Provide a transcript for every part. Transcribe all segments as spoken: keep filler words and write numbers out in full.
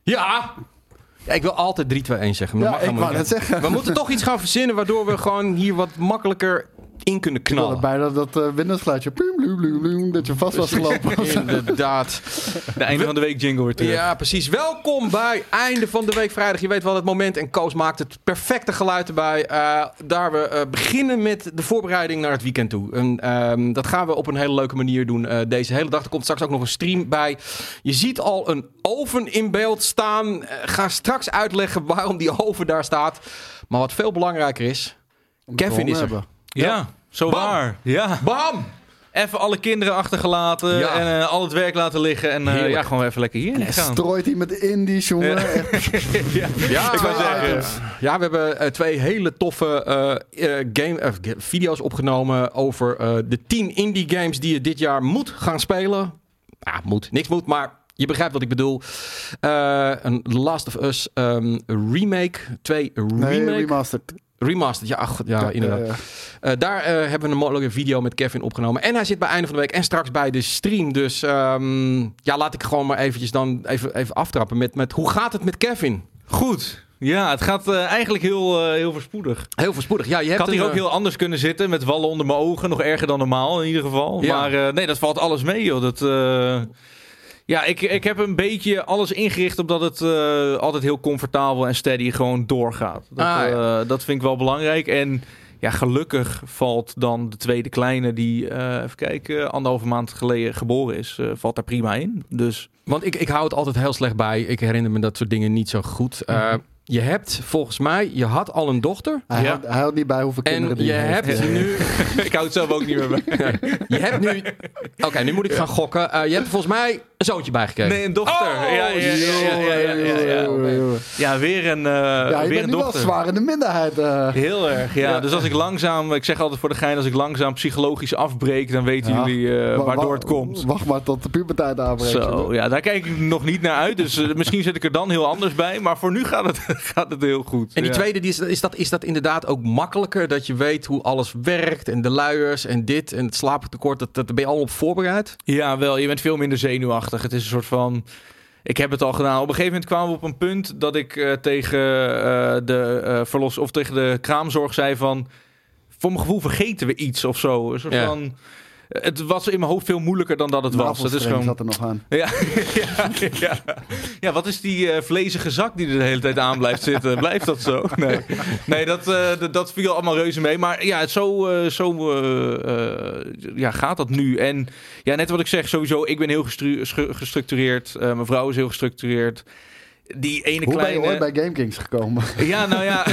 Ja! Ja, ik wil altijd drie twee één zeggen. Maar Ja, dat mag ik helemaal wou niet. net zeggen. We moeten toch iets gaan verzinnen waardoor we gewoon hier wat makkelijker in kunnen Ik wilde knallen. bijna dat uh, Windows-geluidje. Ploem, ploem, ploem, ploem, dat je vast was gelopen. Inderdaad. De einde van de week jingle weer terug. Ja, precies. Welkom bij einde van de week vrijdag. Je weet wel het moment en Koos maakt het perfecte geluid erbij. Uh, daar we uh, beginnen met de voorbereiding naar het weekend toe. En, um, dat gaan we op een hele leuke manier doen uh, deze hele dag. Er komt straks ook nog een stream bij. Je ziet al een oven in beeld staan. Uh, ga straks uitleggen waarom die oven daar staat. Maar wat veel belangrijker is, Kevin is er. Ja, ja, zo Bam. waar. Ja. Bam! Even alle kinderen achtergelaten Ja. en uh, al het werk laten liggen. En uh, ja, gewoon even lekker hierheen gaan. Strooit hij met indies, jongen. Ja. Echt. ja. Ja, Ik wou uh, zeggen. ja, we hebben uh, twee hele toffe uh, uh, game, uh, video's opgenomen over uh, de tien indie games die je dit jaar moet gaan spelen. Ja, moet. Niks moet, maar je begrijpt wat ik bedoel. Uh, een Last of Us um, remake. Twee remake. Nee, remastered. Remastered, ja, ach, ja, Ja, inderdaad. ja, ja. Uh, daar uh, hebben we een mooie video met Kevin opgenomen. En hij zit bij einde van de week en straks bij de stream. Dus um, ja, laat ik gewoon maar eventjes dan even, even aftrappen met, met hoe gaat het met Kevin? Goed. Ja, het gaat uh, eigenlijk heel, uh, heel voorspoedig. Heel voorspoedig. Ja, je Ik hebt had hier een, ook heel anders kunnen zitten, met wallen onder mijn ogen. Nog erger dan normaal in ieder geval. Ja. Maar uh, nee, dat valt alles mee, joh. Dat, uh, ja, ik, ik heb een beetje alles ingericht op dat het uh, altijd heel comfortabel en steady gewoon doorgaat. Dat, Ah, ja. uh, dat vind ik wel belangrijk. En ja, gelukkig valt dan de tweede kleine, die, uh, even kijken, anderhalve maand geleden geboren is, uh, valt daar prima in. Dus Want ik, ik hou het altijd heel slecht bij. Ik herinner me dat soort dingen niet zo goed. Uh, Mhm. Je hebt volgens mij, je had al een dochter. Hij, Ja. houdt, hij houdt niet bij hoeveel kinderen En die je hij hebt heeft. nu... ik hou het zelf ook niet meer bij. Je hebt nu... Oké, okay, nu moet ik gaan gokken. Uh, je hebt er volgens mij een zoontje bijgekregen. Nee, een dochter. Oh, ja, ja, ja, ja, ja, ja, ja, ja. Ja, weer een, uh, Ja, je weer bent een nu wel dochter. zwaar in de minderheid. Uh. Heel erg, ja. Ja. Dus als ik langzaam, ik zeg altijd voor de gein, als ik langzaam psychologisch afbreek, dan weten Ja. jullie uh, Wa- waardoor wa- het komt. Wacht maar tot de puberteit aanbreekt. Zo, ja, daar kijk ik nog niet naar uit. Dus uh, misschien zit ik er dan heel anders bij. Maar voor nu gaat het, gaat het heel goed. En die ja. tweede, die is, is, dat, is dat inderdaad ook makkelijker? Dat je weet hoe alles werkt en de luiers en dit en het slaaptekort. Dat, dat ben je al op voorbereid? Ja, wel. Je bent veel minder zenuwachtig. Het is een soort van... Ik heb het al gedaan. Op een gegeven moment kwamen we op een punt dat ik uh, tegen uh, de uh, verlos of tegen de kraamzorg zei van, voor mijn gevoel vergeten we iets of zo. Een soort Ja. van, het was in mijn hoofd veel moeilijker dan dat het was. Het is Navelstreng gewoon. zat er nog aan. Ja, ja, ja. ja, wat is die uh, vlezige zak die er de hele tijd aan blijft zitten? Blijft dat zo? Nee, nee dat, uh, d- dat viel allemaal reuze mee. Maar ja, zo, uh, zo uh, uh, ja, gaat dat nu. En ja, net wat ik zeg, sowieso, ik ben heel gestru- sch- gestructureerd. Uh, mijn vrouw is heel gestructureerd. Die ene Hoe kleine... ben je ooit bij GameKings gekomen? Ja, nou ja,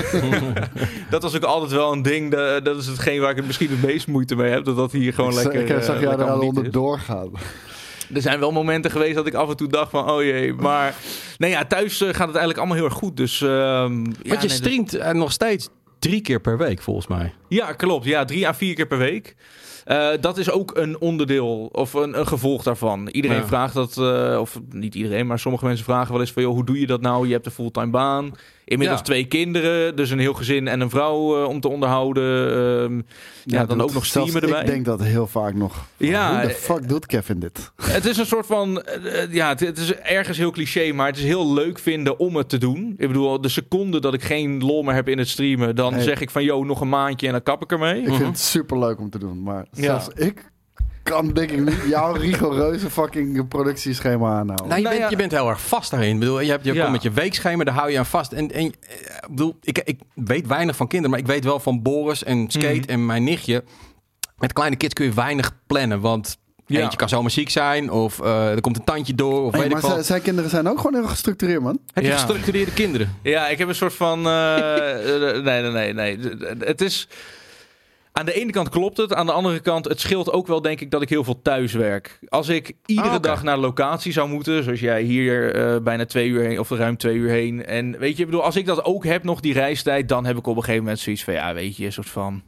dat was ook altijd wel een ding. De, dat is hetgeen waar ik het misschien het meest moeite mee heb. Dat dat hier gewoon ik lekker... ik zag uh, jou lekker er al allemaal niet onder is. doorgaan. Er zijn wel momenten geweest dat ik af en toe dacht van, oh jee. Maar nee, ja, thuis uh, gaat het eigenlijk allemaal heel erg goed. Dus, uh, ja, Want je nee, streamt uh, nog steeds drie keer per week volgens mij. dat- ja, klopt. Ja, drie à vier keer per week. Uh, dat is ook een onderdeel of een, een gevolg daarvan. Iedereen Ja. vraagt dat, uh, of niet iedereen, maar sommige mensen vragen wel eens van, joh, hoe doe je dat nou? Je hebt een fulltime baan. Inmiddels Ja. twee kinderen, dus een heel gezin en een vrouw uh, om te onderhouden. Um, ja, dan doet- ook nog zelfs streamen erbij. Ik denk dat heel vaak nog. Ja, Hoe de fuck doet Kevin dit? Het is een soort van, uh, ja, het, het is ergens heel cliché, maar het is heel leuk vinden om het te doen. Ik bedoel, de seconde dat ik geen lol meer heb in het streamen, dan Nee. zeg ik van, yo, nog een maandje en dan kap ik ermee. Ik vind het super leuk om te doen, maar Ja. zelfs ik kan denk ik niet jouw rigoureuze fucking productieschema aanhouden. Nou, je, Nou bent, ja. je bent heel erg vast daarin. Ik bedoel, je hebt je Ja. komt met je weekschema, daar hou je aan vast. En, en eh, ik bedoel, ik, ik weet weinig van kinderen, maar ik weet wel van Boris en Skate Mhm. en mijn nichtje. Met kleine kids kun je weinig plannen, want Ja. eentje kan zomaar ziek zijn of uh, er komt een tandje door of Hey, weet maar ik wat. z- zijn kinderen zijn ook gewoon heel gestructureerd, man. Heb je Ja. gestructureerde kinderen? Ja, ik heb een soort van, uh, nee, nee, nee, nee. Het is... Aan de ene kant klopt het. Aan de andere kant, het scheelt ook wel, denk ik, dat ik heel veel thuis werk. Als ik iedere Ah, oké. dag naar de locatie zou moeten, zoals jij hier uh, bijna twee uur heen, of ruim twee uur heen. En weet je, ik bedoel, als ik dat ook heb, nog die reistijd, dan heb ik op een gegeven moment zoiets van, ja, weet je, een soort van...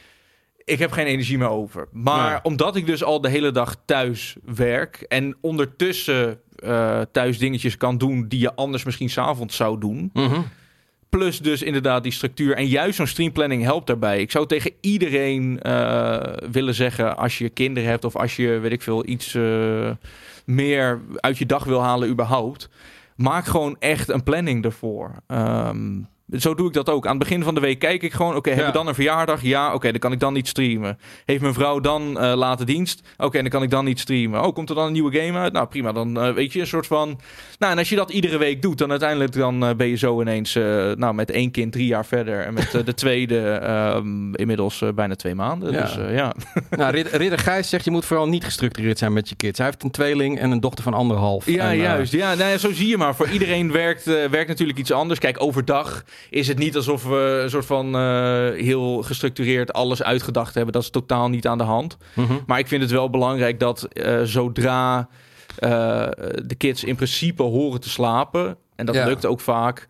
Ik heb geen energie meer over. Maar Ja. omdat ik dus al de hele dag thuis werk en ondertussen uh, thuis dingetjes kan doen die je anders misschien 's avonds zou doen... Mm-hmm. Plus dus inderdaad die structuur. En juist zo'n streamplanning helpt daarbij. Ik zou tegen iedereen uh, willen zeggen, als je kinderen hebt of als je, weet ik veel, iets uh, meer uit je dag wil halen überhaupt. maak gewoon echt een planning ervoor. Um, Zo doe ik dat ook. Aan het begin van de week kijk ik gewoon... Oké, okay, ja. hebben we dan een verjaardag? Ja, oké, okay, dan kan ik dan niet streamen. Heeft mijn vrouw dan uh, late dienst? Oké, okay, dan kan ik dan niet streamen. Oh, komt er dan een nieuwe game uit? Nou, prima. Dan uh, weet je, een soort van... Nou, en als je dat iedere week doet... dan uiteindelijk dan, uh, ben je zo ineens... Uh, nou, met één kind drie jaar verder. En met uh, de tweede um, inmiddels uh, bijna twee maanden. Ja. Dus uh, ja. Nou, Ridder, Ridder Gijs zegt... je moet vooral niet gestructureerd zijn met je kids. Hij heeft een tweeling en een dochter van anderhalf. Ja, en, juist. Uh, ja, nou, zo zie je maar. Voor iedereen werkt, uh, werkt natuurlijk iets anders. Kijk, overdag is het niet alsof Of we een soort van uh, heel gestructureerd alles uitgedacht hebben. Dat is totaal niet aan de hand. Mm-hmm. Maar ik vind het wel belangrijk dat uh, zodra uh, de kids in principe horen te slapen... en dat ja. lukt ook vaak...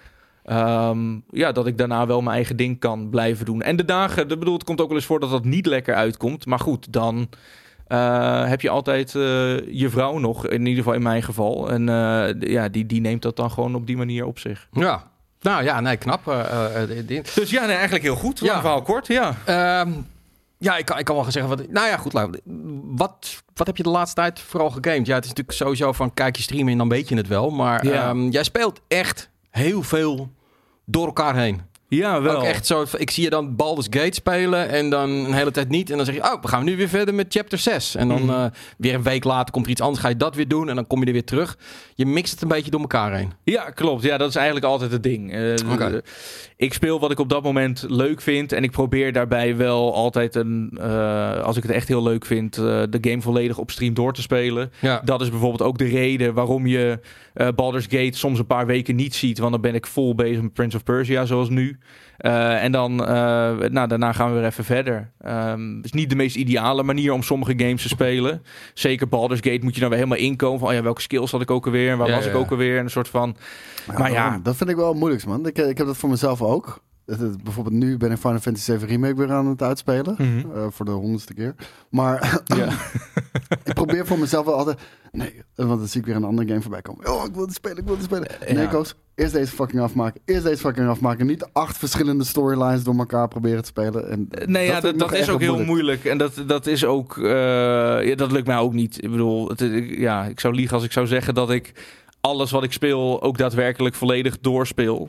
Um, ja, dat ik daarna wel mijn eigen ding kan blijven doen. En de dagen, de bedoel, het komt ook wel eens voor dat dat niet lekker uitkomt. Maar goed, dan... Uh, heb je altijd uh, je vrouw nog, in ieder geval in mijn geval. En uh, ja, die, die neemt dat dan gewoon op die manier op zich. Ja. Nou ja, nee, knap. Uh, uh, dus ja, nee, eigenlijk heel goed. Ja. Verhaal kort, ja. Um, ja, ik kan, ik kan wel gaan zeggen... Wat, nou ja, goed. Wat, wat heb je de laatste tijd vooral gegamed? Ja, het is natuurlijk sowieso van... kijk je streamen en dan weet je het wel. Maar ja. um, jij speelt echt heel veel door elkaar heen. Ja, wel. Ook echt zo, ik zie je dan Baldur's Gate spelen en dan een hele tijd niet. En dan zeg je, oh, we gaan nu weer verder met chapter zes. En dan mm. uh, weer een week later komt er iets anders, ga je dat weer doen en dan kom je er weer terug. Je mixt het een beetje door elkaar heen. Ja, klopt. Ja, dat is eigenlijk altijd het ding. Uh, okay. uh, ik speel wat ik op dat moment leuk vind en ik probeer daarbij wel altijd een, uh, als ik het echt heel leuk vind, uh, de game volledig op stream door te spelen. Ja. Dat is bijvoorbeeld ook de reden waarom je uh, Baldur's Gate soms een paar weken niet ziet, want dan ben ik vol bezig met Prince of Persia, zoals nu. Uh, en dan, uh, nou, daarna gaan we weer even verder. Um, het is niet de meest ideale manier om sommige games te spelen. Zeker Baldur's Gate moet je dan weer helemaal inkomen van, oh ja, welke skills had ik ook alweer en waar ja, was ja. ik ook alweer en een soort van. Ja, maar ja, dat vind ik wel moeilijk, man. Ik, ik heb dat voor mezelf ook. Het, het, bijvoorbeeld nu ben ik Final Fantasy zeven Remake weer aan het uitspelen. Mm-hmm. Uh, voor de honderdste keer. Maar ja. ik probeer voor mezelf wel altijd... Nee, want dan zie ik weer een andere game voorbij komen. Oh, ik wil het spelen, ik wil het spelen. Nee, ja. Koos, eerst deze fucking afmaken. Eerst deze fucking afmaken. Niet acht verschillende storylines door elkaar proberen te spelen. En nee, ja, dat, dat is ook heel moeilijk. moeilijk. En dat, dat is ook... Uh, ja, dat lukt mij ook niet. Ik bedoel, het, ja, ik zou liegen als ik zou zeggen dat ik alles wat ik speel ook daadwerkelijk volledig doorspeel.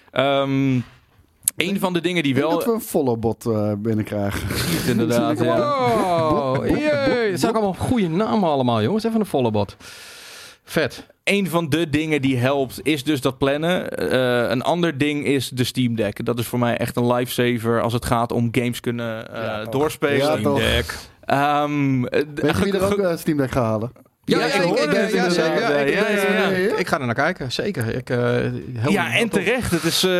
Um, Een van de dingen die wel... dat we een followbot uh, binnenkrijgen. Inderdaad, ja. Oh, jee. Dat zijn ook allemaal goede namen allemaal, jongens. Even een followbot. Vet. Een van de dingen die helpt is dus dat plannen. Uh, een ander ding is de Steam Deck. Dat is voor mij echt een lifesaver als het gaat om games kunnen uh, ja, doorspelen. Ja, Steam Deck. Um, Weet je wie er ook uh, Steam Deck gaat halen? Ja, ja, ik, ik, ik, ik, ik, ja, zeker. Ja, ik, ja, ja, ja. Ik, ik ga er naar kijken, zeker. Ik, uh, ja, en terecht. Het is,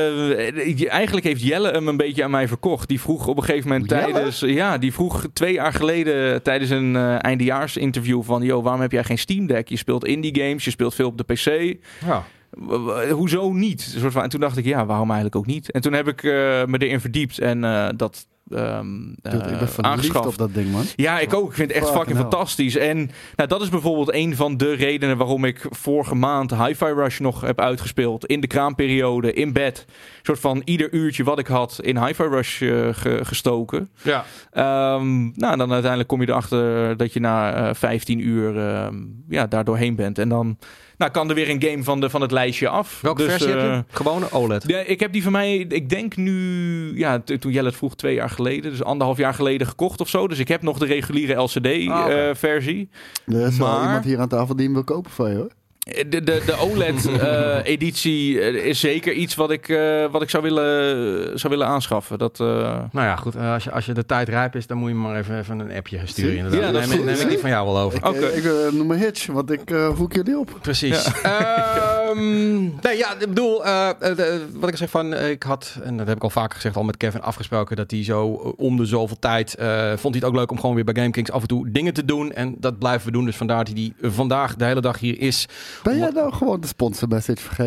uh, eigenlijk heeft Jelle hem een beetje aan mij verkocht. Die vroeg op een gegeven moment Jelle? tijdens... Ja, die vroeg twee jaar geleden tijdens een uh, eindejaarsinterview van... Yo, waarom heb jij geen Steam Deck? Je speelt indie games, je speelt veel op de P C. Ja. Hoezo niet? Een soort van, en toen dacht ik, ja, waarom eigenlijk ook niet? En toen heb ik uh, me erin verdiept en uh, dat... Um, Dude, ik ben verliefd op dat ding, man. Ja, ik ook. Ik vind het echt fucking, fucking fantastisch. En nou, dat is bijvoorbeeld een van de redenen waarom ik vorige maand Hi-Fi Rush nog heb uitgespeeld. In de kraamperiode, in bed. Een soort van ieder uurtje wat ik had in Hi-Fi Rush uh, ge- gestoken. Ja. Um, nou, dan uiteindelijk kom je erachter dat je na uh, vijftien uur uh, ja, daar doorheen bent. En dan... Nou, kan er weer een game van, de, van het lijstje af. Welke dus, versie uh, heb je? Gewone O L E D? Ja, ik heb die van mij, ik denk nu... Ja, t- toen Jelle het vroeg, twee jaar geleden. Dus anderhalf jaar geleden gekocht of zo. Dus ik heb nog de reguliere L C D-versie. Oh, okay. uh, er is maar... wel iemand hier aan tafel die hem wil kopen van je, hoor. De, de, de O L E D-editie uh, uh, is zeker iets wat ik, uh, wat ik zou, willen, zou willen aanschaffen. Dat, uh... Nou ja, goed. Uh, als, je, als je de tijd rijp is, dan moet je maar even, even een appje sturen. Inderdaad. Ja, dat neem, neem ik die van jou wel over. Ik, okay. ik uh, noem me Hitch, want ik uh, hoek jullie op. Precies. Ja. um, nee, ja, ik bedoel, uh, de, wat ik zeg van, ik had, en dat heb ik al vaker gezegd, al met Kevin afgesproken, dat hij zo om de zoveel tijd, uh, vond hij het ook leuk om gewoon weer bij GameKings af en toe dingen te doen. En dat blijven we doen. Dus vandaar dat hij vandaag de hele dag hier is. Ben jij nou gewoon de sponsor message vergeten?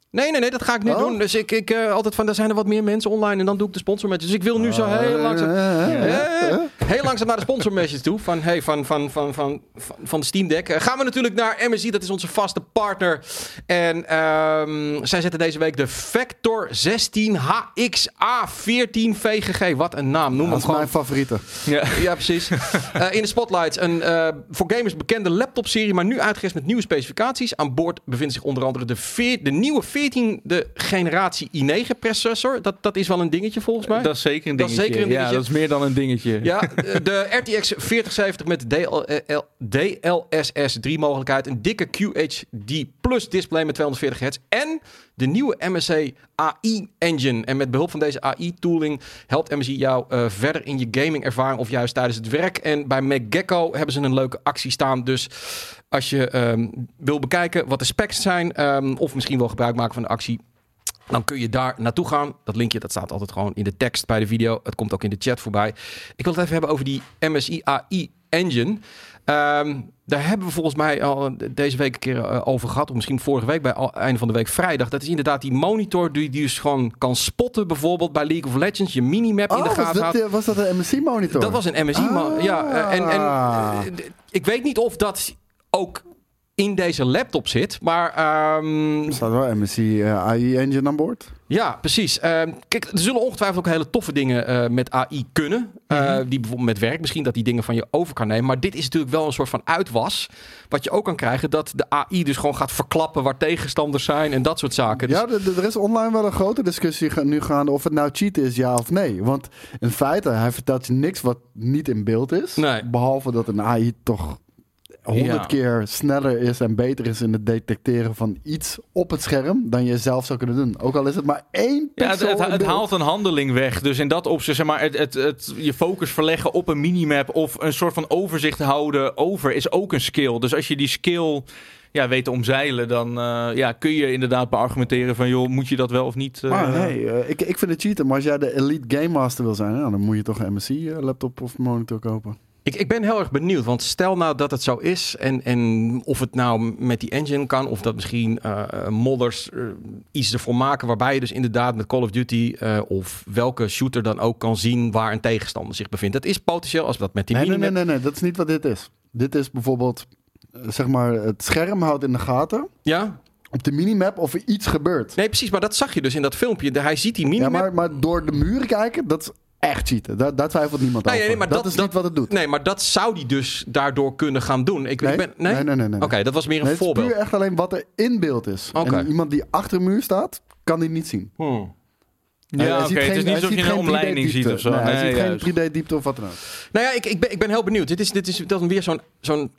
Nee, nee, nee, dat ga ik nu Oh? doen. Dus ik, ik uh, altijd van, daar zijn er wat meer mensen online en dan doe ik de sponsormatches. Dus ik wil nu zo heel langzaam, uh, heel langzaam naar de sponsormatches toe. Van, hey, van, van, van, van, van, van de Steam Deck. Uh, gaan we natuurlijk naar M S I, dat is onze vaste partner. En um, zij zetten deze week de Vector zestien H X A veertien V G G. Wat een naam, noem hem Dat is gewoon. mijn favoriete. Ja, ja precies. uh, in de spotlights. Een uh, voor gamers bekende laptopserie, maar nu uitgerust met nieuwe specificaties. Aan boord bevindt zich onder andere de, veer, de nieuwe veertiende generatie i negen processor. Dat, dat is wel een dingetje volgens mij. Dat is zeker een Dat is dingetje. zeker een dingetje. Ja, dat is meer dan een dingetje. Ja, de R T X veertig zeventig met D L S S drie mogelijkheid. Een dikke Q H D Plus display met tweehonderdveertig hertz. En de nieuwe M S I A I engine. En met behulp van deze A I-tooling helpt M S I jou uh, verder in je gaming ervaring of juist tijdens het werk. En bij MacGecko hebben ze een leuke actie staan. Dus als je um, wil bekijken wat de specs zijn, um, of misschien wel gebruik maken van de actie, dan kun je daar naartoe gaan. Dat linkje dat staat altijd gewoon in de tekst bij de video. Het komt ook in de chat voorbij. Ik wil het even hebben over die M S I A I engine. Um, daar hebben we volgens mij al deze week een keer uh, over gehad. Of misschien vorige week bij al, einde van de week vrijdag. Dat is inderdaad die monitor die, die dus gewoon kan spotten. Bijvoorbeeld bij League of Legends. Je minimap Oh, in de gaten was, dat, was dat een M S I-monitor? Dat was een M S I-monitor. Ah. Ja, uh, en, en uh, ik weet niet of dat ook in deze laptop zit. Maar um, er staat wel M S I uh, A I-engine aan boord. Ja, precies. Uh, kijk, er zullen ongetwijfeld ook hele toffe dingen uh, met A I kunnen. Uh, mm-hmm. Die bijvoorbeeld met werk misschien dat die dingen van je over kan nemen. Maar dit is natuurlijk wel een soort van uitwas. Wat je ook kan krijgen, dat de A I dus gewoon gaat verklappen waar tegenstanders zijn en dat soort zaken. Dus ja, d- d- er is online wel een grote discussie nu gaande of het nou cheaten is, ja of nee. Want in feite, hij vertelt je niks wat niet in beeld is. Nee. Behalve dat een A I toch honderd ja. keer sneller is en beter is in het detecteren van iets op het scherm dan je zelf zou kunnen doen. Ook al is het maar één pixel. Ja, het, het, het haalt een handeling weg. Dus in dat opzicht, zeg maar, het, het, het, je focus verleggen op een minimap of een soort van overzicht houden over is ook een skill. Dus als je die skill ja, weet te omzeilen, dan uh, ja, kun je inderdaad beargumenteren van, joh, moet je dat wel of niet? Uh, maar nee, uh, ik, ik vind het cheaten. Maar als jij de Elite Game Master wil zijn, nou, dan moet je toch een M S I laptop of monitor kopen. Ik, ik ben heel erg benieuwd, want stel nou dat het zo is en, en of het nou met die engine kan, of dat misschien uh, modders uh, iets ervoor maken waarbij je dus inderdaad met Call of Duty uh, of welke shooter dan ook kan zien waar een tegenstander zich bevindt. Dat is potentieel als dat met die nee, minimap... Nee, nee, nee, nee, dat is niet wat dit is. Dit is bijvoorbeeld, uh, zeg maar, het scherm houdt in de gaten. Ja? Op de minimap of er iets gebeurt. Nee, precies, maar dat zag je dus in dat filmpje. Hij ziet die minimap... Ja, maar, maar door de muren kijken, dat is echt cheaten. Daar, daar twijfelt niemand nee, over. Nee, maar dat, dat is dat, niet wat het doet. Nee, maar dat zou die dus daardoor kunnen gaan doen. Ik, nee? ik ben, nee? nee, nee, nee. nee. Oké, okay, dat was meer een nee, voorbeeld. Het is puur echt alleen wat er in beeld is. Okay. En iemand die achter een muur staat, kan die niet zien. Hmm. Ja, oké. Okay. Het is niet alsof je een omleiding ziet of zo. Nee, nee, hij ziet juist. geen drie D-diepte of wat dan ook. Nou ja, ik, ik, ben, ik ben heel benieuwd. Dit is, dit is dat is weer zo'n... zo'n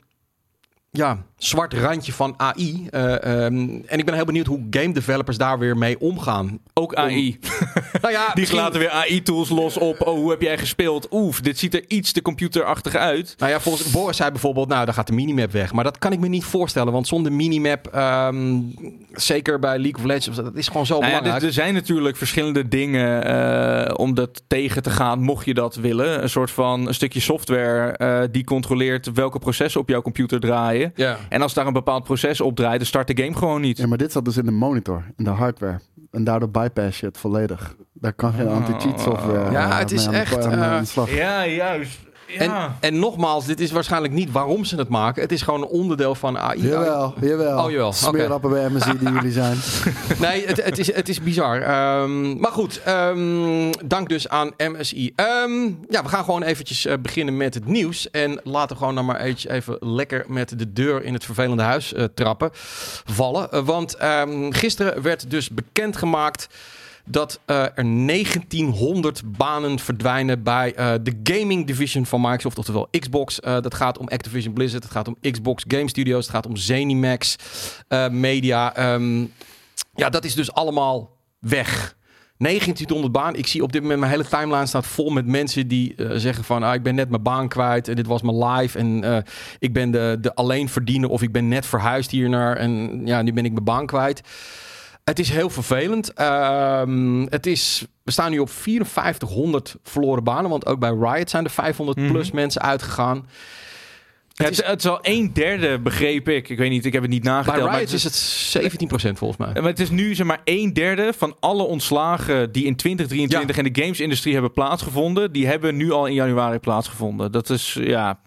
ja, zwart randje van A I. Uh, um, en ik ben heel benieuwd hoe game developers daar weer mee omgaan. Ook A I. Nou ja, die misschien... laten weer A I-tools los op. Oh, hoe heb jij gespeeld? Oef, dit ziet er iets te computerachtig uit. Nou ja, volgens Boris zei bijvoorbeeld, nou, dan gaat de minimap weg. Maar dat kan ik me niet voorstellen. Want zonder minimap, um, zeker bij League of Legends, dat is gewoon zo nou belangrijk. Ja, er zijn natuurlijk verschillende dingen uh, om dat tegen te gaan, mocht je dat willen. Een soort van een stukje software uh, die controleert welke processen op jouw computer draaien. Ja. En als daar een bepaald proces op draait, dan start de game gewoon niet. Ja, maar dit zat dus in de monitor, in de hardware. En daardoor bypass je het volledig. Daar kan geen anti-cheat software. Ja, uh, het is mee aan echt... de, uh, aan de slag. Ja, juist. Ja. En, en nogmaals, dit is waarschijnlijk niet waarom ze het maken. Het is gewoon een onderdeel van A I. Jawel, jawel. Oh, jawel. Smeerlappen okay. bij M S I die jullie zijn. Nee, het, het, is, het is bizar. Um, maar goed, um, dank dus aan M S I. Um, ja, we gaan gewoon eventjes uh, beginnen met het nieuws. En laten we gewoon nou maar even lekker met de deur in het vervelende huis uh, trappen, vallen. Uh, want um, gisteren werd dus bekendgemaakt dat uh, er negentienhonderd banen verdwijnen bij uh, de gaming division van Microsoft, oftewel Xbox. Uh, dat gaat om Activision Blizzard, het gaat om Xbox Game Studios, het gaat om ZeniMax uh, Media. Um, ja, dat is dus allemaal weg. negentienhonderd baan. Ik zie op dit moment mijn hele timeline staat vol met mensen die uh, zeggen van ah, ik ben net mijn baan kwijt en dit was mijn live en uh, ik ben de, de alleenverdiener of ik ben net verhuisd hier naar en ja, nu ben ik mijn baan kwijt. Het is heel vervelend. Um, het is, we staan nu op vierenvijftighonderd verloren banen. Want ook bij Riot zijn er vijfhonderd mm-hmm. plus mensen uitgegaan. Ja, het, is, het is al een derde, begreep ik. Ik weet niet, ik heb het niet nageteld. Bij Riot maar het is het zeventien procent volgens mij. Maar het is nu zeg maar een derde van alle ontslagen die in twintig drieëntwintig ja. in de gamesindustrie hebben plaatsgevonden. Die hebben nu al in januari plaatsgevonden. Dat is, ja...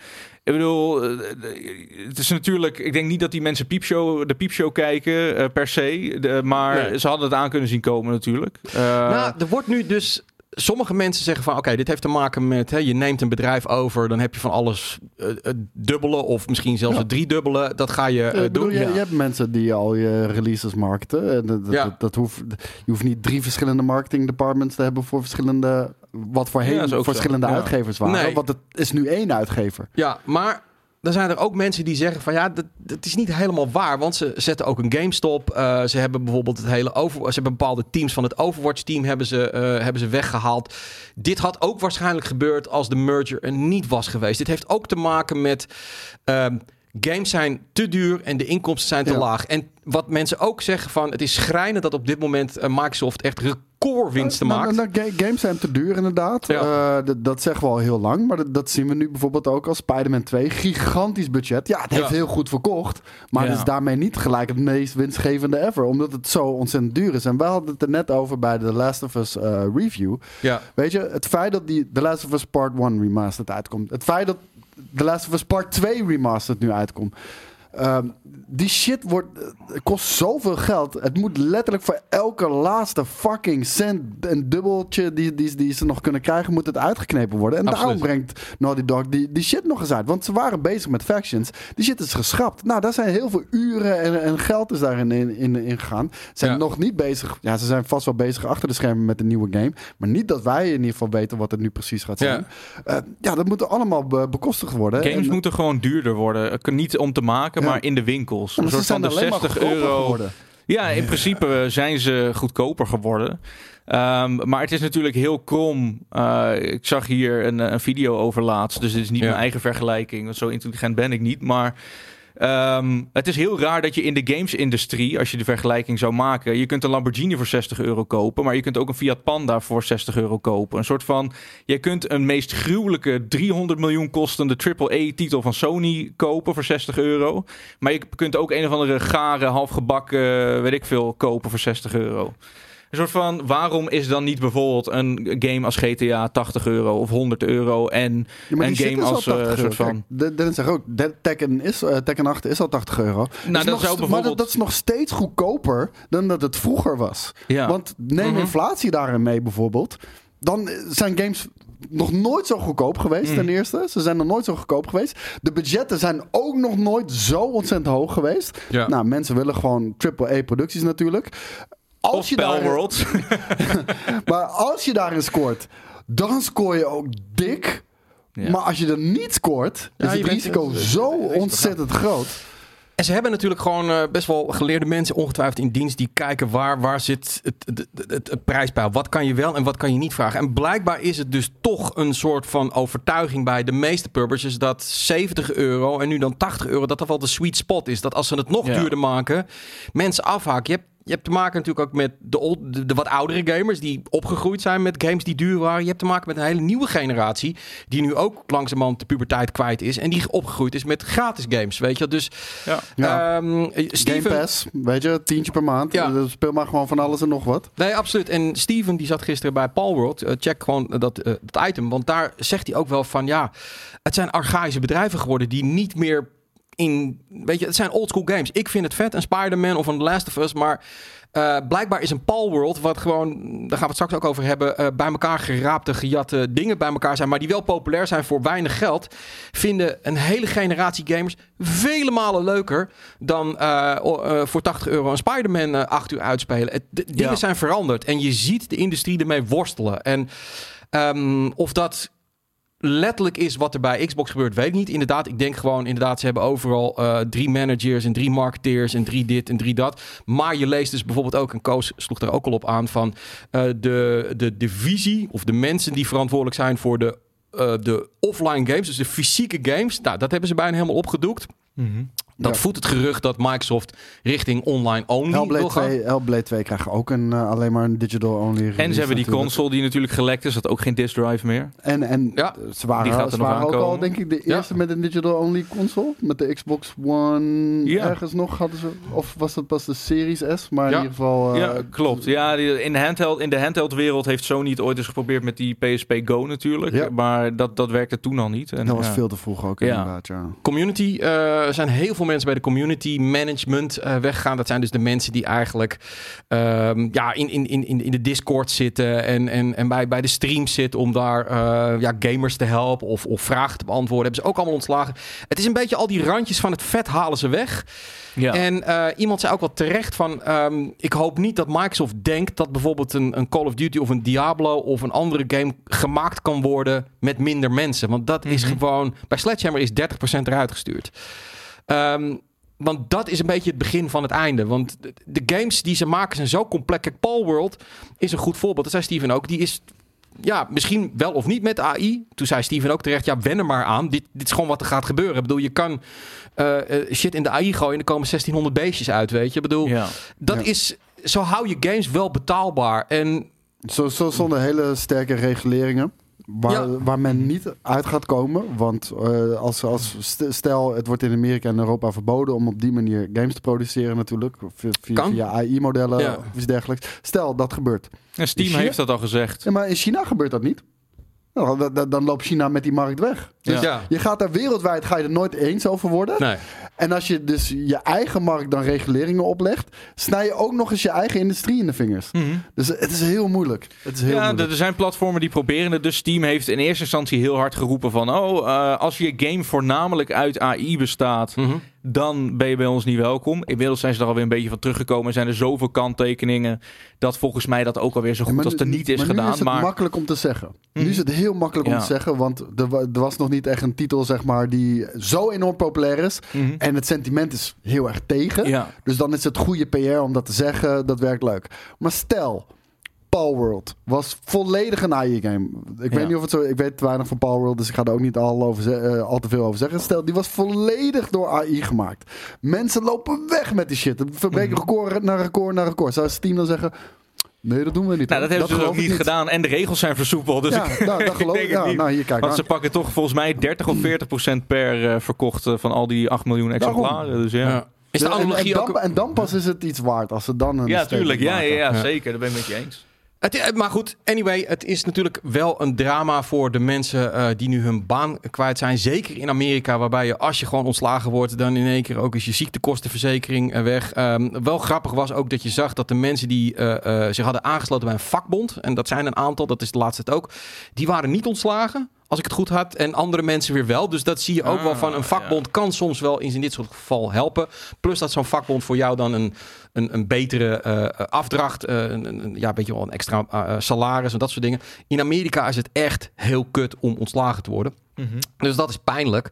Ik bedoel, het is natuurlijk... Ik denk niet dat die mensen piepshow, de piepshow kijken uh, per se. De, maar nee. ze hadden het aan kunnen zien komen natuurlijk. Uh, nou, er wordt nu dus... Sommige mensen zeggen van, oké, okay, dit heeft te maken met... Hè, je neemt een bedrijf over, dan heb je van alles uh, het dubbele... of misschien zelfs ja. het driedubbele. Dat ga je uh, ja, bedoel, doen. Je, ja. je hebt mensen die al je releases marketen. En dat, ja. dat, dat hoeft, je hoeft niet drie verschillende marketing departments te hebben... voor verschillende... wat voorheen ja, voor verschillende ja. uitgevers waren. Nee. Want het is nu één uitgever. Ja, maar... Dan zijn er ook mensen die zeggen van ja, dat, dat is niet helemaal waar. Want ze zetten ook een GameStop. Uh, ze hebben bijvoorbeeld het hele over, ze hebben bepaalde teams van het Overwatch-team hebben ze, uh, hebben ze weggehaald. Dit had ook waarschijnlijk gebeurd als de merger er niet was geweest. Dit heeft ook te maken met uh, games zijn te duur en de inkomsten zijn te ja. laag. En wat mensen ook zeggen van het is schrijnend dat op dit moment uh, Microsoft echt recordwinsten uh, maakt. Nou, nou, games zijn te duur inderdaad. Ja. Uh, d- dat zeggen we al heel lang. Maar dat, dat zien we nu bijvoorbeeld ook als Spider-Man twee. Gigantisch budget. Ja, het heeft ja. heel goed verkocht. Maar ja. het is daarmee niet gelijk het meest winstgevende ever. Omdat het zo ontzettend duur is. En wij hadden het er net over bij de The Last of Us uh, review. Ja. Weet je, het feit dat die The Last of Us Part één remastered uitkomt. Het feit dat The Last of Us Part twee remastered nu uitkomt. Um, die shit wordt, kost zoveel geld. Het moet letterlijk voor elke laatste fucking cent en dubbeltje die, die, die ze nog kunnen krijgen, moet het uitgeknepen worden. En Absoluut. Daarom brengt Naughty Dog die, die shit nog eens uit. Want ze waren bezig met factions. Die shit is geschrapt. Nou, daar zijn heel veel uren en, en geld is daarin in, in, in gegaan. Ze zijn ja. nog niet bezig. Ja, ze zijn vast wel bezig achter de schermen met een nieuwe game. Maar niet dat wij in ieder geval weten wat het nu precies gaat zijn. Ja, uh, ja dat moet allemaal be- bekostigd worden. Games en, moeten gewoon duurder worden. Niet om te maken, ja. maar in de winkels. Ja, een soort van de zestig euro. Geworden. Ja, in principe zijn ze goedkoper geworden. Um, maar het is natuurlijk heel krom. Uh, ik zag hier een, een video over laatst. Dus dit is niet ja. mijn eigen vergelijking. Want zo intelligent ben ik niet. Maar um, het is heel raar dat je in de gamesindustrie, als je de vergelijking zou maken, je kunt een Lamborghini voor zestig euro kopen, maar je kunt ook een Fiat Panda voor zestig euro kopen. Een soort van, je kunt een meest gruwelijke driehonderd miljoen kostende triple A titel van Sony kopen voor zestig euro. Maar je kunt ook een of andere gare, halfgebakken, weet ik veel, kopen voor zestig euro. Een soort van, waarom is dan niet bijvoorbeeld een game als G T A tachtig euro of honderd euro en ja, een game als een uh, soort van... Kijk, Dennis zegt ook, Tekken, is, uh, Tekken acht is al tachtig euro. Nou, dat nog, zou bijvoorbeeld... Maar dat, dat is nog steeds goedkoper dan dat het vroeger was. Ja. Want neem mm-hmm. inflatie daarin mee bijvoorbeeld. Dan zijn games nog nooit zo goedkoop geweest, mm. ten eerste. Ze zijn nog nooit zo goedkoop geweest. De budgetten zijn ook nog nooit zo ontzettend hoog geweest. Ja. Nou, mensen willen gewoon triple A producties natuurlijk. Als je Palworld. Maar als je daarin scoort, dan scoor je ook dik. Ja. Maar als je er niet scoort, ja, is het risico bent, zo ontzettend groot. En ze hebben natuurlijk gewoon uh, best wel geleerde mensen ongetwijfeld in dienst die kijken waar, waar zit het, het, het, het, het prijspeil. Wat kan je wel en wat kan je niet vragen. En blijkbaar is het dus toch een soort van overtuiging bij de meeste publishers dat zeventig euro en nu dan tachtig euro, dat dat wel de sweet spot is. Dat als ze het nog ja. duurder maken, mensen afhaken. Je hebt Je hebt te maken natuurlijk ook met de, old, de, de wat oudere gamers die opgegroeid zijn met games die duur waren. Je hebt te maken met een hele nieuwe generatie die nu ook langzamerhand de puberteit kwijt is en die opgegroeid is met gratis games, weet je. Dus ja. Ja. Um, Steven, Game Pass, weet je, tientje per maand. Ja. Speel maar gewoon van alles en nog wat. Nee, absoluut. En Steven die zat gisteren bij Palworld. Uh, check gewoon dat, uh, dat item, want daar zegt hij ook wel van ja, het zijn archaïsche bedrijven geworden die niet meer in, weet je, het zijn oldschool games. Ik vind het vet, een Spider-Man of een The Last of Us, maar uh, blijkbaar is een Palworld, wat gewoon, daar gaan we het straks ook over hebben, uh, bij elkaar geraapte, gejatte dingen bij elkaar zijn, maar die wel populair zijn voor weinig geld, vinden een hele generatie gamers vele malen leuker dan uh, uh, voor tachtig euro een Spider-Man uh, acht uur uitspelen. Het, de, dingen ja. zijn veranderd en je ziet de industrie ermee worstelen. En um, of dat letterlijk is wat er bij Xbox gebeurt, weet ik niet. Inderdaad, ik denk gewoon, inderdaad, ze hebben overal uh, drie managers en drie marketeers en drie dit en drie dat. Maar je leest dus bijvoorbeeld ook, en Koos sloeg er ook al op aan, van uh, de, de divisie of de mensen die verantwoordelijk zijn voor de, uh, de offline games, dus de fysieke games. Nou, dat hebben ze bijna helemaal opgedoekt. Mm-hmm. Dat Ja. voedt het gerucht dat Microsoft richting online only Hellblade wil gaan. twee, Hellblade twee krijgen ook een, uh, alleen maar een digital only release. En ze hebben die natuurlijk. console die natuurlijk gelekt is. Dat ook geen disk drive meer. En, en Ja, ze waren, die gaat er ze nog waren ook al, aankomen. denk ik, de Ja. eerste met een digital only console. Met de Xbox One Ja. ergens nog hadden ze. Of was dat pas de Series S? Maar in Ja. ieder geval. uh, ja, klopt. Ja, die- in de handheld, in de handheld wereld heeft Sony het ooit eens geprobeerd met die P S P Go natuurlijk. Ja. Maar dat, dat werkte toen al niet. En, Dat was ja. veel te vroeg ook Ja. inderdaad, ja. Community, uh, er zijn heel veel mensen bij de community management uh, weggegaan. Dat zijn dus de mensen die eigenlijk um, ja, in, in, in, in de Discord zitten en, en, en bij, bij de streams zitten om daar uh, ja, gamers te helpen of, of vragen te beantwoorden. Hebben ze ook allemaal ontslagen. Het is een beetje al die randjes van het vet halen ze weg. Ja. En uh, iemand zei ook wel terecht van... Um, ik hoop niet dat Microsoft denkt dat bijvoorbeeld een, een Call of Duty of een Diablo of een andere game gemaakt kan worden met minder mensen. Want dat is Mhm. gewoon... Bij Sledgehammer is dertig procent eruit gestuurd. Um, want dat is een beetje het begin van het einde. Want de, de games die ze maken zijn zo complex. Kijk, Palworld is een goed voorbeeld. Dat zei Steven ook. Die is... Ja, misschien wel of niet met A I. Toen zei Steven ook terecht, ja, wen er maar aan. Dit, dit is gewoon wat er gaat gebeuren. Ik bedoel, je kan uh, uh, shit in de A I gooien en er komen zestienhonderd beestjes uit, weet je. Ik bedoel, Ja. dat Ja. is... Zo hou je games wel betaalbaar. En Zo, zo zonder hele sterke reguleringen. Waar, Ja. waar men niet uit gaat komen. Want uh, als, als st- stel, het wordt in Amerika en Europa verboden om op die manier games te produceren natuurlijk. Via, via, Kan. via A I-modellen Ja. of iets dergelijks. Stel, dat gebeurt. En Steam In China? heeft dat al gezegd. Ja, maar in China gebeurt dat niet. Nou, dan, dan, dan loopt China met die markt weg. Ja. ja. Je gaat daar wereldwijd ga je er nooit eens over worden. Nee. En als je dus je eigen markt dan reguleringen oplegt, snij je ook nog eens je eigen industrie in de vingers. Mhm. Dus het is heel moeilijk. Het is heel Ja, moeilijk. er zijn platformen die proberen het. Dus Steam heeft in eerste instantie heel hard geroepen van... oh, uh, als je game voornamelijk uit A I bestaat... Mm-hmm. dan ben je bij ons niet welkom. Inmiddels zijn ze er alweer een beetje van teruggekomen. Er zijn er zoveel kanttekeningen... dat volgens mij dat ook alweer zo goed Ja, maar als er nu- niet is maar nu gedaan. is het maar makkelijk om te zeggen. Mhm. Nu is het heel makkelijk om Ja. te zeggen. Want er, wa- er was nog niet echt een titel, zeg maar, die zo enorm populair is. Mhm. En het sentiment is heel erg tegen. Ja. Dus dan is het goede P R om dat te zeggen. Dat werkt leuk. Maar stel, Palworld was volledig een A I-game. Ik Ja. weet niet of het zo... Ik weet te weinig van Palworld, dus ik ga er ook niet al, over ze- uh, al te veel over zeggen. Stel, die was volledig door A I gemaakt. Mensen lopen weg met die shit. Het verbreken Mhm. record naar record naar record. Zou Steam dan zeggen... Nee, dat doen we niet. Nou, dat hebben ze dus geloof ook ik niet gedaan. En de regels zijn versoepeld. Dus Ja, ik, nou, dat geloof ik ik. denk het Ja, niet. nou, hier kijk Want aan. ze pakken toch volgens mij dertig of veertig procent per uh, verkocht uh, van al die acht miljoen exemplaren. Dus ja. Ja. Is de Ja, en, analogie en, ook... dan, en dan pas is het iets waard als ze dan een Ja, statement tuurlijk. Ja, ja, maken. ja, Ja. zeker. Daar ben ik met je eens. Het, maar goed, anyway, het is natuurlijk wel een drama voor de mensen uh, die nu hun baan kwijt zijn. Zeker in Amerika, waarbij je als je gewoon ontslagen wordt, dan in één keer ook is je ziektekostenverzekering uh, weg. Um, wel grappig was ook dat je zag dat de mensen die uh, uh, zich hadden aangesloten bij een vakbond, en dat zijn een aantal, dat is de laatste het ook, die waren niet ontslagen. Als ik het goed had. En andere mensen weer wel. Dus dat zie je ook Ah, wel van. Een vakbond ja. kan soms wel in dit soort geval helpen. Plus dat zo'n vakbond voor jou dan een, een, een betere uh, afdracht. Uh, een, een, ja, een beetje wel een extra uh, salaris en dat soort dingen. In Amerika is het echt heel kut om ontslagen te worden. Mm-hmm. Dus dat is pijnlijk.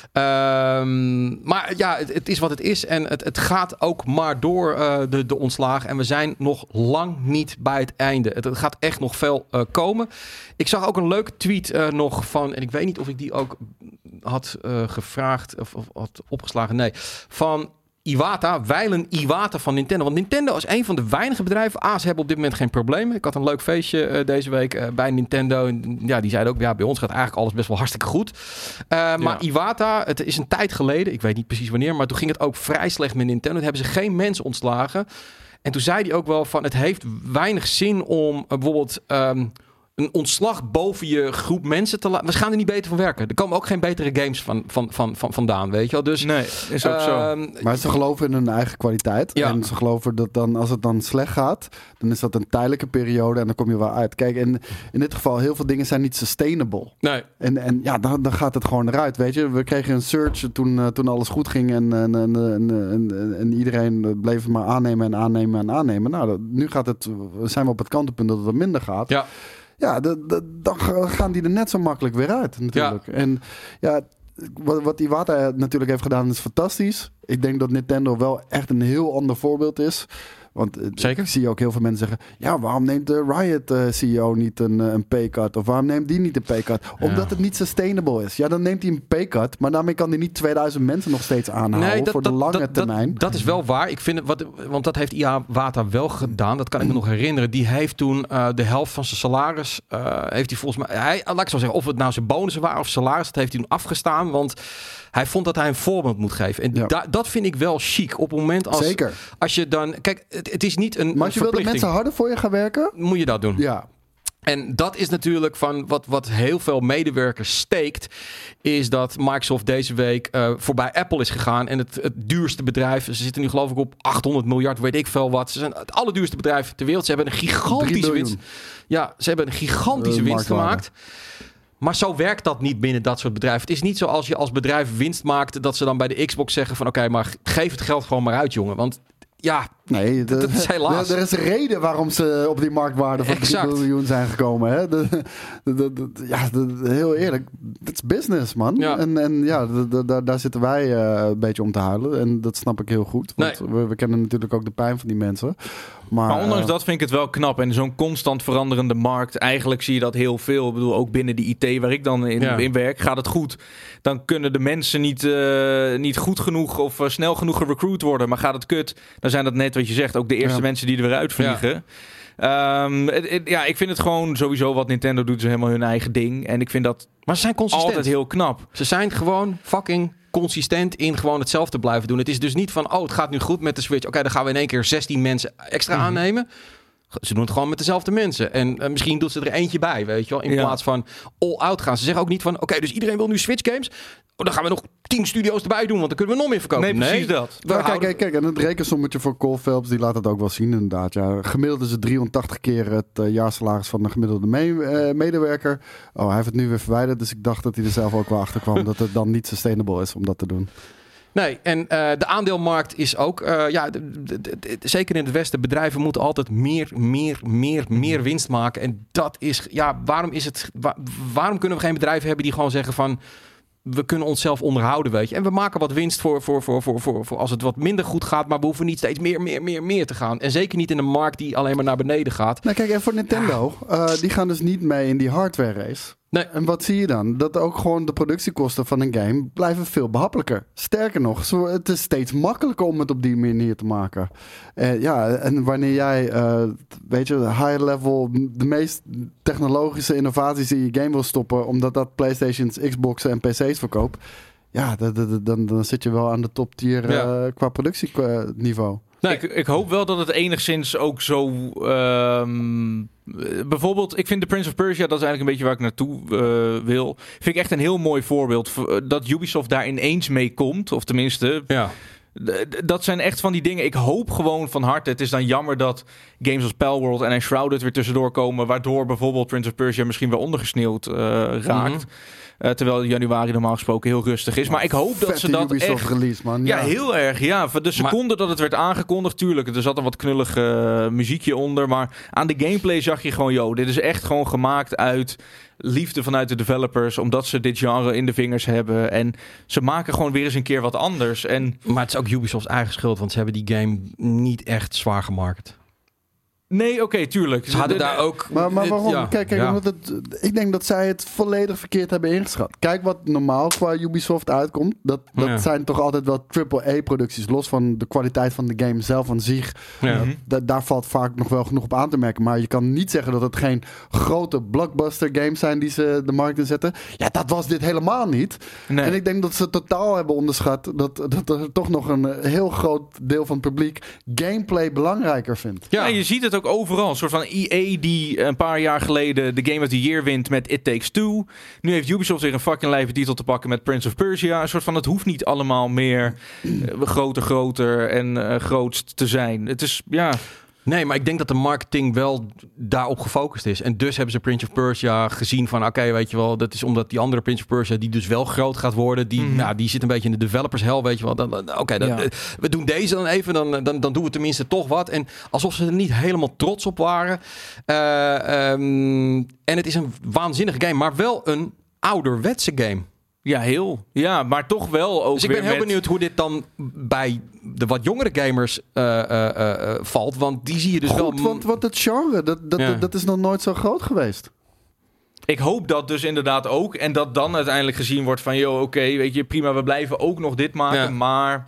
Um, maar ja, het, het is wat het is. En het, het gaat ook maar door uh, de, de ontslagen. En we zijn nog lang niet bij het einde. Het, het gaat echt nog veel uh, komen. Ik zag ook een leuke tweet uh, nog van... En ik weet niet of ik die ook had uh, gevraagd of, of had opgeslagen. Nee, van... Iwata, wijlen Iwata van Nintendo. Want Nintendo is een van de weinige bedrijven. A, ze hebben op dit moment geen problemen. Ik had een leuk feestje uh, deze week uh, bij Nintendo. En, ja, die zeiden ook, ja, bij ons gaat eigenlijk alles best wel hartstikke goed. Uh, ja. Maar Iwata, het is een tijd geleden, ik weet niet precies wanneer, maar toen ging het ook vrij slecht met Nintendo. Toen hebben ze geen mensen ontslagen. En toen zei hij ook wel van, het heeft weinig zin om uh, bijvoorbeeld... Um, een ontslag boven je groep mensen te laten. We gaan er niet beter van werken. Er komen ook geen betere games van, van, van, van vandaan, weet je wel. Dus, nee, is ook uh, zo. Maar ze geloven in hun eigen kwaliteit. Ja. En ze geloven dat dan, als het dan slecht gaat, dan is dat een tijdelijke periode en dan kom je wel uit. Kijk, en in dit geval, heel veel dingen zijn niet sustainable. Nee. En, en ja, dan, dan gaat het gewoon eruit, weet je. We kregen een surge toen, uh, toen alles goed ging en, en, en, en, en, en iedereen bleef het maar aannemen en aannemen en aannemen. Nou, dat, nu gaat het, zijn we op het kantelpunt dat het wat minder gaat. Ja. Ja, de, de, dan gaan die er net zo makkelijk weer uit, natuurlijk. Ja. En ja, wat, wat Iwata natuurlijk heeft gedaan is fantastisch. Ik denk dat Nintendo wel echt een heel ander voorbeeld is. Want uh, Zeker. ik zie ook heel veel mensen zeggen... ja, waarom neemt de Riot uh, C E O niet een, uh, een paycut? Of waarom neemt die niet een paycut? Omdat ja. het niet sustainable is. Ja, dan neemt hij een paycut... maar daarmee kan hij niet tweeduizend mensen nog steeds aanhouden... Nee, dat, voor dat, de lange dat, termijn. Dat, dat is wel waar. Ik vind het, wat, want dat heeft I A Wata wel gedaan. Dat kan ik me nog herinneren. Die heeft toen uh, de helft van zijn salaris... Uh, heeft hij volgens mij... Hij, laat ik zo zeggen, of het nou zijn bonussen waren of salaris... dat heeft hij toen afgestaan, want... Hij vond dat hij een voorbeeld moet geven. En ja. da- dat vind ik wel chic. Op het moment als... Zeker. Als je dan... Kijk, het, het is niet een Maar als je wil dat mensen harder voor je gaan werken... Moet je dat doen. Ja. En dat is natuurlijk van wat, wat heel veel medewerkers steekt... is dat Microsoft deze week uh, voorbij Apple is gegaan... en het, het duurste bedrijf... ze zitten nu geloof ik op achthonderd miljard, weet ik veel wat. Ze zijn het allerduurste bedrijf ter wereld. Ze hebben een gigantische winst. Ja, ze hebben een gigantische uh, winst gemaakt... Maar zo werkt dat niet binnen dat soort bedrijven. Het is niet zoals je als bedrijf winst maakt... dat ze dan bij de Xbox zeggen van... oké, okay, maar geef het geld gewoon maar uit, jongen. Want ja, nee, de, dat is helaas. De, er is een reden waarom ze op die marktwaarde van drie biljoen zijn gekomen. Hè? De, de, de, de, ja, de, heel eerlijk, het is business, man. Ja. En, en ja, de, de, de, daar zitten wij uh, een beetje om te huilen. En dat snap ik heel goed. Want nee. we, we kennen natuurlijk ook de pijn van die mensen. Maar, maar ondanks uh, dat vind ik het wel knap. En zo'n constant veranderende markt, eigenlijk zie je dat heel veel. Ik bedoel, ook binnen de I T waar ik dan in, ja. in werk, gaat het goed. Dan kunnen de mensen niet, uh, niet goed genoeg of uh, snel genoeg gerecruit worden. Maar gaat het kut, dan zijn dat net wat je zegt, ook de eerste ja. mensen die er weer uitvliegen. Ja. Um, het, het, ja, ik vind het gewoon sowieso wat Nintendo doet, is helemaal hun eigen ding. En ik vind dat maar ze zijn consistent. altijd heel knap. Ze zijn gewoon fucking consistent in gewoon hetzelfde blijven doen. Het is dus niet van, oh, het gaat nu goed met de Switch. Oké, okay, dan gaan we in één keer zestien mensen extra mm-hmm. aannemen. Ze doen het gewoon met dezelfde mensen. En uh, misschien doet ze er eentje bij, weet je wel. In ja. plaats van all-out gaan. Ze zeggen ook niet van, oké, okay, dus iedereen wil nu Switch games. Oh, dan gaan we nog tien studio's erbij doen, want dan kunnen we nog meer verkopen. Nee, precies nee, dat. Nou, kijk, kijk, kijk, en het rekensommetje voor Cole Phelps, die laat het ook wel zien inderdaad. Ja, gemiddeld is het driehonderdtachtig keer het uh, jaarsalaris van de gemiddelde me- uh, medewerker. Oh, hij heeft het nu weer verwijderd, dus ik dacht dat hij er zelf ook wel achter kwam dat het dan niet sustainable is om dat te doen. Nee, en uh, de aandeelmarkt is ook, uh, ja, de, de, de, de, zeker in het Westen, bedrijven moeten altijd meer, meer, meer, meer winst maken. En dat is, ja, waarom is het, waar, waarom kunnen we geen bedrijven hebben die gewoon zeggen van, we kunnen onszelf onderhouden, weet je. En we maken wat winst voor, voor, voor, voor, voor, voor als het wat minder goed gaat, maar we hoeven niet steeds meer, meer, meer, meer te gaan. En zeker niet in een markt die alleen maar naar beneden gaat. Nou kijk, en voor Nintendo, ja. uh, die gaan dus niet mee in die hardware race. Nee. En wat zie je dan? Dat ook gewoon de productiekosten van een game blijven veel behappelijker. Sterker nog, zo, het is steeds makkelijker om het op die manier te maken. Uh, ja, en wanneer jij, uh, weet je, high level, de meest technologische innovaties in je game wil stoppen, omdat dat PlayStation's, Xboxen en P C's verkoopt, ja, dan, dan, dan zit je wel aan de top tier ja. uh, qua productieniveau. Nee. Ik, ik hoop wel dat het enigszins ook zo... Um, bijvoorbeeld, ik vind de Prince of Persia, dat is eigenlijk een beetje waar ik naartoe uh, wil. Vind ik echt een heel mooi voorbeeld. Dat Ubisoft daar ineens mee komt. Of tenminste... Ja. Dat zijn echt van die dingen. Ik hoop gewoon van harte. Het is dan jammer dat games als Palworld en Enshrouded weer tussendoor komen. Waardoor bijvoorbeeld Prince of Persia misschien weer ondergesneeuwd uh, raakt. Mm-hmm. Uh, terwijl januari normaal gesproken heel rustig is. Maar ik hoop dat ze dat Ubisoft echt... release, man. Ja. ja, heel erg. Ja, voor de seconde maar... dat het werd aangekondigd, tuurlijk. Er zat een wat knullig uh, muziekje onder. Maar aan de gameplay zag je gewoon, yo, dit is echt gewoon gemaakt uit liefde vanuit de developers. Omdat ze dit genre in de vingers hebben. En ze maken gewoon weer eens een keer wat anders. En... Maar het is ook Ubisofts eigen schuld. Want ze hebben die game niet echt zwaar gemarket. Nee, oké, okay, tuurlijk. Ze hadden daar ook... Maar, maar waarom? Ja, kijk, kijk ja. omdat het, ik denk dat zij het volledig verkeerd hebben ingeschat. Kijk wat normaal qua Ubisoft uitkomt. Dat, dat ja. zijn toch altijd wel triple A-producties. Los van de kwaliteit van de game zelf aan zich. Ja. Uh, da, daar valt vaak nog wel genoeg op aan te merken. Maar je kan niet zeggen dat het geen grote blockbuster games zijn die ze de markt in zetten. Ja, dat was dit helemaal niet. Nee. En ik denk dat ze totaal hebben onderschat dat, dat er toch nog een heel groot deel van het publiek gameplay belangrijker vindt. Ja, ja je ziet het ook overal. Een soort van E A die een paar jaar geleden de Game of the Year wint met It Takes Two. Nu heeft Ubisoft weer een fucking lijve titel te pakken met Prince of Persia. Een soort van, het hoeft niet allemaal meer uh, groter, groter en uh, grootst te zijn. Het is, ja... Nee, maar ik denk dat de marketing wel daarop gefocust is. En dus hebben ze Prince of Persia gezien van... oké, okay, weet je wel, dat is omdat die andere Prince of Persia... die dus wel groot gaat worden... die, mm. nou, die zit een beetje in de developers hell, weet je wel. Oké, okay, ja. we doen deze dan even, dan, dan, dan doen we tenminste toch wat. En alsof ze er niet helemaal trots op waren. Uh, um, en het is een waanzinnige game, maar wel een ouderwetse game. Ja, heel. Ja, maar toch wel ook Dus ik ben weer heel met... benieuwd hoe dit dan bij de wat jongere gamers uh, uh, uh, valt. Want die zie je dus Goed, wel... want, want het genre, dat, dat, Ja. dat is nog nooit zo groot geweest. Ik hoop dat dus inderdaad ook. En dat dan uiteindelijk gezien wordt van... joh, oké, okay, weet je, prima, we blijven ook nog dit maken. Ja. Maar...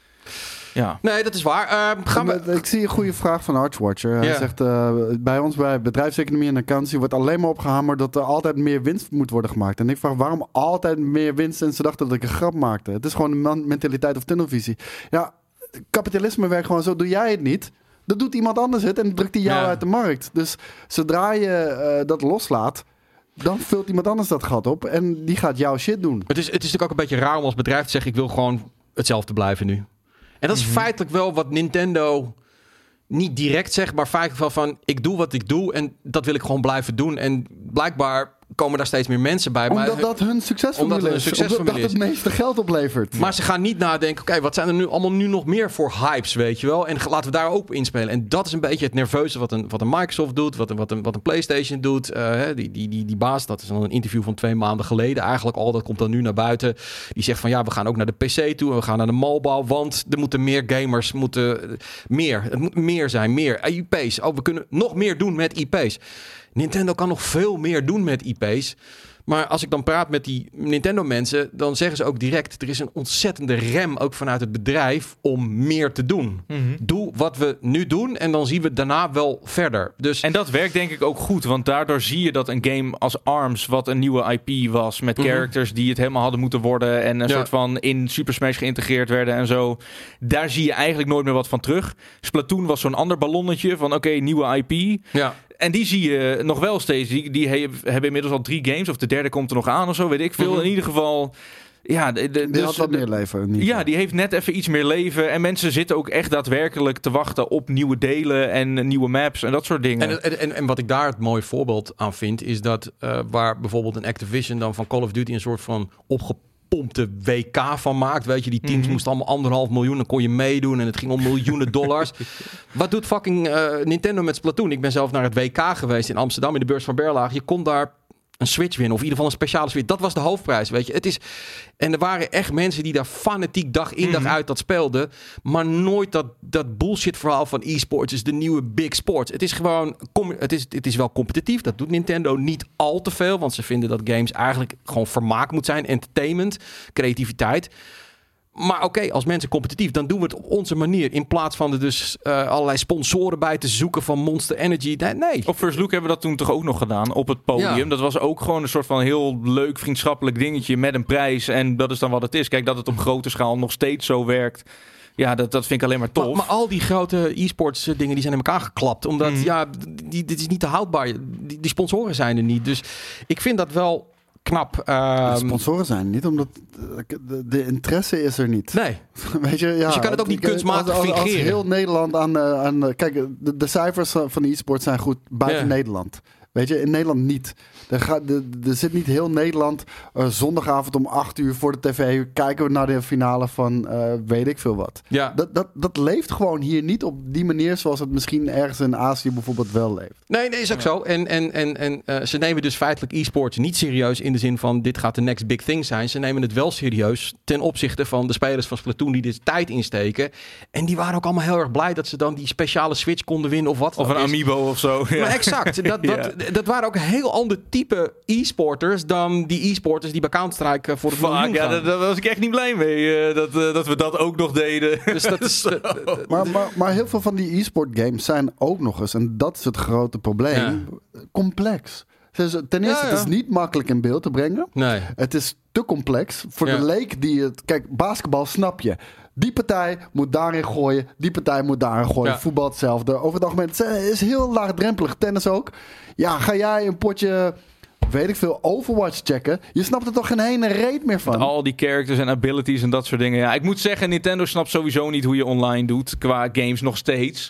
Ja. Nee, dat is waar. Uh, gaan we... Ik zie een goede vraag van Archwatcher. Hij Ja. zegt, uh, bij ons bij bedrijfseconomie en accountancy wordt alleen maar opgehamerd dat er altijd meer winst moet worden gemaakt. En ik vraag, waarom altijd meer winst? En ze dachten dat ik een grap maakte. Het is gewoon een man- mentaliteit of tunnelvisie. Ja, kapitalisme werkt gewoon zo. Doe jij het niet, dan doet iemand anders het en drukt hij jou Ja. uit de markt. Dus zodra je uh, dat loslaat, dan vult iemand anders dat gat op en die gaat jouw shit doen. Het is, het is natuurlijk ook een beetje raar om als bedrijf te zeggen... ik wil gewoon hetzelfde blijven nu. En dat is Mm-hmm. feitelijk wel wat Nintendo niet direct zegt... maar feitelijk wel van, ik doe wat ik doe... en dat wil ik gewoon blijven doen. En blijkbaar komen daar steeds meer mensen bij. Omdat maar, dat hun succesformule Omdat het een is. succesformule Omdat dat het meeste geld oplevert. Maar ze gaan niet nadenken... oké, wat zijn er nu allemaal nu nog meer voor hypes, weet je wel? En laten we daar ook op inspelen. En dat is een beetje het nerveuze wat een, wat een Microsoft doet... wat een, wat een, wat een PlayStation doet. Uh, die, die, die, die baas, dat is dan een interview van twee maanden geleden... eigenlijk al, dat komt dan nu naar buiten. Die zegt van, ja, we gaan ook naar de P C toe... en we gaan naar de mobile, want er moeten meer gamers... moeten meer, het moet meer zijn, meer I P's. Oh, we kunnen nog meer doen met I P's. Nintendo kan nog veel meer doen met I P's... Maar als ik dan praat met die Nintendo-mensen... dan zeggen ze ook direct... er is een ontzettende rem ook vanuit het bedrijf... om meer te doen. Mm-hmm. Doe wat we nu doen... en dan zien we daarna wel verder. Dus... En dat werkt denk ik ook goed. Want daardoor zie je dat een game als ARMS... wat een nieuwe I P was... met Mm-hmm. characters die het helemaal hadden moeten worden... en een Ja. soort van in Super Smash geïntegreerd werden en zo. Daar zie je eigenlijk nooit meer wat van terug. Splatoon was zo'n ander ballonnetje... van oké, okay, nieuwe I P... ja. En die zie je nog wel steeds. Die, die he- hebben inmiddels al drie games. Of de derde komt er nog aan of zo, weet ik veel. Mm-hmm. In ieder geval... Ja, de, de, Die dus, had wat meer leven. in ieder ja, geval. die heeft net even iets meer leven. En mensen zitten ook echt daadwerkelijk te wachten op nieuwe delen en nieuwe maps en dat soort dingen. En, en, en, en wat ik daar het mooie voorbeeld aan vind... is dat uh, waar bijvoorbeeld een Activision... dan van Call of Duty een soort van opgepompte W K van maakt. Weet je, die teams Mm-hmm. moesten allemaal anderhalf miljoen... dan kon je meedoen en het ging om miljoenen dollars. Wat doet fucking uh, Nintendo met Splatoon? Ik ben zelf naar het W K geweest in Amsterdam... in de beurs van Berlage. Je kon daar... een Switch winnen, of in ieder geval een speciale Switch. Dat was de hoofdprijs, weet je. Het is, en er waren echt mensen die daar fanatiek dag in dag Mm-hmm. uit dat speelden, maar nooit dat, dat bullshit verhaal van e-sports is de nieuwe big sports. Het is gewoon, com- het is, het is wel competitief. Dat doet Nintendo niet al te veel, want ze vinden dat games eigenlijk gewoon vermaak moet zijn, entertainment, creativiteit. Maar oké, okay, als mensen competitief, dan doen we het op onze manier. In plaats van er dus uh, allerlei sponsoren bij te zoeken van Monster Energy. Nee, nee. Op First Look hebben we dat toen toch ook nog gedaan op het podium. Ja. Dat was ook gewoon een soort van heel leuk vriendschappelijk dingetje met een prijs. En dat is dan wat het is. Kijk, dat het op grote schaal nog steeds zo werkt. Ja, dat, dat vind ik alleen maar tof. Maar, maar al die grote e-sports dingen die zijn in elkaar geklapt. Omdat, Mm. ja, die, dit is niet te houdbaar. Die, die sponsoren zijn er niet. Dus ik vind dat wel knap. De Um, sponsoren zijn er niet, omdat de, de interesse is er niet. nee. Weet je, ja, Dus je kan het ook niet ik- kunstmatig als, als, als fingeren. heel Nederland aan... uh, aan uh, kijk, de, de cijfers van de e-sport zijn goed buiten Ja. Nederland. Weet je, in Nederland niet. Er, gaat, er, er zit niet heel Nederland uh, zondagavond om acht uur voor de tv... kijken we naar de finale van uh, weet ik veel wat. Ja. Dat, dat, dat leeft gewoon hier niet op die manier... zoals het misschien ergens in Azië bijvoorbeeld wel leeft. Nee, nee, is ook zo. En, en, en, en uh, ze nemen dus feitelijk e-sports niet serieus in de zin van dit gaat de next big thing zijn. Ze nemen het wel serieus ten opzichte van de spelers van Splatoon die dit tijd insteken. En die waren ook allemaal heel erg blij dat ze dan die speciale Switch konden winnen of wat. Of een dat is. Amiibo of zo. Ja. Maar exact. Dat, dat, Ja. dat waren ook een heel ander type e-sporters dan die e-sporters die bij Counter-Strike voor de Fuck, miljoen ja, gaan. daar, daar was ik echt niet blij mee. Uh, dat, uh, dat we dat ook nog deden. Dus dat is... Zo. Maar, maar, maar heel veel van die e-sport games zijn ook nog eens... en dat is het grote probleem, complex. Dus ten eerste, Ja, ja. het is niet makkelijk in beeld te brengen. Nee. Het is te complex. Voor Ja. de leek die het... Kijk, basketbal snap je. Die partij moet daarin gooien. Die partij moet daarin gooien. Ja. Voetbal hetzelfde. Over het algemeen, het is heel laagdrempelig. Tennis ook. Ja, ga jij een potje... weet ik veel, Overwatch checken. Je snapt er toch geen ene reet meer van. Al die characters en abilities en dat soort dingen. Ja, ik moet zeggen, Nintendo snapt sowieso niet hoe je online doet qua games nog steeds.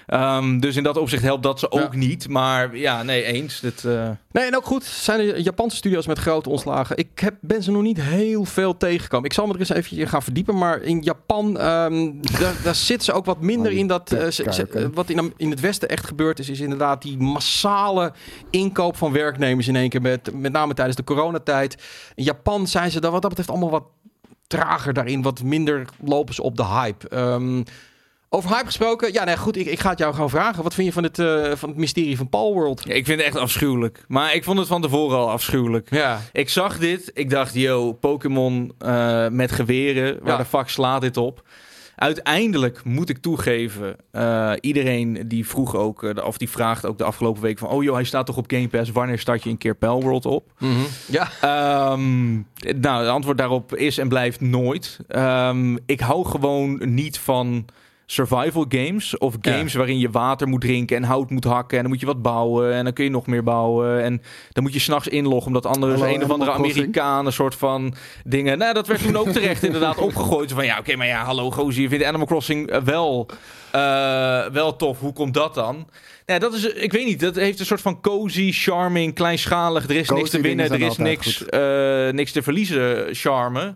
Um, dus in dat opzicht helpt dat ze ook Ja. niet. Maar ja, nee, eens. Dat, uh... Nee, en ook goed, zijn er Japanse studio's met grote ontslagen. Ik heb, ben ze nog niet heel veel tegengekomen. Ik zal me er eens even in gaan verdiepen. Maar in Japan, um, daar, daar zit ze ook wat minder Oh, in dat... Uh, ze, ze, kijken. wat in, in het Westen echt gebeurd is, is inderdaad die massale inkoop van werknemers in één keer. Met, met name tijdens de coronatijd. In Japan zijn ze daar wat dat betreft allemaal wat trager daarin. Wat minder lopen ze op de hype. Um, Over hype gesproken. Ja, nee, goed. Ik, ik ga het jou gewoon vragen. Wat vind je van het, uh, van het mysterie van Palworld? Ja, ik vind het echt afschuwelijk. Maar ik vond het van tevoren al afschuwelijk. Ja. Ik zag dit. Ik dacht, yo, Pokémon uh, met geweren. Waar Ja. de fuck slaat dit op? Uiteindelijk moet ik toegeven, uh, iedereen die vroeg ook, uh, of die vraagt ook de afgelopen week van, oh joh, hij staat toch op Game Pass, wanneer start je een keer Palworld op? Mm-hmm. Ja. Um, nou, het antwoord daarop is en blijft nooit. Um, ik hou gewoon niet van survival games of games ja. waarin je water moet drinken en hout moet hakken en dan moet je wat bouwen en dan kun je nog meer bouwen en dan moet je 's nachts inloggen omdat anders Hallo, een of andere Animal Amerikaan een soort van dingen. Nou, dat werd toen ook terecht inderdaad opgegooid. Van ja, oké, okay, maar ja, hallo gozer, je vindt Animal Crossing wel, uh, wel tof. Hoe komt dat dan? Ja, dat is, ik weet niet, dat heeft een soort van cozy, charming, kleinschalig. Er is Cozy niks te winnen, er is niks, uh, niks te verliezen, charme.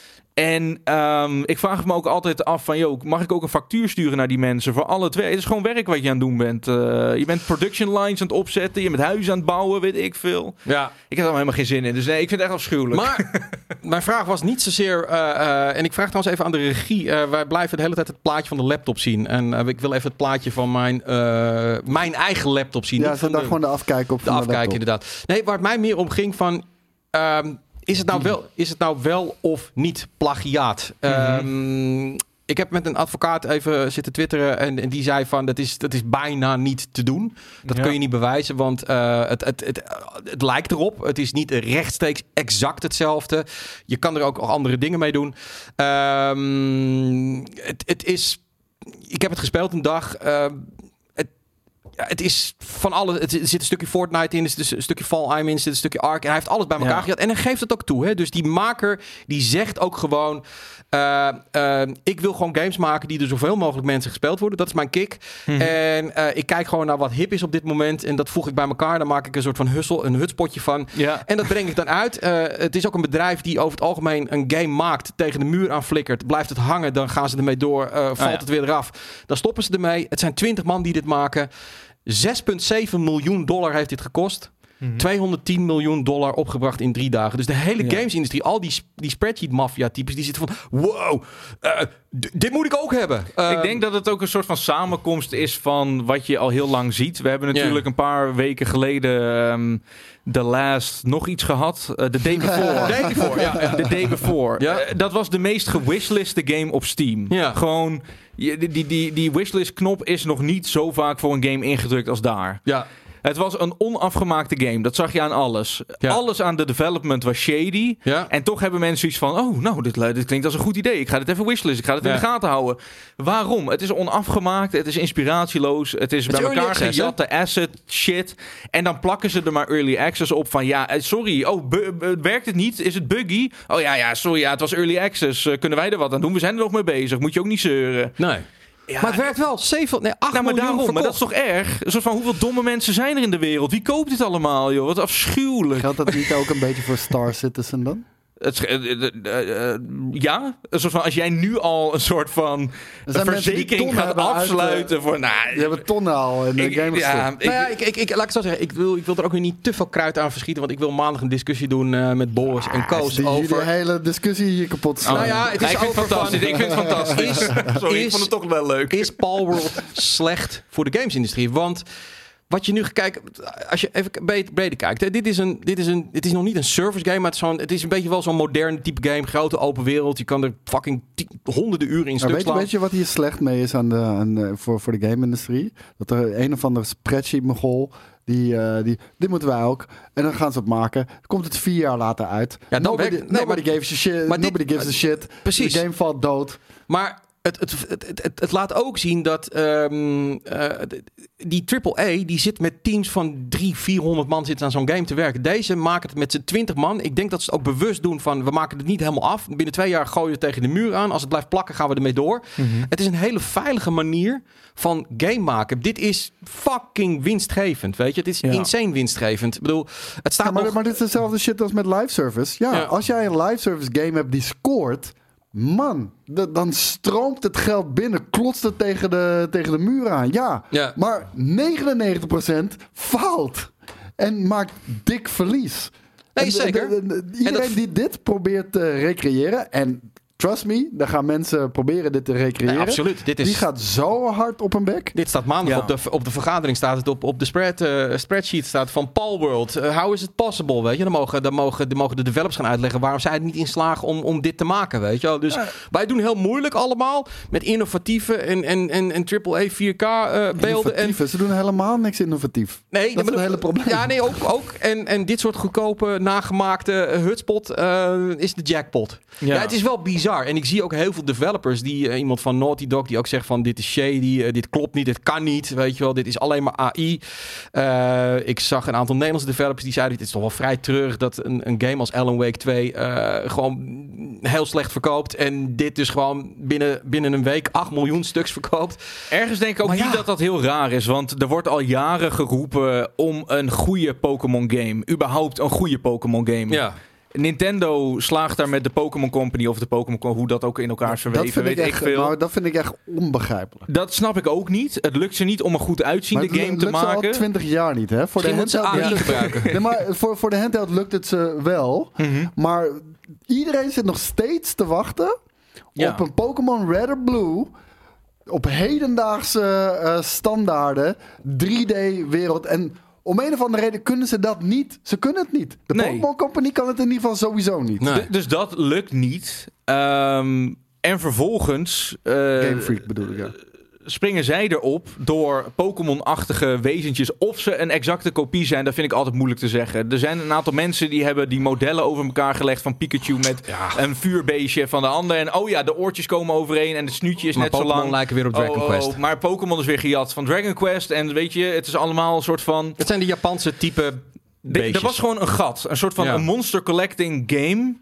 En um, ik vraag me ook altijd af van, joh, mag ik ook een factuur sturen naar die mensen voor alle twee? Het is gewoon werk wat je aan het doen bent. Uh, je bent production lines aan het opzetten, je bent huizen aan het bouwen, weet ik veel. Ja. Ik heb er helemaal geen zin in, dus nee, ik vind het echt afschuwelijk. Maar mijn vraag was niet zozeer, uh, uh, en ik vraag trouwens even aan de regie, uh, wij blijven de hele tijd het plaatje van de laptop zien. En uh, ik wil even het plaatje van mijn, uh, mijn eigen laptop zien. Ja, niet ze van daar de, gewoon de afkijk op de van de afkijk laptop. inderdaad. Nee, waar het mij meer om ging van... Um, Is het, nou wel, is het nou wel of niet plagiaat? Mm-hmm. Um, ik heb met een advocaat even zitten twitteren en, en die zei van dat is, dat is bijna niet te doen. Dat ja. kun je niet bewijzen, want uh, het, het, het, het lijkt erop. Het is niet rechtstreeks exact hetzelfde. Je kan er ook andere dingen mee doen. Um, het, het is... Ik heb het gespeeld een dag... Uh, Ja, het is van alles. Het zit een stukje Fortnite in, er zit een stukje Valheim in, er zit een stukje Ark. En hij heeft alles bij elkaar ja. gehad. En hij geeft het ook toe. Hè? Dus die maker die zegt ook gewoon... Uh, uh, ik wil gewoon games maken die door zoveel mogelijk mensen gespeeld worden. Dat is mijn kick. Mm-hmm. En uh, ik kijk gewoon naar wat hip is op dit moment. En dat voeg ik bij elkaar. Dan maak ik een soort van hussel, een hutspotje van. Ja. En dat breng ik dan uit. Uh, het is ook een bedrijf die over het algemeen een game maakt. Tegen de muur aan flikkert. Blijft het hangen. Dan gaan ze ermee door. Uh, valt oh, ja. het weer eraf. Dan stoppen ze ermee. Het zijn twintig man die dit maken. zes komma zeven miljoen dollar heeft dit gekost. Mm-hmm. tweehonderdtien miljoen dollar opgebracht in drie dagen. Dus de hele ja. gamesindustrie, al die, die spreadsheet-mafia-types, die zitten van... Wow, uh, d- dit moet ik ook hebben. Uh, ik denk dat het ook een soort van samenkomst is van wat je al heel lang ziet. We hebben natuurlijk yeah. een paar weken geleden... Um, The Last nog iets gehad. Uh, the Day Before. Day before ja, ja. The Day Before. Ja. Uh, dat was de meest gewishliste game op Steam. Ja. Gewoon, die, die, die, die wishlist-knop is nog niet zo vaak voor een game ingedrukt als daar. Ja. Het was een onafgemaakte game. Dat zag je aan alles. Ja. Alles aan de development was shady. Ja. En toch hebben mensen zoiets van... Oh, nou, dit, dit klinkt als een goed idee. Ik ga dit even wishlist. Ik ga dit ja. in de gaten houden. Waarom? Het is onafgemaakt. Het is inspiratieloos. Het is het bij is elkaar gejatte asset shit. En dan plakken ze er maar early access op van... Ja, sorry. Oh, bu- bu- werkt het niet? Is het buggy? Oh ja, ja, sorry. Ja, het was early access. Uh, kunnen wij er wat aan doen? We zijn er nog mee bezig. Moet je ook niet zeuren. Nee. Ja, maar het werkt wel. zeven, nee, acht nou, maar miljoen daarom, verkocht. Maar dat is toch erg? Een soort van hoeveel domme mensen zijn er in de wereld? Wie koopt dit allemaal, joh? Wat afschuwelijk. Geldt dat niet ook een beetje voor Star Citizen dan? Het, uh, uh, uh, ja, een soort van als jij nu al een soort van een verzekering gaat afsluiten uit, voor... Nou, die hebben tonnen al in de game ja, ik, nou ja, ik, ik, ik, laat ik zo zeggen, ik wil, ik wil er ook weer niet te veel kruid aan verschieten, want ik wil maandag een discussie doen uh, met Boris en Koos die, over... De hele discussie hier kapot slaan. Oh, nou ja, het is ja, ik, vind het fantastisch, van, ik vind het fantastisch. Is, Sorry, is, ik vond het toch wel leuk. Is Palworld slecht voor de gamesindustrie? Want... Wat je nu kijkt, als je even breder kijkt. Hè, dit, is een, dit, is een, dit is nog niet een service game, maar het is, zo'n, het is een beetje wel zo'n modern type game. Grote open wereld. Je kan er fucking tien, honderden uren in stuk weet slaan. Je, weet je wat hier slecht mee is aan de, aan de, voor, voor de game-industrie? Dat er een of andere spreadsheet-mogol... Die, uh, die, dit moeten wij ook. En dan gaan ze het maken. Dan komt het vier jaar later uit. Ja, nobody werkt, nee, nobody, gives a shit, nobody dit, gives a shit. Precies. De game valt dood. Maar Het, het, het, het, het laat ook zien dat um, uh, die triple A die zit met teams van drie, vierhonderd man zitten aan zo'n game te werken. Deze maken het met z'n twintig man. Ik denk dat ze het ook bewust doen van we maken het niet helemaal af. Binnen twee jaar gooien we het tegen de muur aan. Als het blijft plakken gaan we ermee door. Mm-hmm. Het is een hele veilige manier van game maken. Dit is fucking winstgevend, weet je. Het is ja. insane winstgevend. Ik bedoel, het staat ja, maar, nog... maar dit is dezelfde shit als met live service. Ja, ja, als jij een live service game hebt die scoort, man, d- dan stroomt het geld binnen, klotst het tegen de, tegen de muur aan. Ja, ja. Maar negenennegentig procent faalt en maakt dik verlies. Nee, en, zeker. De, de, de, iedereen dat... die dit probeert te recreëren, en trust me, dan gaan mensen proberen dit te recreëren. Nee, absoluut. Dit is... Die gaat zo hard op hun bek. Dit staat maandag ja. op, de, op de vergadering. Staat het op, op de spread, uh, spreadsheet staat van Palworld. Uh, how is it possible? Weet je? Dan mogen, dan, mogen, dan mogen de developers gaan uitleggen waarom zij het niet in slagen om, om dit te maken. Weet je? Dus ja. wij doen heel moeilijk allemaal met innovatieve en, en, en, en triple A vier K uh, beelden. En... Ze doen helemaal niks innovatief. Nee, dat is het hele probleem. Ja, nee, ook. ook. En, en dit soort goedkope, nagemaakte uh, hutspot uh, is de jackpot. Ja. Ja, het is wel bizar. En ik zie ook heel veel developers, die uh, iemand van Naughty Dog, die ook zegt van dit is shady, uh, dit klopt niet, dit kan niet, weet je wel, dit is alleen maar A I. Uh, ik zag een aantal Nederlandse developers die zeiden, dit is toch wel vrij treurig dat een, een game als Alan Wake twee uh, gewoon heel slecht verkoopt en dit dus gewoon binnen, binnen een week acht miljoen stuks verkoopt. Ergens denk ik ook maar niet ja. dat dat heel raar is, want er wordt al jaren geroepen om een goede Pokémon game, überhaupt een goede Pokémon game. Ja. Nintendo slaagt daar met de Pokémon Company of de Pokémon, hoe dat ook in elkaar is verweven, weet ik ik veel. Nou, dat vind ik echt onbegrijpelijk. Dat snap ik ook niet. Het lukt ze niet om een goed uitziende maar game te maken. Het lukt al twintig jaar niet, hè? Voor de handheld A I gebruiken. Nee, maar voor, voor de handheld lukt het ze wel. Mm-hmm. Maar iedereen zit nog steeds te wachten ja. op een Pokémon Red or Blue, op hedendaagse uh, standaarden, drie D-wereld. En om een of andere reden kunnen ze dat niet. Ze kunnen het niet. De nee. Pokémon Company kan het in ieder geval sowieso niet. Nee. D- dus dat lukt niet. Um, en vervolgens... Uh, Game Freak bedoel ik, ja. springen zij erop door Pokémon-achtige wezentjes. Of ze een exacte kopie zijn, dat vind ik altijd moeilijk te zeggen. Er zijn een aantal mensen die hebben die modellen over elkaar gelegd van Pikachu met ja. een vuurbeestje van de ander. En oh ja, de oortjes komen overeen en het snuitje is maar net Pokemon zo lang. lijken weer op Dragon oh, Quest. Oh, maar Pokémon is weer gejat van Dragon Quest. En weet je, het is allemaal een soort van... Het zijn de Japanse type beestjes. Er was gewoon een gat. Een soort van ja. een monster collecting game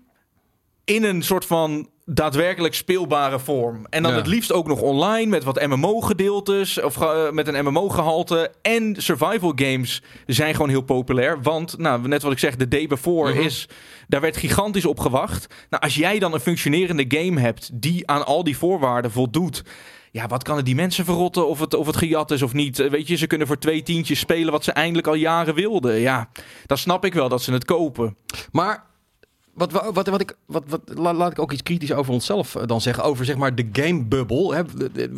in een soort van daadwerkelijk speelbare vorm. En dan ja. het liefst ook nog online met wat M M O-gedeeltes of uh, met een M M O-gehalte. En survival games zijn gewoon heel populair. Want, nou, net wat ik zeg, de day before mm-hmm. is... Daar werd gigantisch op gewacht. Nou, als jij dan een functionerende game hebt die aan al die voorwaarden voldoet... Ja, wat kan het die mensen verrotten of het, of het gejat is of niet? Weet je, ze kunnen voor twee tientjes spelen wat ze eindelijk al jaren wilden. Ja, dan snap ik wel dat ze het kopen. Maar... Wat, wat, wat ik, wat, wat, laat ik ook iets kritisch over onszelf dan zeggen. Over zeg maar de game bubble. Hè.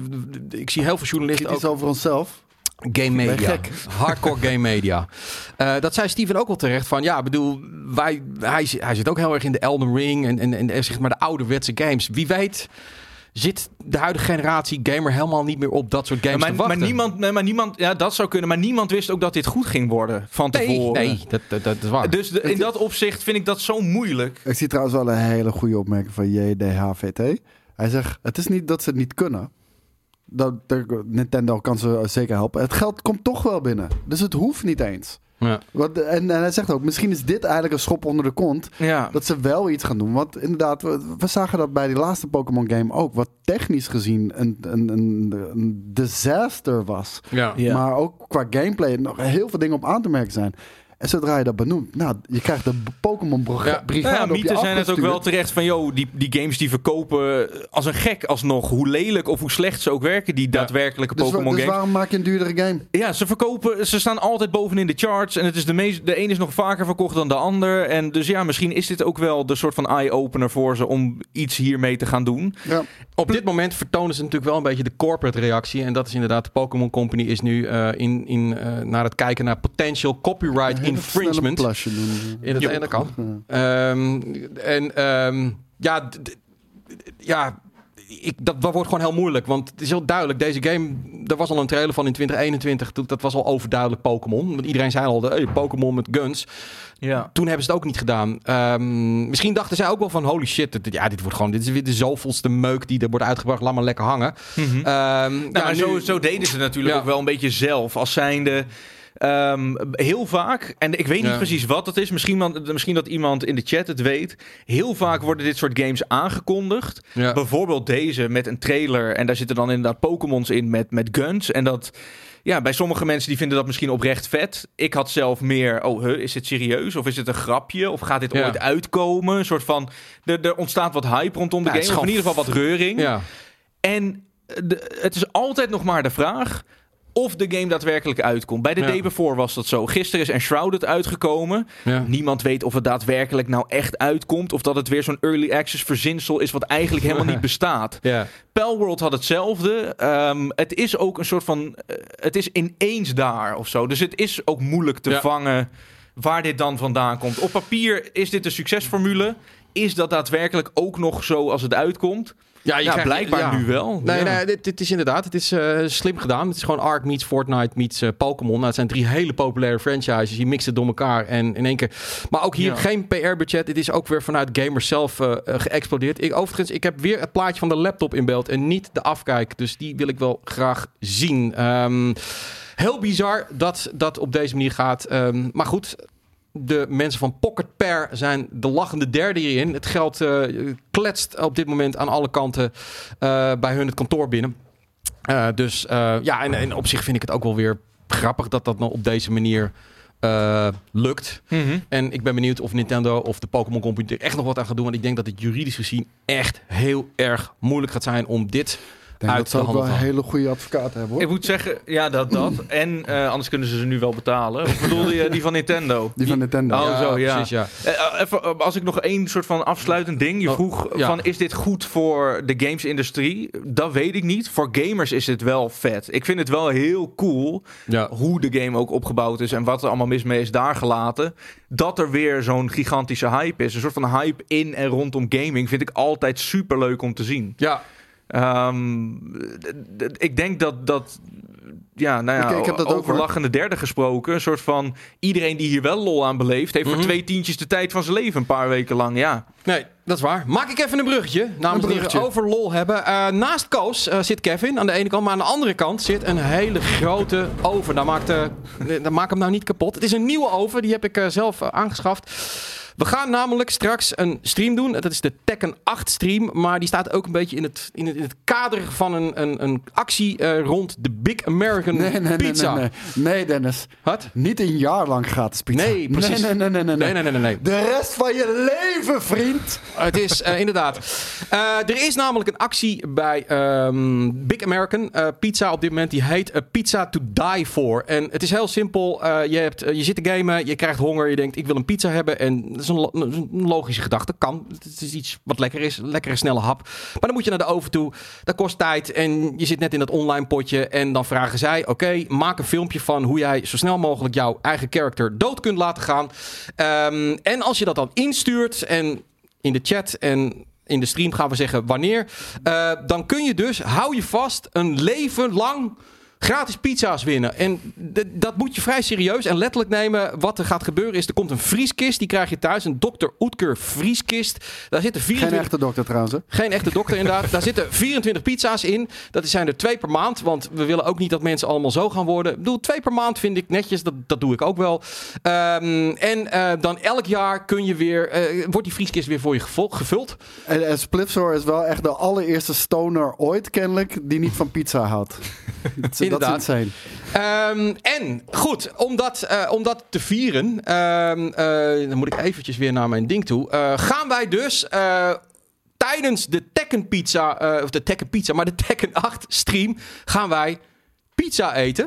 Ik zie heel veel journalisten kritisch ook... over onszelf? Game media. Hardcore game media. Uh, dat zei Steven ook wel terecht van... Ja, bedoel, wij, hij, hij zit ook heel erg in de Elden Ring... en, en, en zeg maar de ouderwetse games. Wie weet... zit de huidige generatie gamer helemaal niet meer op dat soort games maar, te wachten. Maar niemand, maar niemand, ja, dat zou kunnen. Maar niemand wist ook dat dit goed ging worden van nee, tevoren. Nee, dat, dat, dat is waar. Dus de, in dat opzicht vind ik dat zo moeilijk. Ik zie trouwens wel een hele goede opmerking van J D H V T. Hij zegt, het is niet dat ze het niet kunnen. Dat, Nintendo kan ze zeker helpen. Het geld komt toch wel binnen. Dus het hoeft niet eens. Ja. Wat, en, en hij zegt ook, misschien is dit eigenlijk een schop onder de kont. Ja. Dat ze wel iets gaan doen. Want inderdaad, we, we zagen dat bij die laatste Pokémon game ook. Wat technisch gezien een, een, een, een disaster was. Ja. Ja. Maar ook qua gameplay nog heel veel dingen op aan te merken zijn. En zodra je dat benoemt, nou, je krijgt de Pokémon-brigade ja. ja, op je mythen zijn het ook wel afgestuurd. terecht van... Yo, die, die games die verkopen als een gek alsnog. Hoe lelijk of hoe slecht ze ook werken, die ja. daadwerkelijke dus, Pokémon dus games. waarom maak je een duurdere game? Ja, ze verkopen, ze staan altijd bovenin de charts. En het is de, meest, de een is nog vaker verkocht dan de ander. En dus ja, misschien is dit ook wel de soort van eye-opener voor ze... om iets hiermee te gaan doen. Ja. Op dit moment vertonen ze natuurlijk wel een beetje de corporate reactie. En dat is inderdaad, de Pokémon Company is nu uh, in, in, uh, naar het kijken naar potential copyright infringement. In het ene kan. Ja. Um, en um, ja, d- d- ja, ik, dat, dat wordt gewoon heel moeilijk. Want het is heel duidelijk. Deze game, er was al een trailer van in twintig eenentwintig. Dat was al overduidelijk Pokémon. Want iedereen zei al, hey, Pokémon met guns. Ja. Toen hebben ze het ook niet gedaan. Um, misschien dachten zij ook wel van, holy shit. Dit, ja, dit wordt gewoon, dit is weer de zoveelste meuk die er wordt uitgebracht. Laat maar lekker hangen. Mm-hmm. Um, nou, ja, nu, zo, zo deden ze natuurlijk ja. ook wel een beetje zelf. Als zijnde... Um, heel vaak, en ik weet niet ja. precies wat het is, misschien, man, misschien dat iemand in de chat het weet. Heel vaak worden dit soort games aangekondigd. Ja. Bijvoorbeeld deze met een trailer en daar zitten dan inderdaad Pokémons in met, met guns. En dat, ja, bij sommige mensen die vinden dat misschien oprecht vet. Ik had zelf meer, oh, huh, is dit serieus? Of is het een grapje? Of gaat dit ja. ooit uitkomen? Een soort van, er, er ontstaat wat hype rondom de ja, game, of in ieder geval wat reuring. Ja. En de, het is altijd nog maar de vraag of de game daadwerkelijk uitkomt. Bij de ja. day before was dat zo. Gisteren is Enshrouded uitgekomen. Ja. Niemand weet of het daadwerkelijk nou echt uitkomt. Of dat het weer zo'n early access verzinsel is wat eigenlijk helemaal niet bestaat. Ja. Palworld had hetzelfde. Um, het is ook een soort van... Uh, het is ineens daar of zo. Dus het is ook moeilijk te ja. vangen waar dit dan vandaan komt. Op papier is dit een succesformule. Is dat daadwerkelijk ook nog zo als het uitkomt? Ja, je ja krijgt, blijkbaar ja. nu wel. Nee, ja. nee dit, dit is inderdaad, het is uh, slim gedaan. Het is gewoon Ark meets Fortnite meets uh, Pokémon. Nou, het zijn drie hele populaire franchises. Je mixt het door elkaar en in één keer... Maar ook hier ja. geen P R-budget. Het is ook weer vanuit gamers zelf uh, geëxplodeerd. Ik, overigens, ik heb weer het plaatje van de laptop in beeld en niet de afkijk. Dus die wil ik wel graag zien. Um, heel bizar dat dat op deze manier gaat. Um, maar goed... De mensen van Pocket Pair zijn de lachende derde hierin. Het geld uh, kletst op dit moment aan alle kanten uh, bij hun het kantoor binnen. Uh, dus uh, ja, en, en op zich vind ik het ook wel weer grappig dat dat nou op deze manier uh, lukt. Mm-hmm. En ik ben benieuwd of Nintendo of de Pokémon Company er echt nog wat aan gaat doen. Want ik denk dat het juridisch gezien echt heel erg moeilijk gaat zijn om dit... Ik denk dat ze ook wel een hele goede advocaat hebben, hoor. Ik moet zeggen, ja, dat dat. En uh, anders kunnen ze ze nu wel betalen. Of bedoelde je die van Nintendo? Die van Nintendo. Oh, ja, zo, ja. Precies, ja. Uh, even, als ik nog één soort van afsluitend ding. Je vroeg oh, ja. van, is dit goed voor de gamesindustrie? Dat weet ik niet. Voor gamers is het wel vet. Ik vind het wel heel cool Ja. hoe de game ook opgebouwd is en wat er allemaal mis mee is daar gelaten. Dat er weer zo'n gigantische hype is. Een soort van hype in en rondom gaming vind ik altijd super leuk om te zien. Ja. Um, d- d- ik denk dat dat ja, nou ja, ik, ik heb dat over ook, lachende derde gesproken. Een soort van iedereen die hier wel lol aan beleeft, heeft Mm-hmm. voor twee tientjes de tijd van zijn leven een paar weken lang. Ja. Nee, dat is waar. Maak ik even een bruggetje. Namens Een bruggetje. die over lol hebben. Uh, naast Koos uh, zit Kevin aan de ene kant. Maar aan de andere kant zit een hele grote oven. Dat maakt, uh, dat maakt hem nou niet kapot. Het is een nieuwe oven. Die heb ik uh, zelf uh, aangeschaft. We gaan namelijk straks een stream doen. Dat is de Tekken acht stream. Maar die staat ook een beetje in het, in het, in het kader van een, een, een actie uh, rond de Big American Nee, nee, Pizza. nee, nee, nee. Nee, Dennis. Wat? Niet een jaar lang gratis pizza. Nee, precies. Nee, nee, nee, nee, nee. Nee, nee, nee, nee, nee. De rest van je leven, vriend. Het is uh, inderdaad. Uh, er is namelijk een actie bij um, Big American uh, Pizza op dit moment. Die heet uh, Pizza to Die For. En het is heel simpel. Uh, je, hebt, uh, je zit te gamen, je krijgt honger. Je denkt, ik wil een pizza hebben. En dat is een, lo- een logische gedachte. Kan. Het is iets wat lekker is. Een lekkere, snelle hap. Maar dan moet je naar de oven toe. Dat kost tijd. En je zit net in dat online potje. En dan vragen zij, oké, okay, maak een filmpje van hoe jij zo snel mogelijk jouw eigen character dood kunt laten gaan. Um, en als je dat dan instuurt en in de chat en in de stream gaan we zeggen wanneer. Uh, dan kun je dus, hou je vast, een leven lang gratis pizza's winnen. En d- dat moet je vrij serieus en letterlijk nemen. Wat er gaat gebeuren is, er komt een vrieskist. Die krijg je thuis. Een dokter Oetker vrieskist. Daar zitten vierentwintig... Geen echte dokter trouwens, hè? Geen echte dokter inderdaad. Daar zitten vierentwintig pizza's in. Dat zijn er twee per maand. Want we willen ook niet dat mensen allemaal zo gaan worden. Ik bedoel, twee per maand vind ik netjes. Dat, dat doe ik ook wel. Um, en uh, dan elk jaar kun je weer... Uh, wordt die vrieskist weer voor je gevol- gevuld. En, en Splitsor is wel echt de allereerste stoner ooit, kennelijk, die niet van pizza houdt. dat, is, dat is insane. Um, en goed, om dat, uh, om dat te vieren... Um, uh, dan moet ik eventjes weer naar mijn ding toe. Uh, gaan wij dus... Uh, tijdens de Tekken Pizza... Uh, of de Tekken Pizza, maar de Tekken acht stream... gaan wij pizza eten.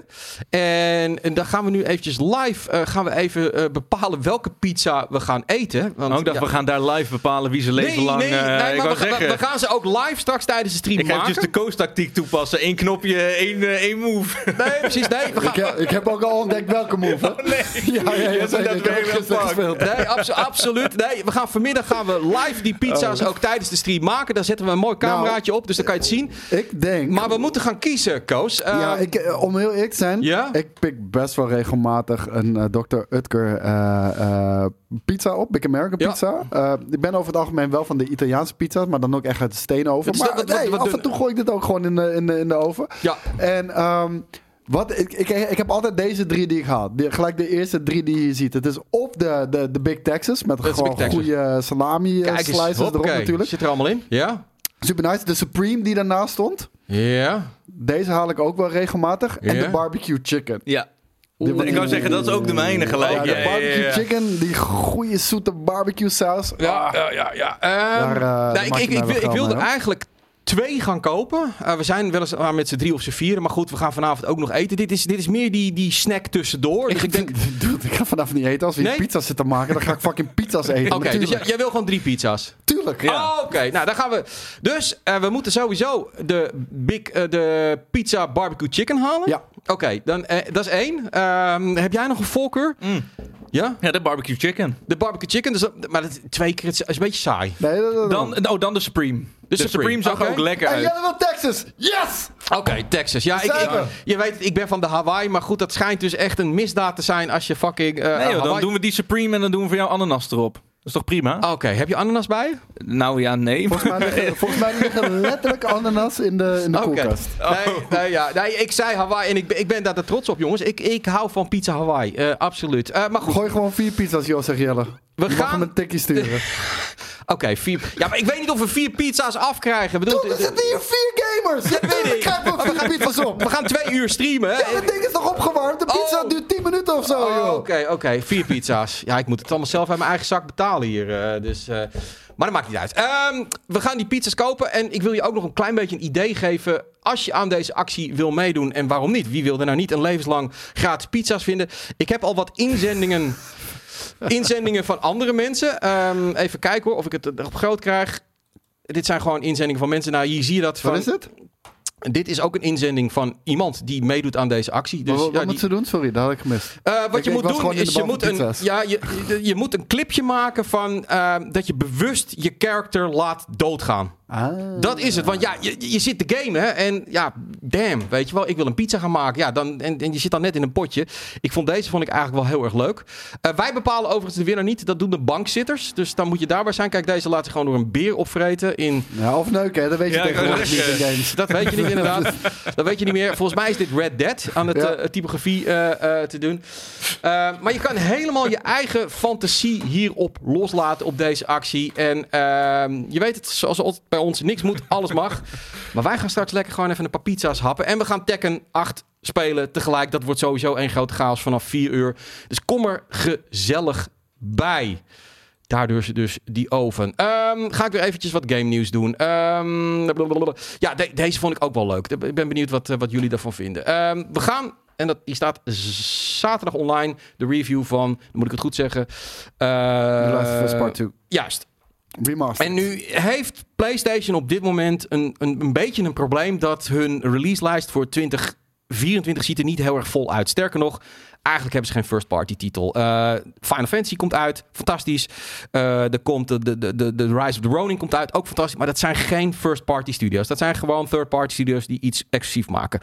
En, en dan gaan we nu eventjes live uh, gaan we even uh, bepalen welke pizza we gaan eten. Want, oh, ik dacht, ja, we gaan daar live bepalen wie ze leven nee, lang... Nee, nee, uh, maar ik we, zeggen, we, we gaan ze ook live straks tijdens de stream ik maken. Ik ga dus de coast-tactiek toepassen. Eén knopje, één, uh, één move. Nee, precies. Nee, we gaan... ik, heb, ik heb ook al ontdekt welke move. Oh, nee. Ja, ja, ja, ja, dat dat ben je wel gespeeld. Nee, abso- absoluut. Nee, we gaan vanmiddag gaan we live die pizza's oh. ook tijdens de stream maken. Daar zetten we een mooi cameraatje nou, op, dus dan kan je het zien. Ik denk... Maar we moeten gaan kiezen, Koos. Uh, ja, ik, om heel eerlijk te zijn... Ja? Ik pik best wel regelmatig een uh, dokter Utker uh, uh, pizza op. Big American pizza. Ja. Uh, ik ben over het algemeen wel van de Italiaanse pizza's, maar dan ook echt uit de steenoven. Ja, maar dat, nee, wat, wat, af en toe gooi ik dit ook gewoon in de, in de, in de oven. Ja. En... Um, Wat, ik, ik, ik heb altijd deze drie die ik haal. Die, gelijk de eerste drie die je ziet. Het is of de, de, de Big Texas. Met dat gewoon goede salami Kijk slices erop okay. natuurlijk. Zit er allemaal in. Ja. Super nice. De Supreme die daarnaast stond. Ja. Deze haal ik ook wel regelmatig. En ja. de barbecue chicken. Ja. Oeh, ik wou zeggen, dat is ook de mijne gelijk. Ja, de ja, barbecue ja, ja. chicken. Die goede zoete barbecue saus. Ja, ja, ja. ja. Um, Daar, uh, nou, ik, ik, ik, wil, ik wilde er eigenlijk... twee gaan kopen. Uh, we zijn wel eens uh, met z'n drie of z'n vieren. Maar goed, we gaan vanavond ook nog eten. Dit is, dit is meer die, die snack tussendoor. Dus ik, ik denk... Dude, ik ga vanavond niet eten. Als we nee? pizza's zitten maken, dan ga ik fucking pizza's eten. Oké, okay, dus jij, jij wil gewoon drie pizza's? Tuurlijk, ja. Oh, Oké, okay. Nou, dan gaan we... Dus uh, we moeten sowieso de, big, uh, de pizza barbecue chicken halen. Ja. Oké, okay, dan uh, dat is één. Uh, heb jij nog een voorkeur? Mm. Ja? Ja, de barbecue chicken. De barbecue chicken, dus dat, maar dat, twee keer is een beetje saai. Nee, dat, dat, dan, oh, dan de Supreme. De, de Supreme, Supreme zag okay. ook lekker uit. En jij wil Texas! Yes! Oké, okay, Texas. Ja, ik, ik, je weet het, ik ben van de Hawaii, maar goed, dat schijnt dus echt een misdaad te zijn als je fucking... Uh, nee joh, Hawaii... dan doen we die Supreme en dan doen we voor jou ananas erop. Dat is toch prima? Oké, okay. Heb je ananas bij je? Nou ja, nee. Volgens mij liggen, volgens mij liggen letterlijk ananas in de, in de okay. koelkast. Oh. Nee, nee, ja. nee, ik zei Hawaii en ik ben, ik ben daar de trots op, jongens. Ik, ik hou van pizza Hawaii, uh, absoluut. Uh, maar goed. Gooi gewoon vier pizza's, joh, zeg Jelle. We je gaan... mag hem een tikje sturen. Oké, okay, vier... Ja, maar ik weet niet of we vier pizza's afkrijgen. Bedoel, er zitten hier vier gamers! Ja, weet ik. Krijg maar vier we gaan, pizza's op. We gaan twee uur streamen. Ja, dat ding is nog opgewarmd. De pizza oh. duurt tien minuten of zo, oh, joh. Oké, okay, oké. Okay. Vier pizza's. Ja, ik moet het allemaal zelf uit mijn eigen zak betalen hier. Uh, dus... Uh... Maar dat maakt niet uit. Um, we gaan die pizza's kopen. En ik wil je ook nog een klein beetje een idee geven... als je aan deze actie wil meedoen. En waarom niet? Wie wil er nou niet een levenslang gratis pizza's vinden? Ik heb al wat inzendingen... inzendingen van andere mensen. Um, even kijken hoor, of ik het op groot krijg. Dit zijn gewoon inzendingen van mensen. Nou, hier zie je dat van... Wat is het? Dit is ook een inzending van iemand die meedoet aan deze actie. Dus, wat wat ja, moet die... ze doen? Sorry, dat had ik gemist. Uh, wat ik, je ik moet doen is je moet, een, ja, je, je, je moet een clipje maken van uh, dat je bewust je character laat doodgaan. Ah. Dat is het, want ja, je, je zit te gamen en ja, damn, weet je wel, ik wil een pizza gaan maken. Ja, dan, en, en je zit dan net in een potje. Ik vond deze vond ik eigenlijk wel heel erg leuk. Uh, wij bepalen overigens de winnaar niet, dat doen de bankzitters. Dus dan moet je daarbij zijn. Kijk, deze laat zich gewoon door een beer opvreten. In... Ja, of neuken, hè? Dat weet je ja, tegenwoordig niet in games. Dat weet je niet inderdaad. Dat weet je niet meer. Volgens mij is dit Red Dead aan het ja. uh, typografie uh, uh, te doen. Uh, maar je kan helemaal je eigen fantasie hierop loslaten op deze actie. En uh, je weet het, zoals altijd bij ons, niks moet, alles mag. Maar wij gaan straks lekker gewoon even een paar pizza's happen. En we gaan Tekken acht spelen tegelijk. Dat wordt sowieso één grote chaos vanaf vier uur. Dus kom er gezellig bij. Daardoor is dus die oven. Um, ga ik weer eventjes wat game nieuws doen. Um, ja, de, deze vond ik ook wel leuk. Ik ben benieuwd wat, wat jullie daarvan vinden. Um, we gaan, en dat, die staat zaterdag online, de review van, dan moet ik het goed zeggen. Uh, The Last of Us Part twee. Juist. Remastered. En nu heeft PlayStation op dit moment een, een, een beetje een probleem dat hun releaselijst voor twintig vierentwintig ziet er niet heel erg vol uit. Sterker nog, eigenlijk hebben ze geen first-party titel. Uh, Final Fantasy komt uit, fantastisch. Uh, er komt de, de, de, de Rise of the Ronin komt uit, ook fantastisch. Maar dat zijn geen first-party studios. Dat zijn gewoon third-party studios die iets exclusief maken.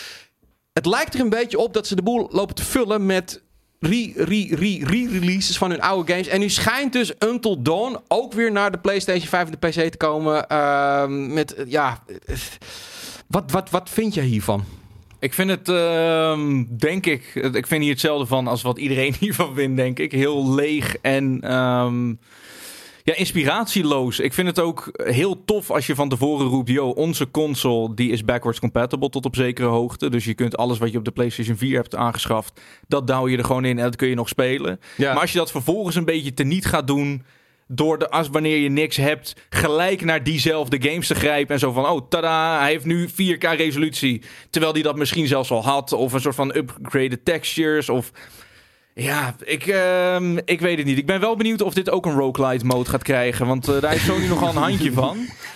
Het lijkt er een beetje op dat ze de boel lopen te vullen met re, re, re, re-releases van hun oude games. En nu schijnt dus Until Dawn ook weer naar de PlayStation vijf en de P C te komen. Uh, met, uh, ja... Uh, wat, wat, wat vind jij hiervan? Ik vind het, uh, denk ik... Ik vind hier hetzelfde van als wat iedereen hiervan vindt, denk ik. Heel leeg en... Um, ja, inspiratieloos. Ik vind het ook heel tof als je van tevoren roept... yo, onze console die is backwards compatible tot op zekere hoogte. Dus je kunt alles wat je op de PlayStation vier hebt aangeschaft... dat douw je er gewoon in en dat kun je nog spelen. Ja. Maar als je dat vervolgens een beetje teniet gaat doen... door de as wanneer je niks hebt, gelijk naar diezelfde games te grijpen. En zo van, oh, tada, hij heeft nu vier K resolutie. Terwijl hij dat misschien zelfs al had. Of een soort van upgraded textures. Of ja, ik, uh, ik weet het niet. Ik ben wel benieuwd of dit ook een roguelite mode gaat krijgen. Want uh, daar heeft Sony nogal een handje van.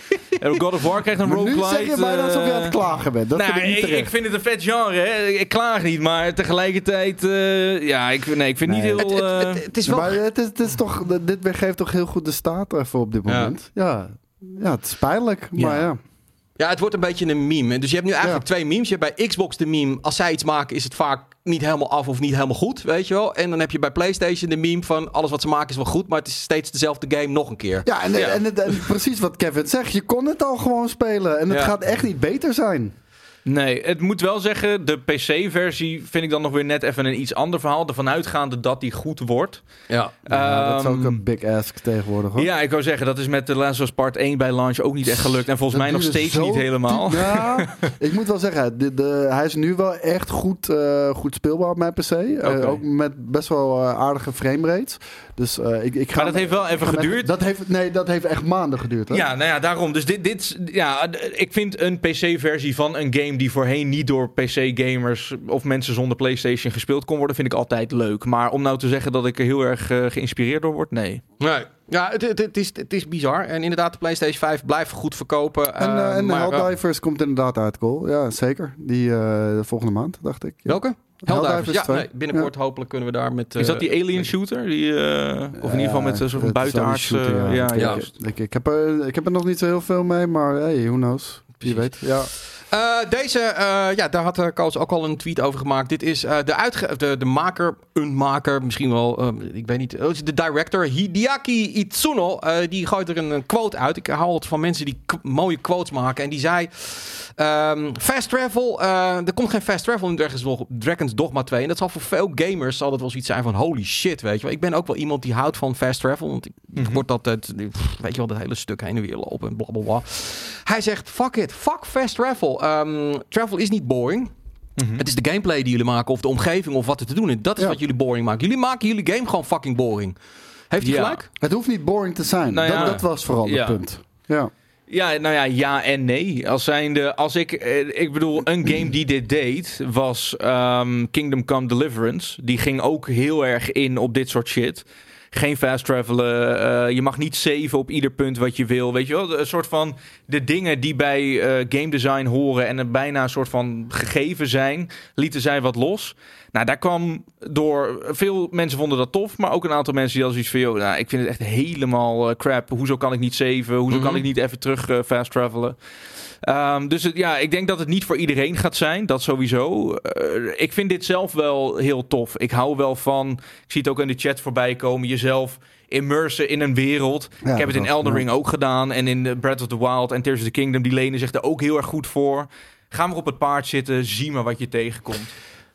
God of War krijgt een maar roguelite. Nu zeg je bijna alsof je aan het klagen bent. Dat nou, vind ik niet ik, terecht. ik vind het een vet genre. Hè. Ik klaag niet, maar tegelijkertijd... Uh, ja, ik, nee, ik vind Nee. niet heel... Het, Uh... het, het, het is wel... Maar het is, het is toch, dit geeft toch heel goed de staat even op dit moment. Ja, ja, ja het is pijnlijk, Ja. maar ja. Ja, het wordt een beetje een meme. Dus je hebt nu eigenlijk Ja. twee memes. Je hebt bij Xbox de meme, als zij iets maken is het vaak niet helemaal af of niet helemaal goed, weet je wel. En dan heb je bij PlayStation de meme van alles wat ze maken is wel goed, maar het is steeds dezelfde game nog een keer. Ja, en, Ja. En, en, en precies wat Kevin zegt. Je kon het al gewoon spelen en het Ja. gaat echt niet beter zijn. Nee, het moet wel zeggen, de P C-versie vind ik dan nog weer net even een iets ander verhaal. Ervan uitgaande dat die goed wordt. Ja. Ja, dat is ook Ehm, een big ask tegenwoordig, hoor. Ja, ik wou zeggen, dat is met The Last of Us Part één bij launch ook niet echt gelukt. En volgens Dat mij nog duurde steeds zo niet helemaal. di- Ja, ik moet wel zeggen, de, de, hij is nu wel echt goed, uh, goed speelbaar op mijn P C. Uh, Oké. ook met best wel uh, aardige framerates. Dus uh, ik, ik ga... Maar dat heeft wel even ik ga geduurd. Echt, dat heeft, nee, dat heeft echt maanden geduurd, hè? Ja, nou ja, daarom. Dus dit, dit, ja, d- ik vind een P C-versie van een game die voorheen niet door P C-gamers of mensen zonder PlayStation gespeeld kon worden, vind ik altijd leuk. Maar om nou te zeggen dat ik er heel erg uh, geïnspireerd door word, nee. Nee. Ja, het, het, het, is, het is bizar. En inderdaad, de PlayStation vijf blijft goed verkopen. En, uh, uh, en maar, uh, Helldivers komt inderdaad uit, Cole. Ja, zeker. Die uh, volgende maand, dacht ik. Ja. welke? Helldivers. Ja, twee. nee, binnenkort hopelijk kunnen we daar met... Uh, Is dat die alien shooter? Die, uh, of in ieder geval met een soort van het is wel buitenaards... die shooter, uh, ja, Ja. juist. Ik, ik, heb er, ik heb er nog niet zo heel veel mee, maar hey, who knows. Wie weet. Ja. Uh, deze, uh, ja, daar had uh, Koos ook al een tweet over gemaakt. Dit is uh, de, uitge- de, de maker, een maker, misschien wel, uh, ik weet niet, uh, de director Hideaki Itsuno. Uh, die gooit er een, een quote uit. Ik hou het van mensen die k- mooie quotes maken. En die zei, um, fast travel, uh, er komt geen fast travel in Dragon's, Dog- Dragon's Dogma twee. En dat zal voor veel gamers zal dat wel zoiets zijn van holy shit, weet je wel. Ik ben ook wel iemand die houdt van fast travel. Want ik Mhm. word altijd, weet je wel, dat hele stuk heen en weer lopen en blablabla. Hij zegt, fuck it, fuck fast travel. Um, travel is niet boring. Mhm. Het is de gameplay die jullie maken of de omgeving of wat er te doen is. Dat is Ja. wat jullie boring maken. Jullie maken jullie game gewoon fucking boring. Heeft hij Ja. gelijk? Het hoeft niet boring te zijn. Nou ja. dat, dat was vooral Ja. het punt. Ja. Ja, nou ja, ja en nee. Als zijnde, als ik, eh, ik bedoel, een game die dit deed was um, Kingdom Come Deliverance. Die ging ook heel erg in op dit soort shit. Geen fast travelen. Uh, je mag niet saven op ieder punt wat je wil. Weet je wel, een soort van de dingen die bij uh, game design horen en er bijna een soort van gegeven zijn, lieten zij wat los. Nou, daar kwam door, veel mensen vonden dat tof, maar ook een aantal mensen die hadden zoiets van, joh, nou, ik vind het echt helemaal uh, crap. Hoezo kan ik niet saven? Hoezo Mhm. kan ik niet even terug uh, fast travelen? Um, dus het, ja, ik denk dat het niet voor iedereen gaat zijn. Dat sowieso. Uh, ik vind dit zelf wel heel tof. Ik hou wel van, ik zie het ook in de chat voorbij komen, jezelf immersen in een wereld. Ja, ik heb het in dat- Elden ja. Ring ook gedaan. En in uh, Breath of the Wild en Tears of the Kingdom. Die lenen zich er ook heel erg goed voor. Ga maar op het paard zitten. Zie maar wat je tegenkomt.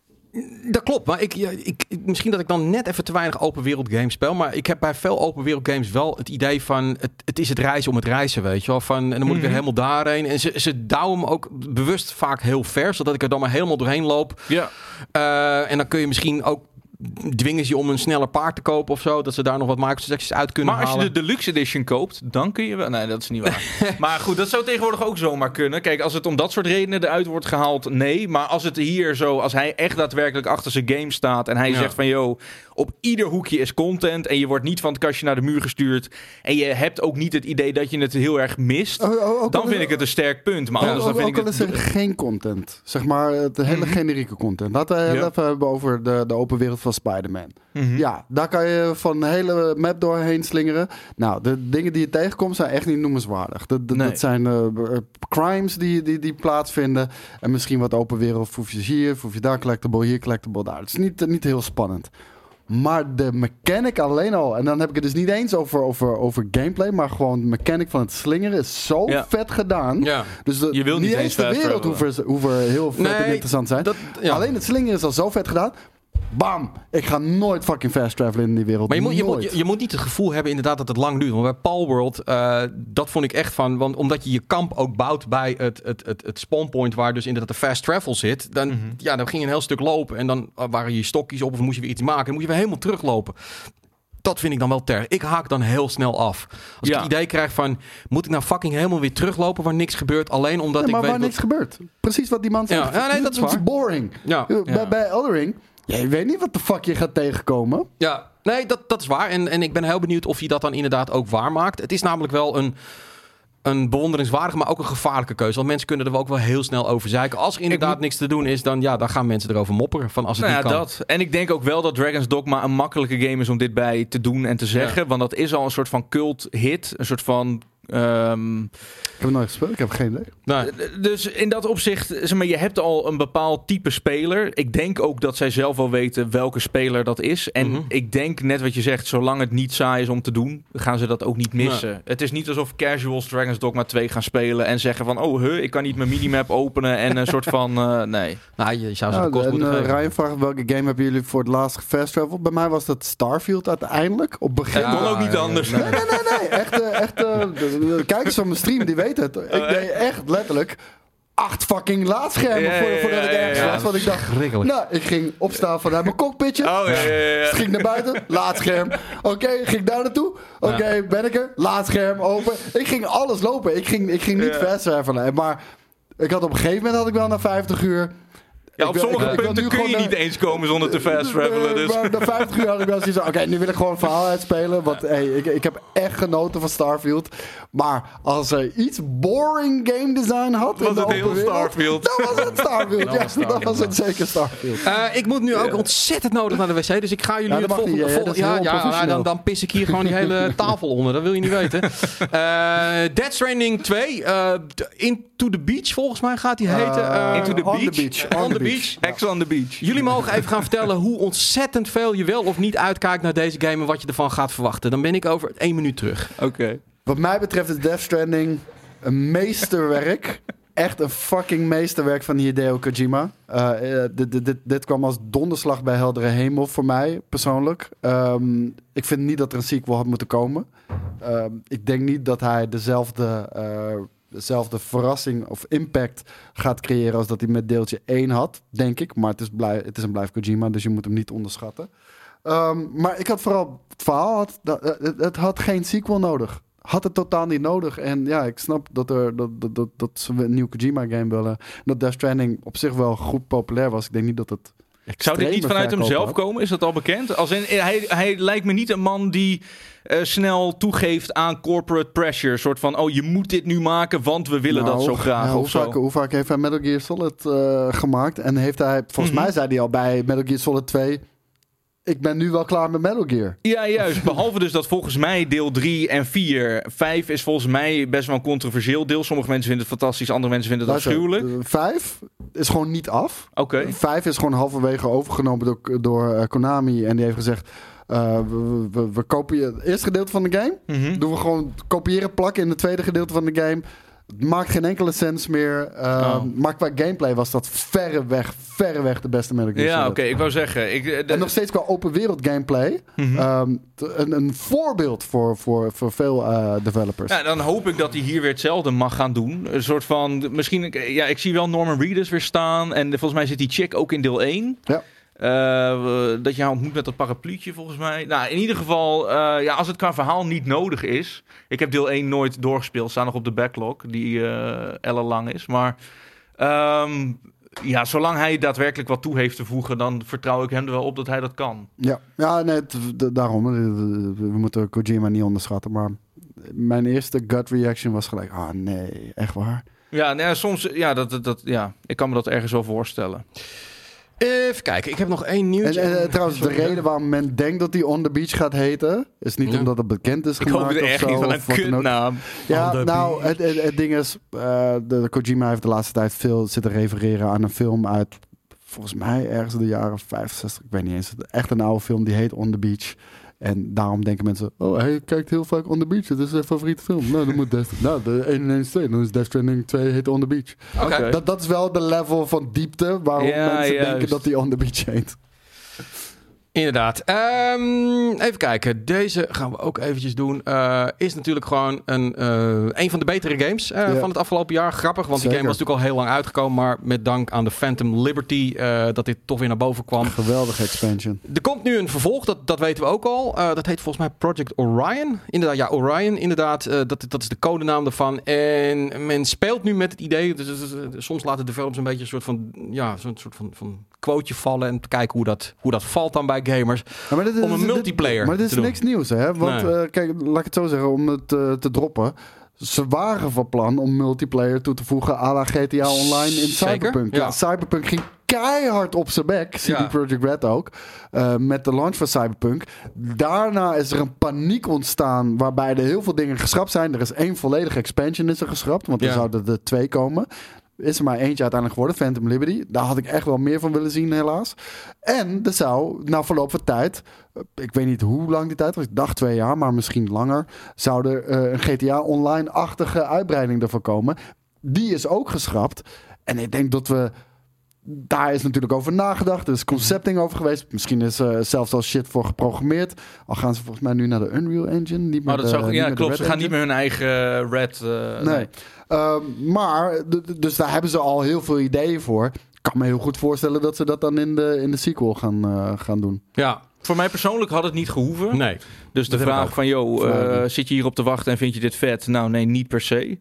Dat klopt, maar ik, ja, ik, ik- misschien dat ik dan net even te weinig open wereld games speel. Maar ik heb bij veel open wereld games wel het idee van, het, het is het reizen om het reizen, weet je wel. Van, en dan moet ik weer Mhm. helemaal daarheen. En ze, ze douwen hem ook bewust vaak heel ver, zodat ik er dan maar helemaal doorheen loop. Ja. Uh, en dan kun je misschien ook dwingen ze je om een sneller paard te kopen of zo. Dat ze daar nog wat microtransactions uit kunnen Maar als je halen. de Deluxe Edition koopt, dan kun je wel... Nee, dat is niet waar. Maar goed, dat zou tegenwoordig ook zomaar kunnen. Kijk, als het om dat soort redenen eruit wordt gehaald, nee. Maar als het hier zo... Als hij echt daadwerkelijk achter zijn game staat en hij Ja. zegt van, yo, op ieder hoekje is content en je wordt niet van het kastje naar de muur gestuurd en je hebt ook niet het idee dat je het heel erg mist, Oh, oh, ook dan al- vind ik het een sterk punt. Maar Ook- anders dan ook, vind ook ik al het... is er geen content. Zeg maar, het hele Mhm. generieke content. Laten we heel Ja. even hebben over de, de open wereld van Spider-Man. Mhm. Ja, daar kan je van de hele map doorheen slingeren. Nou, de dingen die je tegenkomt zijn echt niet noemenswaardig. Dat, dat, Nee. dat zijn eh, crimes die, die, die plaatsvinden. En misschien wat open wereld. Voefjes hier, voefje daar, collectible hier, collectible daar. Het is niet, niet heel spannend. Maar de mechanic alleen al... En dan heb ik het dus niet eens over, over, over gameplay... maar gewoon de mechanic van het slingeren is zo Ja. vet gedaan. Ja. Dus de, Je wil niet niet eens eens de fast wereld travelen. hoeven, hoeven heel vet en Nee, interessant zijn. Dat, ja. Alleen het slingeren is al zo vet gedaan. Bam! Ik ga nooit fucking fast travelen in die wereld. Maar je moet, je, moet, Nooit. je, je moet niet het gevoel hebben inderdaad dat het lang duurt. Want bij Palworld, uh, dat vond ik echt van... Want omdat je je kamp ook bouwt bij het, het, het, het spawnpoint... waar dus inderdaad de fast travel zit... dan, Mhm. ja, dan ging je een heel stuk lopen... en dan waren je stokjes op of moest je weer iets maken... en dan moet je weer helemaal teruglopen. Dat vind ik dan wel ter. Ik haak dan heel snel af. Als Ja. ik het idee krijg van... moet ik nou fucking helemaal weer teruglopen waar niks gebeurt... alleen omdat Nee, maar ik weet... waar wat- niks gebeurt. Precies wat die man zegt. Ja, ja, nee, dat is waar. boring. Ja. Bij, Ja. bij Elden Ring, ja, je weet niet wat de fuck je gaat tegenkomen. Ja, nee, dat, dat is waar. En, en ik ben heel benieuwd of hij dat dan inderdaad ook waar maakt. Het is namelijk wel een... een bewonderingswaardige, maar ook een gevaarlijke keuze. Want mensen kunnen er ook wel heel snel over zeiken. Als er inderdaad moet- niks te doen is, dan, ja, dan gaan mensen erover mopperen. Van als het Nou ja, niet kan. dat. En ik denk ook wel dat Dragon's Dogma een makkelijke game is om dit bij te doen en te zeggen. Ja. Want dat is al een soort van cult hit. Een soort van... ehm, Ik heb het nooit gespeeld, ik heb geen idee. Nee. Dus in dat opzicht, zeg maar, je hebt al een bepaald type speler. Ik denk ook dat zij zelf wel weten welke speler dat is. En Mhm. ik denk, net wat je zegt, zolang het niet saai is om te doen, gaan ze dat ook niet missen. Het is niet alsof casuals Dragon's Dogma twee gaan spelen en zeggen van, oh, huh, ik kan niet mijn minimap openen en een soort van, uh, nee. Nou, je zou ze Ja, de kost en moeten uh, geven. Ryan vraagt welke game hebben jullie voor het laatst gefast traveled? Bij mij was dat Starfield uiteindelijk. Op begin. Het kon ook niet ja, anders. nee. Nee, nee, nee, nee. Echt, uh, echt uh, de, de kijkers van mijn stream, die weten het. Ik deed echt letterlijk acht fucking laadschermen Ja, ja, voor, voordat ik ja, ja, ergens ja. was. Want ik dacht, Schrikkelijk. nou, ik ging opstaan vanuit mijn cockpitje. Oh, ja, ja, ja. Ging naar buiten, laadscherm. Oké, ging daar naartoe. Oké, ben ik er? Laadscherm, open. Ik ging alles lopen. Ik ging, ik ging niet Ja. fast travelen. Maar ik had op een gegeven moment had ik wel na vijftig uur... Ja, op Ik wil- sommige ik- ik wil punten nu kun je gewoon, niet eh, eens komen zonder te fast travelen. Dus. Maar na vijftig uur had ik wel zoiets van, oké, nu wil ik gewoon een verhaal uitspelen. Want hey, ik, ik heb echt genoten van Starfield. Maar als er iets boring game design had... Was in de het heel open wereld, Starfield. Dan was het Starfield. Dan ja, was het dan was het Starfield. zeker Starfield. Uh, ik moet nu ook ontzettend nodig naar de wc, dus ik ga jullie Ja, het dat mag volgende... niet, hè? vol- Dat is ja, heel ja, onprofessioneel. dan, dan pis ik hier gewoon die hele tafel onder. Dat wil je niet weten. Uh, Death Stranding twee, uh, Into the Beach volgens mij gaat die heten. Uh, Into the on Beach. The beach. On the Beach. Ex on the beach. Jullie mogen even gaan vertellen hoe ontzettend veel je wel of niet uitkijkt naar deze game en wat je ervan gaat verwachten. Dan ben ik over één minuut terug. Oké. Wat mij betreft is Death Stranding een meesterwerk. Echt een fucking meesterwerk van Hideo Kojima. Uh, uh, dit, dit, dit, dit kwam als donderslag bij heldere hemel voor mij, persoonlijk. Um, ik vind niet dat er een sequel had moeten komen. Um, ik denk niet dat hij dezelfde, uh, dezelfde verrassing of impact gaat creëren als dat hij met deeltje één had, denk ik. Maar het is, blij, het is een blijf Kojima, dus je moet hem niet onderschatten. Um, maar ik had vooral het verhaal, had, dat, het, het had geen sequel nodig. Had het totaal niet nodig. En ja, ik snap dat, er, dat, dat, dat, dat ze een nieuw Kojima-game willen. Dat Death Stranding op zich wel goed populair was. Ik denk niet dat het... Zou dit niet extreme vanuit hem verkoop zelf had. komen? Is dat al bekend? Als in, hij, hij lijkt me niet een man die uh, snel toegeeft aan corporate pressure. Een soort van, oh, je moet dit nu maken, want we willen Nou, dat zo graag. ja, hoe, of zo. vaak, hoe vaak heeft hij Metal Gear Solid uh, gemaakt? En heeft hij, volgens Mhm. mij zei hij al bij Metal Gear Solid twee... Ik ben nu wel klaar met Metal Gear. Ja, juist. Behalve dus dat volgens mij deel drie en vier. vijf is volgens mij best wel een controversieel deel. Sommige mensen vinden het fantastisch, andere mensen vinden het afschuwelijk. Uh, vijf is gewoon niet af. Oké. Okay. Vijf is gewoon halverwege overgenomen door, door uh, Konami. En die heeft gezegd... Uh, we, we, we kopiëren het eerste gedeelte van de game. Mm-hmm. Doen we gewoon kopiëren, plakken in het tweede gedeelte van de game. Het maakt geen enkele sens meer. Uh, Oh. Maar qua gameplay was dat verreweg, verreweg de beste Metal Gear Ja, Solid. oké. Okay. Ik wou zeggen... Ik, de... En nog steeds qua open wereld gameplay. Mm-hmm. Um, t- een, een voorbeeld voor, voor, voor veel uh, developers. Ja, dan hoop ik dat hij hier weer hetzelfde mag gaan doen. Een soort van... Misschien... Ja, ik zie wel Norman Reedus weer staan. En volgens mij zit die chick ook in deel één. Ja. Uh, dat je haar ontmoet met dat parapluutje volgens mij. Nou, in ieder geval, uh, ja, als het qua verhaal niet nodig is. Ik heb deel één nooit doorgespeeld. Staan nog op de backlog, die uh, ellenlang is. Maar um, ja, zolang hij daadwerkelijk wat toe heeft te voegen, dan vertrouw ik hem er wel op dat hij dat kan. Ja, ja nee, t- d- daarom. We moeten Kojima niet onderschatten. Maar mijn eerste gut reaction was gelijk... Ah, nee, echt waar? Ja, nou, soms... Ja, dat, dat, dat, ja, ik kan me dat ergens wel voorstellen. Even kijken, ik heb nog één nieuwtje. En, en trouwens, de reden waarom men denkt dat hij On The Beach gaat heten... is niet Ja. omdat het bekend is Ik gemaakt hoop het of echt zo, niet van of een wat dan ook. kutnaam. Ja, On the nou, beach. het, het, het ding is... Uh, de, de Kojima heeft de laatste tijd veel zitten refereren aan een film uit... volgens mij ergens in de jaren vijfenzestig, ik weet niet eens. Echt een oude film, die heet On The Beach... En daarom denken mensen... Oh, hij kijkt heel vaak On The Beach. Dat is zijn favoriete film. Nou, dan moet Death... Nou, de één en één is twee. Dan is Death Stranding twee heet On The Beach. Oké. Oké. Dat, dat is wel de level van diepte... waarom Ja, mensen juist. denken dat hij On The Beach heet. Inderdaad. Um, even kijken. Deze gaan we ook eventjes doen. Uh, is natuurlijk gewoon een, uh, een van de betere games uh, ja. van het afgelopen jaar. Grappig, want Zeker. die game was natuurlijk al heel lang uitgekomen. Maar met dank aan de Phantom Liberty uh, dat dit toch weer naar boven kwam. Geweldige expansion. Er komt nu een vervolg, dat, dat weten we ook al. Uh, dat heet volgens mij Project Orion. Inderdaad, ja, Orion. Inderdaad, uh, dat, dat is de codenaam daarvan. En men speelt nu met het idee. Dus, dus, dus, soms laten de developers een beetje een soort van, ja, zo'n soort van, van quoteje vallen. En te kijken hoe dat, hoe dat valt dan bij gamers. Ja, maar dit is, om een dit, multiplayer Maar dit is te niks nieuws, hè? Want, nee. uh, kijk, laat ik het zo zeggen, om het uh, te droppen. Ze waren van plan om multiplayer toe te voegen à la G T A Online in Cyberpunk. Ja. Ja, Cyberpunk ging keihard op zijn bek. C D ja. Projekt Red ook. Uh, met de launch van Cyberpunk. Daarna is er een paniek ontstaan waarbij er heel veel dingen geschrapt zijn. Er is één volledige expansion is er geschrapt. Want er ja. zouden er twee komen. Is er maar eentje uiteindelijk geworden, Phantom Liberty. Daar had ik echt wel meer van willen zien, helaas. En er zou, na verloop van tijd... Ik weet niet hoe lang die tijd was. Ik dacht twee jaar, maar misschien langer. Zou er uh, een G T A Online-achtige uitbreiding ervan komen. Die is ook geschrapt. En ik denk dat we... Daar is natuurlijk over nagedacht. Er is concepting over geweest. Misschien is er uh, zelfs al shit voor geprogrammeerd. Al gaan ze volgens mij nu naar de Unreal Engine. Niet meer oh, dat de, zou, niet ja, meer klopt. de Ze gaan Engine. niet meer hun eigen Red... Uh, nee. nee. Uh, maar, d- dus daar hebben ze al heel veel ideeën voor. Ik kan me heel goed voorstellen dat ze dat dan in de, in de sequel gaan, uh, gaan doen. Ja. Voor mij persoonlijk had het niet gehoeven. Nee. Dus de vraag van, joh, uh, zit je hierop te wachten en vind je dit vet? Nou, nee, niet per se.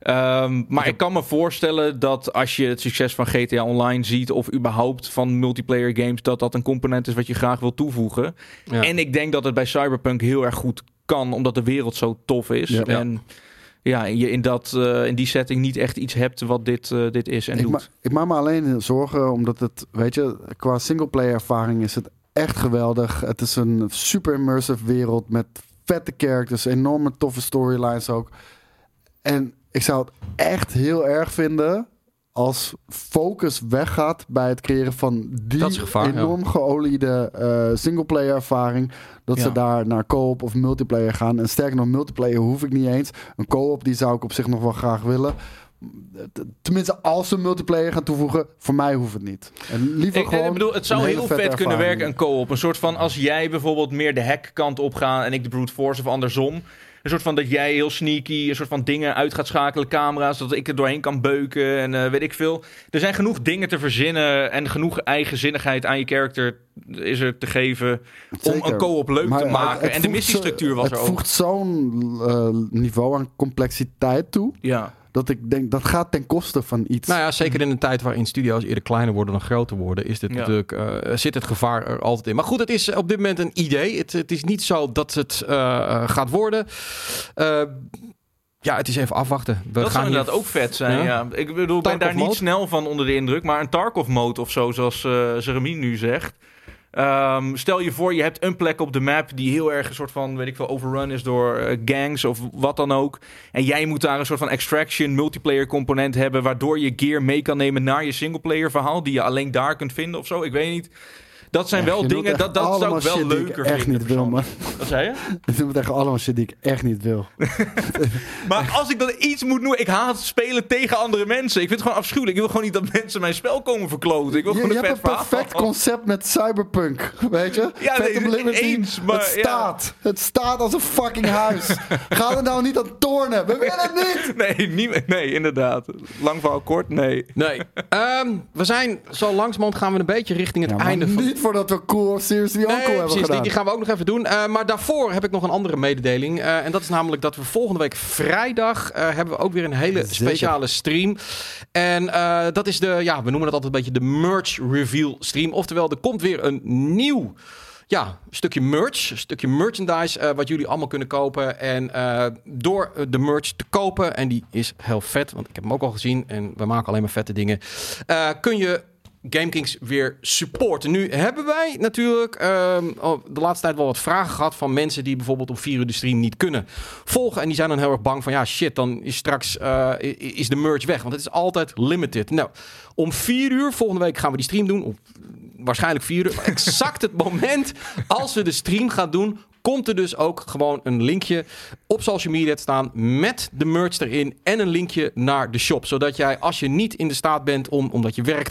Um, maar ik kan me voorstellen dat als je het succes van G T A Online ziet... of überhaupt van multiplayer games... dat dat een component is wat je graag wil toevoegen. Ja. En ik denk dat het bij Cyberpunk heel erg goed kan... omdat de wereld zo tof is. Ja. En ja, je in, dat, uh, in die setting niet echt iets hebt wat dit, uh, dit is en ik doet. Ma- ik maak me alleen zorgen omdat het, weet je... qua singleplayer ervaring is het echt geweldig. Het is een super immersive wereld met vette characters... enorme toffe storylines ook. En... Ik zou het echt heel erg vinden als focus weggaat bij het creëren van die gevaar, enorm ja. geoliede uh, singleplayer ervaring. Dat ja. ze daar naar co-op of multiplayer gaan. En sterker nog, multiplayer hoef ik niet eens. Een co-op die zou ik op zich nog wel graag willen. Tenminste, als ze multiplayer gaan toevoegen, voor mij hoeft het niet. En liever ik, gewoon ik bedoel, het zou heel vet ervaring. kunnen werken, een co-op. Een soort van, als jij bijvoorbeeld meer de hackkant opgaat en ik de brute force of andersom. Een soort van dat jij heel sneaky, een soort van dingen uit gaat schakelen, camera's, dat ik er doorheen kan beuken en uh, weet ik veel. Er zijn genoeg dingen te verzinnen en genoeg eigenzinnigheid aan je character is er te geven Zeker. om een co-op leuk maar, te maken. Het, het en de missiestructuur was het er ook. Het voegt zo'n uh, niveau aan complexiteit toe. Ja. Dat ik denk, dat gaat ten koste van iets. Nou ja, zeker in een tijd waarin studio's eerder kleiner worden dan groter worden, is dit ja. natuurlijk, uh, zit het gevaar er altijd in. Maar goed, het is op dit moment een idee. Het, het is niet zo dat het uh, uh, gaat worden. Uh, ja, het is even afwachten. We dat gaan zou hier... inderdaad ook vet zijn. Ja? Ja. Ik bedoel, ik ben daar niet snel van onder de indruk, maar een Tarkov-mode of zo, zoals uh, Jeremy nu zegt. Um, stel je voor, je hebt een plek op de map die heel erg een soort van, weet ik veel, overrun is door uh, gangs of wat dan ook. En jij moet daar een soort van extraction multiplayer component hebben, waardoor je gear mee kan nemen naar je singleplayer verhaal, die je alleen daar kunt vinden of zo. Ik weet niet. Dat zijn ja, wel dingen, dat, dat zou ik wel leuker echt vinden. Niet wil, man. Wat zei je? Ik doe tegen allemaal shit die ik echt niet wil. Maar als ik dan iets moet noemen, ik haat spelen tegen andere mensen. Ik vind het gewoon afschuwelijk. Ik wil gewoon niet dat mensen mijn spel komen verkloten. Ik wil je, gewoon je een hebt vet een perfect verhaal. concept met Cyberpunk, weet je? Ja, nee, eens, maar, het staat. Ja. Het staat als een fucking huis. Ga er nou niet aan tornen. We willen het niet. Nee, niet, nee, inderdaad. Lang verhaal kort, nee. Nee. Um, we zijn zo langzamerhand gaan we een beetje richting het ja, einde van... Niet voordat we Cool of Seriously nee, Uncle hebben precies, gedaan. Die, die gaan we ook nog even doen. Uh, maar daarvoor heb ik nog een andere mededeling. Uh, en dat is namelijk dat we volgende week vrijdag... Uh, hebben we ook weer een hele Zeker. speciale stream. En uh, dat is de... Ja, we noemen het altijd een beetje de merch reveal stream. Oftewel, er komt weer een nieuw... Ja, een stukje merch, een stukje merchandise uh, wat jullie allemaal kunnen kopen. En uh, door de merch te kopen, en die is heel vet, want ik heb hem ook al gezien en we maken alleen maar vette dingen, uh, kun je GameKings weer supporten. Nu hebben wij natuurlijk uh, de laatste tijd wel wat vragen gehad van mensen die bijvoorbeeld om vier uur de stream niet kunnen volgen. En die zijn dan heel erg bang van ja shit, dan is straks uh, is de merch weg. Want het is altijd limited. Nou, om vier uur volgende week gaan we die stream doen. Of waarschijnlijk vier uur. Exact het moment als we de stream gaan doen, komt er dus ook gewoon een linkje op social media te staan met de merch erin en een linkje naar de shop. Zodat jij, als je niet in de staat bent om, omdat je werkt,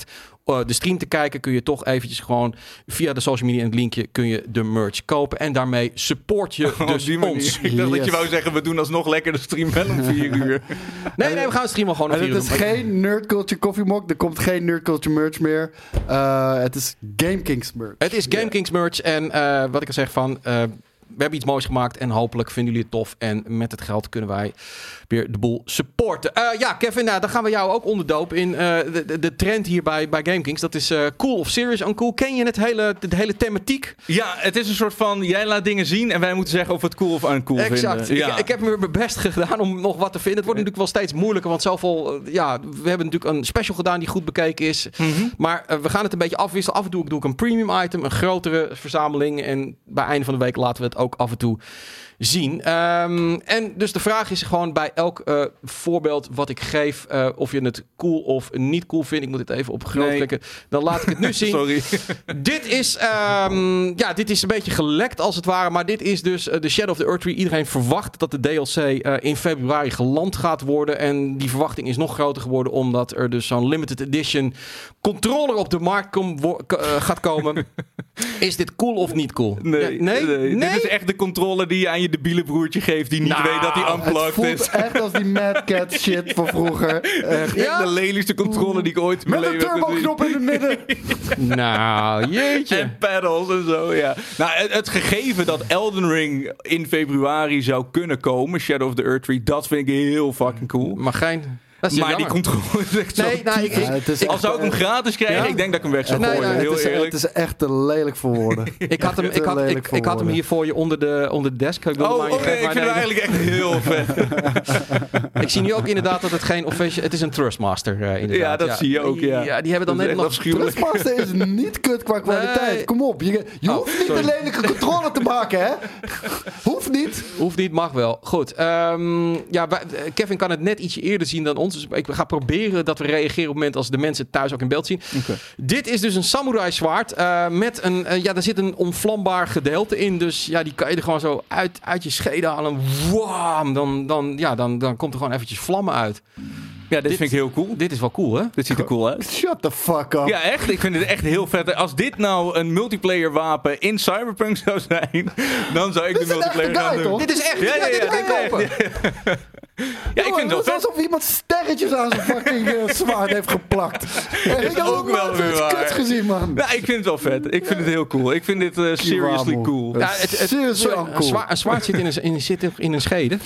uh, de stream te kijken, kun je toch eventjes gewoon via de social media en het linkje kun je de merch kopen. En daarmee support je Oh, dus die ons. Ik dacht Yes. dat je wou zeggen, we doen alsnog lekker de stream wel om vier uur. Nee, nee, we gaan streamen gewoon om En vier het is uur. geen Nerd Culture Coffee Mok. Er komt geen Nerd Culture merch meer. Uh, het is Game Kings merch. Het is Game Kings merch en uh, wat ik al zeg van... Uh, we hebben iets moois gemaakt en hopelijk vinden jullie het tof. En met het geld kunnen wij weer de boel supporten. Uh, ja, Kevin, nou, dan gaan we jou ook onderdopen in uh, de, de, de trend hier bij, bij GameKings. Dat is uh, cool of serious uncool. Ken je het hele, de, de hele thematiek? Ja, het is een soort van, jij laat dingen zien en wij moeten zeggen of we het cool of uncool Exact. vinden. Ja. Ik, ik heb me mijn best gedaan om nog wat te vinden. Het wordt natuurlijk wel steeds moeilijker, want zoveel... Uh, ja, we hebben natuurlijk een special gedaan die goed bekeken is. Mm-hmm. Maar uh, we gaan het een beetje afwisselen. Af en toe doe ik een premium item, een grotere verzameling. En bij einde van de week laten we het ook af en toe zien. Um, en dus de vraag is gewoon bij elk uh, voorbeeld wat ik geef, uh, of je het cool of niet cool vindt. Ik moet het even op groot Nee. klikken. Dan laat ik het nu zien. Sorry. Dit is, um, ja, dit is een beetje gelekt als het ware. Maar dit is dus uh, de Shadow of the Earth Tree. Iedereen verwacht dat de D L C uh, in februari geland gaat worden. En die verwachting is nog groter geworden, omdat er dus zo'n limited edition controller op de markt kom, wo- k- uh, gaat komen. Is dit cool of niet cool? Nee, Ja, nee? nee. Nee? Dit is echt de controller die je aan je debiele broertje geeft die niet Nou, weet dat hij Het unplugged voelt is. echt als die Mad Cat shit van vroeger. Echt. Ja? De lelijkste controller die ik ooit in mijn Met een leven heb gezien. turbo-knop in het midden. Nou, jeetje. En pedals en zo, ja. Nou, het, het gegeven dat Elden Ring in februari zou kunnen komen, Shadow of the Earth Tree, dat vind ik heel fucking cool. Maar geen... Dat is Maar die jammer. controle is echt zo... Nee, nou, ik, Ja, ik, het is Als echt, zou ik hem eh, gratis krijgen, Ja? ik denk dat ik hem weg zou Nee, gooien. nee, heel het, is, eerlijk. het is echt te lelijk voor woorden. ik had hem, ik Te had, lelijk ik, voor ik had hem woorden. hier voor je onder de, onder de desk. Ik wilde Oh, maar je oké, geven, ik maar vind hem nee. eigenlijk echt heel vet. Ik zie nu ook inderdaad dat het geen official... Het is een Trustmaster, uh, inderdaad. Ja, dat zie je ook, ja. Ja, die hebben dan Dat is net echt nog... afschuwelijk. Trustmaster is niet kut qua kwaliteit. Nee. Kom op. Je, je Oh, hoeft niet sorry. een lelijke controle te maken, hè? Hoeft niet. Hoeft niet, mag wel. Goed. Um, ja, wij- Kevin kan het net ietsje eerder zien dan ons. Dus ik ga proberen dat we reageren op het moment als de mensen thuis ook in beeld zien. Okay. Dit is dus een samurai zwaard uh, met een... Uh, ja, daar zit een onvlambaar gedeelte in. Dus ja, die kan je er gewoon zo uit, uit je schede halen. Wam! Dan, dan, ja, dan, dan komt er gewoon eventjes vlammen uit. Ja, dit, Dit- vind ik heel cool. Dit is wel cool, hè? Dit ziet er cool uit. Shut the fuck up. Ja, echt. Ik vind het echt heel vet. Als dit nou een multiplayer wapen in Cyberpunk zou zijn, dan zou ik Dit de is een echte multiplayer gaan guy, doen. toch? Dit is echt... Ja, ja, dit ja, kan je ja, kopen. Ja, ik vind het wel Het is vet. alsof iemand sterretjes aan zijn fucking uh, zwaard heeft geplakt. Dat is ook wel weer waar. kut gezien, man. Ja, ik vind het wel vet. Ik vind het heel cool. Ik vind dit uh, seriously Kiwamo. cool. Ja, het, het, Seriously sorry, uncool. een, zwaard, een zwaard zit in een, in, zit in een schede.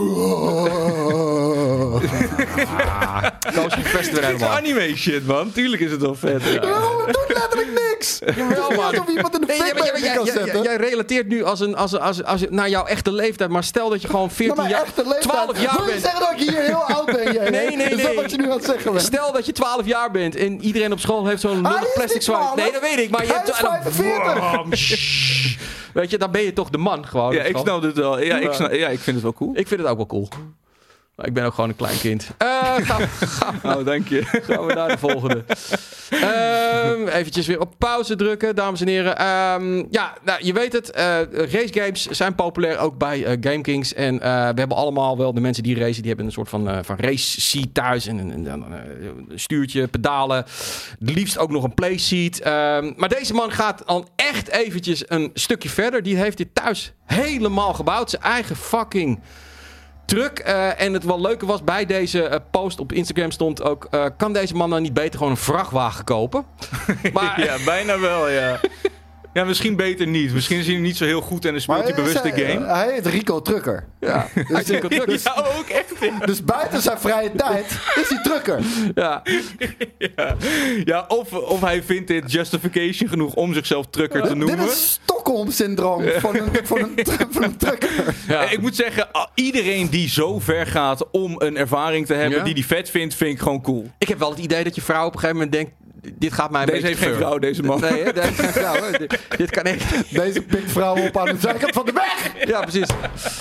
Koos je best weer Dit is helemaal. anime shit, man. Tuurlijk is het wel vet. Ja. Oh, het doet letterlijk niks. Jawel, man. Alsof iemand in de Nee, fik ja, maar bij jij, je kan jij- jij- zetten. jij relateert nu als een, als, een- als, als, naar jouw echte leeftijd. Maar stel dat je gewoon Maar veertien mijn jaar, echte leeftijd. twaalf jaar Wil je bent. zeggen dat ik hier heel oud ben, jij? Nee, nee, Is dat nee. wat je nu aan het zeggen bent? Stel dat je twaalf jaar bent en iedereen op school heeft zo'n Hij lullig is plastic niet zwaard. twaalf. Nee, dat weet ik. Maar je Hij hebt is vijfenveertig. Bam, shh. Weet je, dan ben je toch de man gewoon. Ja, ik snap dit wel. Ja, ik, Ja. snap, ja, ik vind het wel cool. Ik vind het ook wel cool. Maar ik ben ook gewoon een klein kind. Uh, gaan, gaan, Oh, dank je. gaan we naar de volgende. Um, eventjes weer op pauze drukken, dames en heren. Um, ja, nou, je weet het. Uh, race games zijn populair ook bij uh, GameKings. En uh, we hebben allemaal wel de mensen die racen. Die hebben een soort van, uh, van race seat thuis. En een, een, een stuurtje, pedalen. Liefst ook nog een playseat. Um, maar deze man gaat al echt eventjes een stukje verder. Die heeft dit thuis helemaal gebouwd. Zijn eigen fucking... truck. Uh, en het wel leuke was, bij deze uh, post op Instagram stond ook... Uh, kan deze man nou niet beter gewoon een vrachtwagen kopen? Maar, Ja, bijna wel, ja. Ja, misschien beter niet. Misschien is hij niet zo heel goed en dan speelt hij bewust de hij, game. hij heet Rico Trucker. ja, hij is een truck. Ja, ook echt. Dus buiten zijn vrije tijd is hij trucker. Ja. Ja, ja of, of hij vindt dit justification genoeg om zichzelf trucker te noemen. Dit is Stockholm-syndroom van een, van, een, van een trucker. Ja. Ik moet zeggen, ah, iedereen die zo ver gaat om een ervaring te hebben Ja. die die vet vindt, vind ik gewoon cool. Ik heb wel het idee dat je vrouw op een gegeven moment denkt... Dit gaat mij een Deze beetje heeft geen te ver. vrouw, deze man. Nee, hè? Deze heeft geen vrouw. Hè? Dit, dit kan echt... Deze pikt vrouwen op aan de zijkant van de weg. Ja, precies.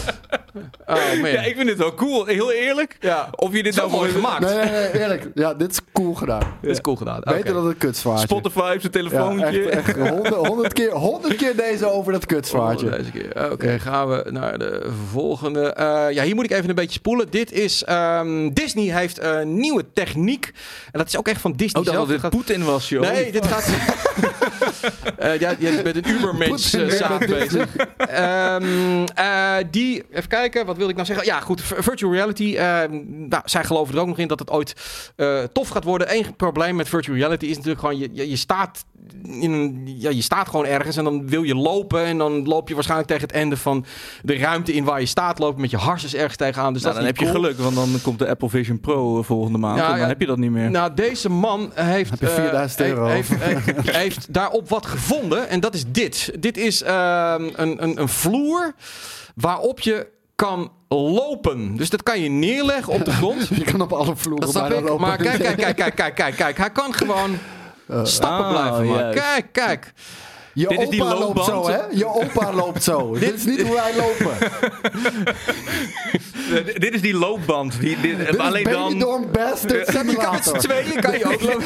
Oh man. Ja, ik vind dit wel cool. Heel eerlijk. Ja. Of je dit Zo nou mooi voor gemaakt. Nee, nee, nee, eerlijk. Ja, dit is cool gedaan. Dit is cool gedaan. Beter Oké. dan het kutzwaardje. Spotify op zijn Ja, telefoontje. echt, echt honderd, honderd, keer, honderd keer deze over dat kutzwaardje. Oh, deze keer. Oké, gaan we naar de volgende. Uh, ja, hier moet ik even een beetje spoelen. Dit is... Um, Disney heeft een uh, nieuwe techniek. En dat is ook echt van Disney Oh, dat zelf. dit gaat... Poetin was, joh. Nee, dit gaat... uh, ja, je bent een Ubermensch uh, zaak bezig. Um, uh, die... Even kijken, wat wilde ik nou zeggen? Ja, goed. Virtual reality. Uh, nou, zij geloven er ook nog in dat het ooit uh, tof gaat worden. Eén probleem met virtual reality is natuurlijk gewoon... Je, je, je staat... In een, ja, je staat gewoon ergens en dan wil je lopen en dan loop je waarschijnlijk tegen het einde van de ruimte in waar je staat, lopen met je harsens ergens tegenaan. Dus nou, dat dan is heb cool. je geluk, want dan komt de Apple Vision Pro volgende maand Ja, en dan ja. heb je dat niet meer. Nou, deze man heeft, Heb je vierduizend euro uh, heeft, heeft, heeft, heeft daarop wat gevonden en dat is dit. Dit is uh, een, een, een vloer waarop je kan lopen. Dus dat kan je neerleggen op de grond. Je kan op alle vloeren Dat snap bijna ik. lopen. Maar kijk, kijk, kijk, kijk, kijk, kijk, kijk. Hij kan gewoon Uh, stappen ah, blijven maken. juist. Kijk, kijk. Je Dit is die opa loopt loopband. zo, hè? Je opa loopt zo. Dit is niet hoe wij lopen. Uh, dit is die loopband. Die, dit, Dit alleen is dan... Benidorm Bastard Je kan met Simulator. z'n tweeën kan je ook lopen.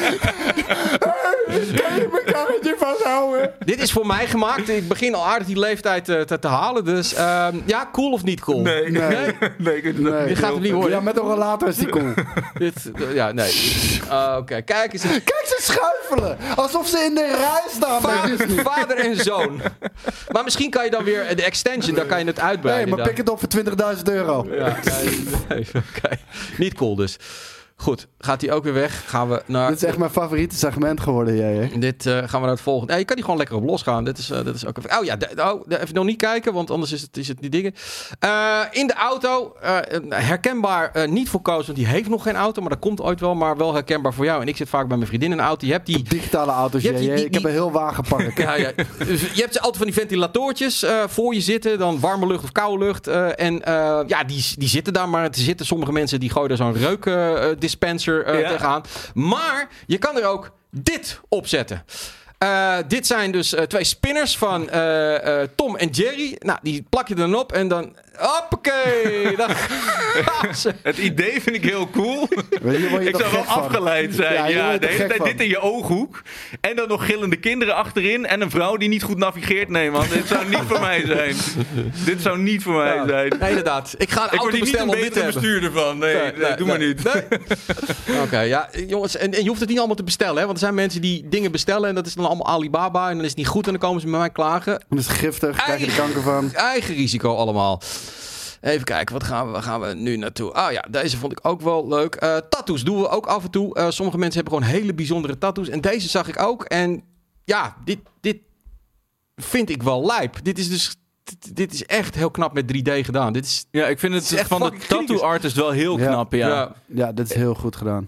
Kan je mijn karretje vasthouden? Dit is voor mij gemaakt. Ik begin al aardig die leeftijd uh, te, te halen. Dus um, ja, cool of niet cool? Nee, Nee. nee. nee, ik- Nee. Dit gaat hem niet worden. Ja, met een rollator is die cool. Dit, uh, ja, nee. Uh, Oké, okay. Kijk eens. Kijk, ze schuifelen. Alsof ze in de rij staan bij Vader, Disney. vader en zoon. Maar misschien kan je dan weer de extension, daar kan je het Nee, uitbreiden. maar pik het op voor twintigduizend euro. Ja, nee, nee, oké. Niet cool dus. Goed, gaat hij ook weer weg? Gaan we naar... Dit is echt mijn favoriete segment geworden, jij. Hè? Dit uh, gaan we naar het volgende. Ja, je kan die gewoon lekker op losgaan. Dit is, uh, dit is ook even... Oh ja, de, oh, de, even nog niet kijken, want anders is het, is het die dingen. Uh, in de auto, uh, herkenbaar uh, niet voor Koos, want die heeft nog geen auto, maar dat komt ooit wel, maar wel herkenbaar voor jou. En ik zit vaak bij mijn vriendin in een auto. Je hebt die... Digitale auto's, Je hebt die- jij. die- Ik heb die- een heel wagenpark. Ja, ja. Dus je hebt altijd van die ventilatortjes uh, voor je zitten. Dan warme lucht of koude lucht. Uh, en uh, ja, die, die zitten daar. Maar er zitten sommige mensen die gooien er zo'n reukdispenser uh, Ja. tegenaan. Maar je kan er ook dit op zetten. Uh, dit zijn dus uh, twee spinners van uh, uh, Tom en Jerry. Nou, die plak je dan op en dan... Hoppakee! Dan gaan ze. Het idee vind ik heel cool. Weet je, word je Ik toch zou wel gek van? afgeleid zijn. Ja, Ja, je wordt de er hele gek tijd van. dit in je ooghoek. En dan nog gillende kinderen achterin. En een vrouw die niet goed navigeert. Nee man, dit zou niet voor mij zijn. Dit zou niet voor mij Ja. zijn. Nee, inderdaad. Ik ga een Ik word auto hier niet een bestellen om dit te betere hebben. bestuurder van. Nee, nee, Nee, doe nee, maar niet. nee. Oké, ja, jongens, en, en je hoeft het niet allemaal te bestellen, hè? Want er zijn mensen die dingen bestellen en dat is dan allemaal Alibaba en dan is het niet goed en dan komen ze met mij klagen. Dat is giftig, daar krijg je de kanker van. Eigen risico allemaal. Even kijken, wat gaan we, waar gaan we nu naartoe? Ah ja, deze vond ik ook wel leuk. Uh, tattoos doen we ook af en toe. Uh, sommige mensen hebben gewoon hele bijzondere tattoos. En deze zag ik ook. En ja, dit, dit vind ik wel lijp. Dit is dus... Dit, dit is echt heel knap met drie D gedaan. Dit is... Ja, ik vind het Het is echt van de fucking kritisch. tattoo artist wel heel Ja. knap. Ja. ja. Ja, dit is heel goed gedaan.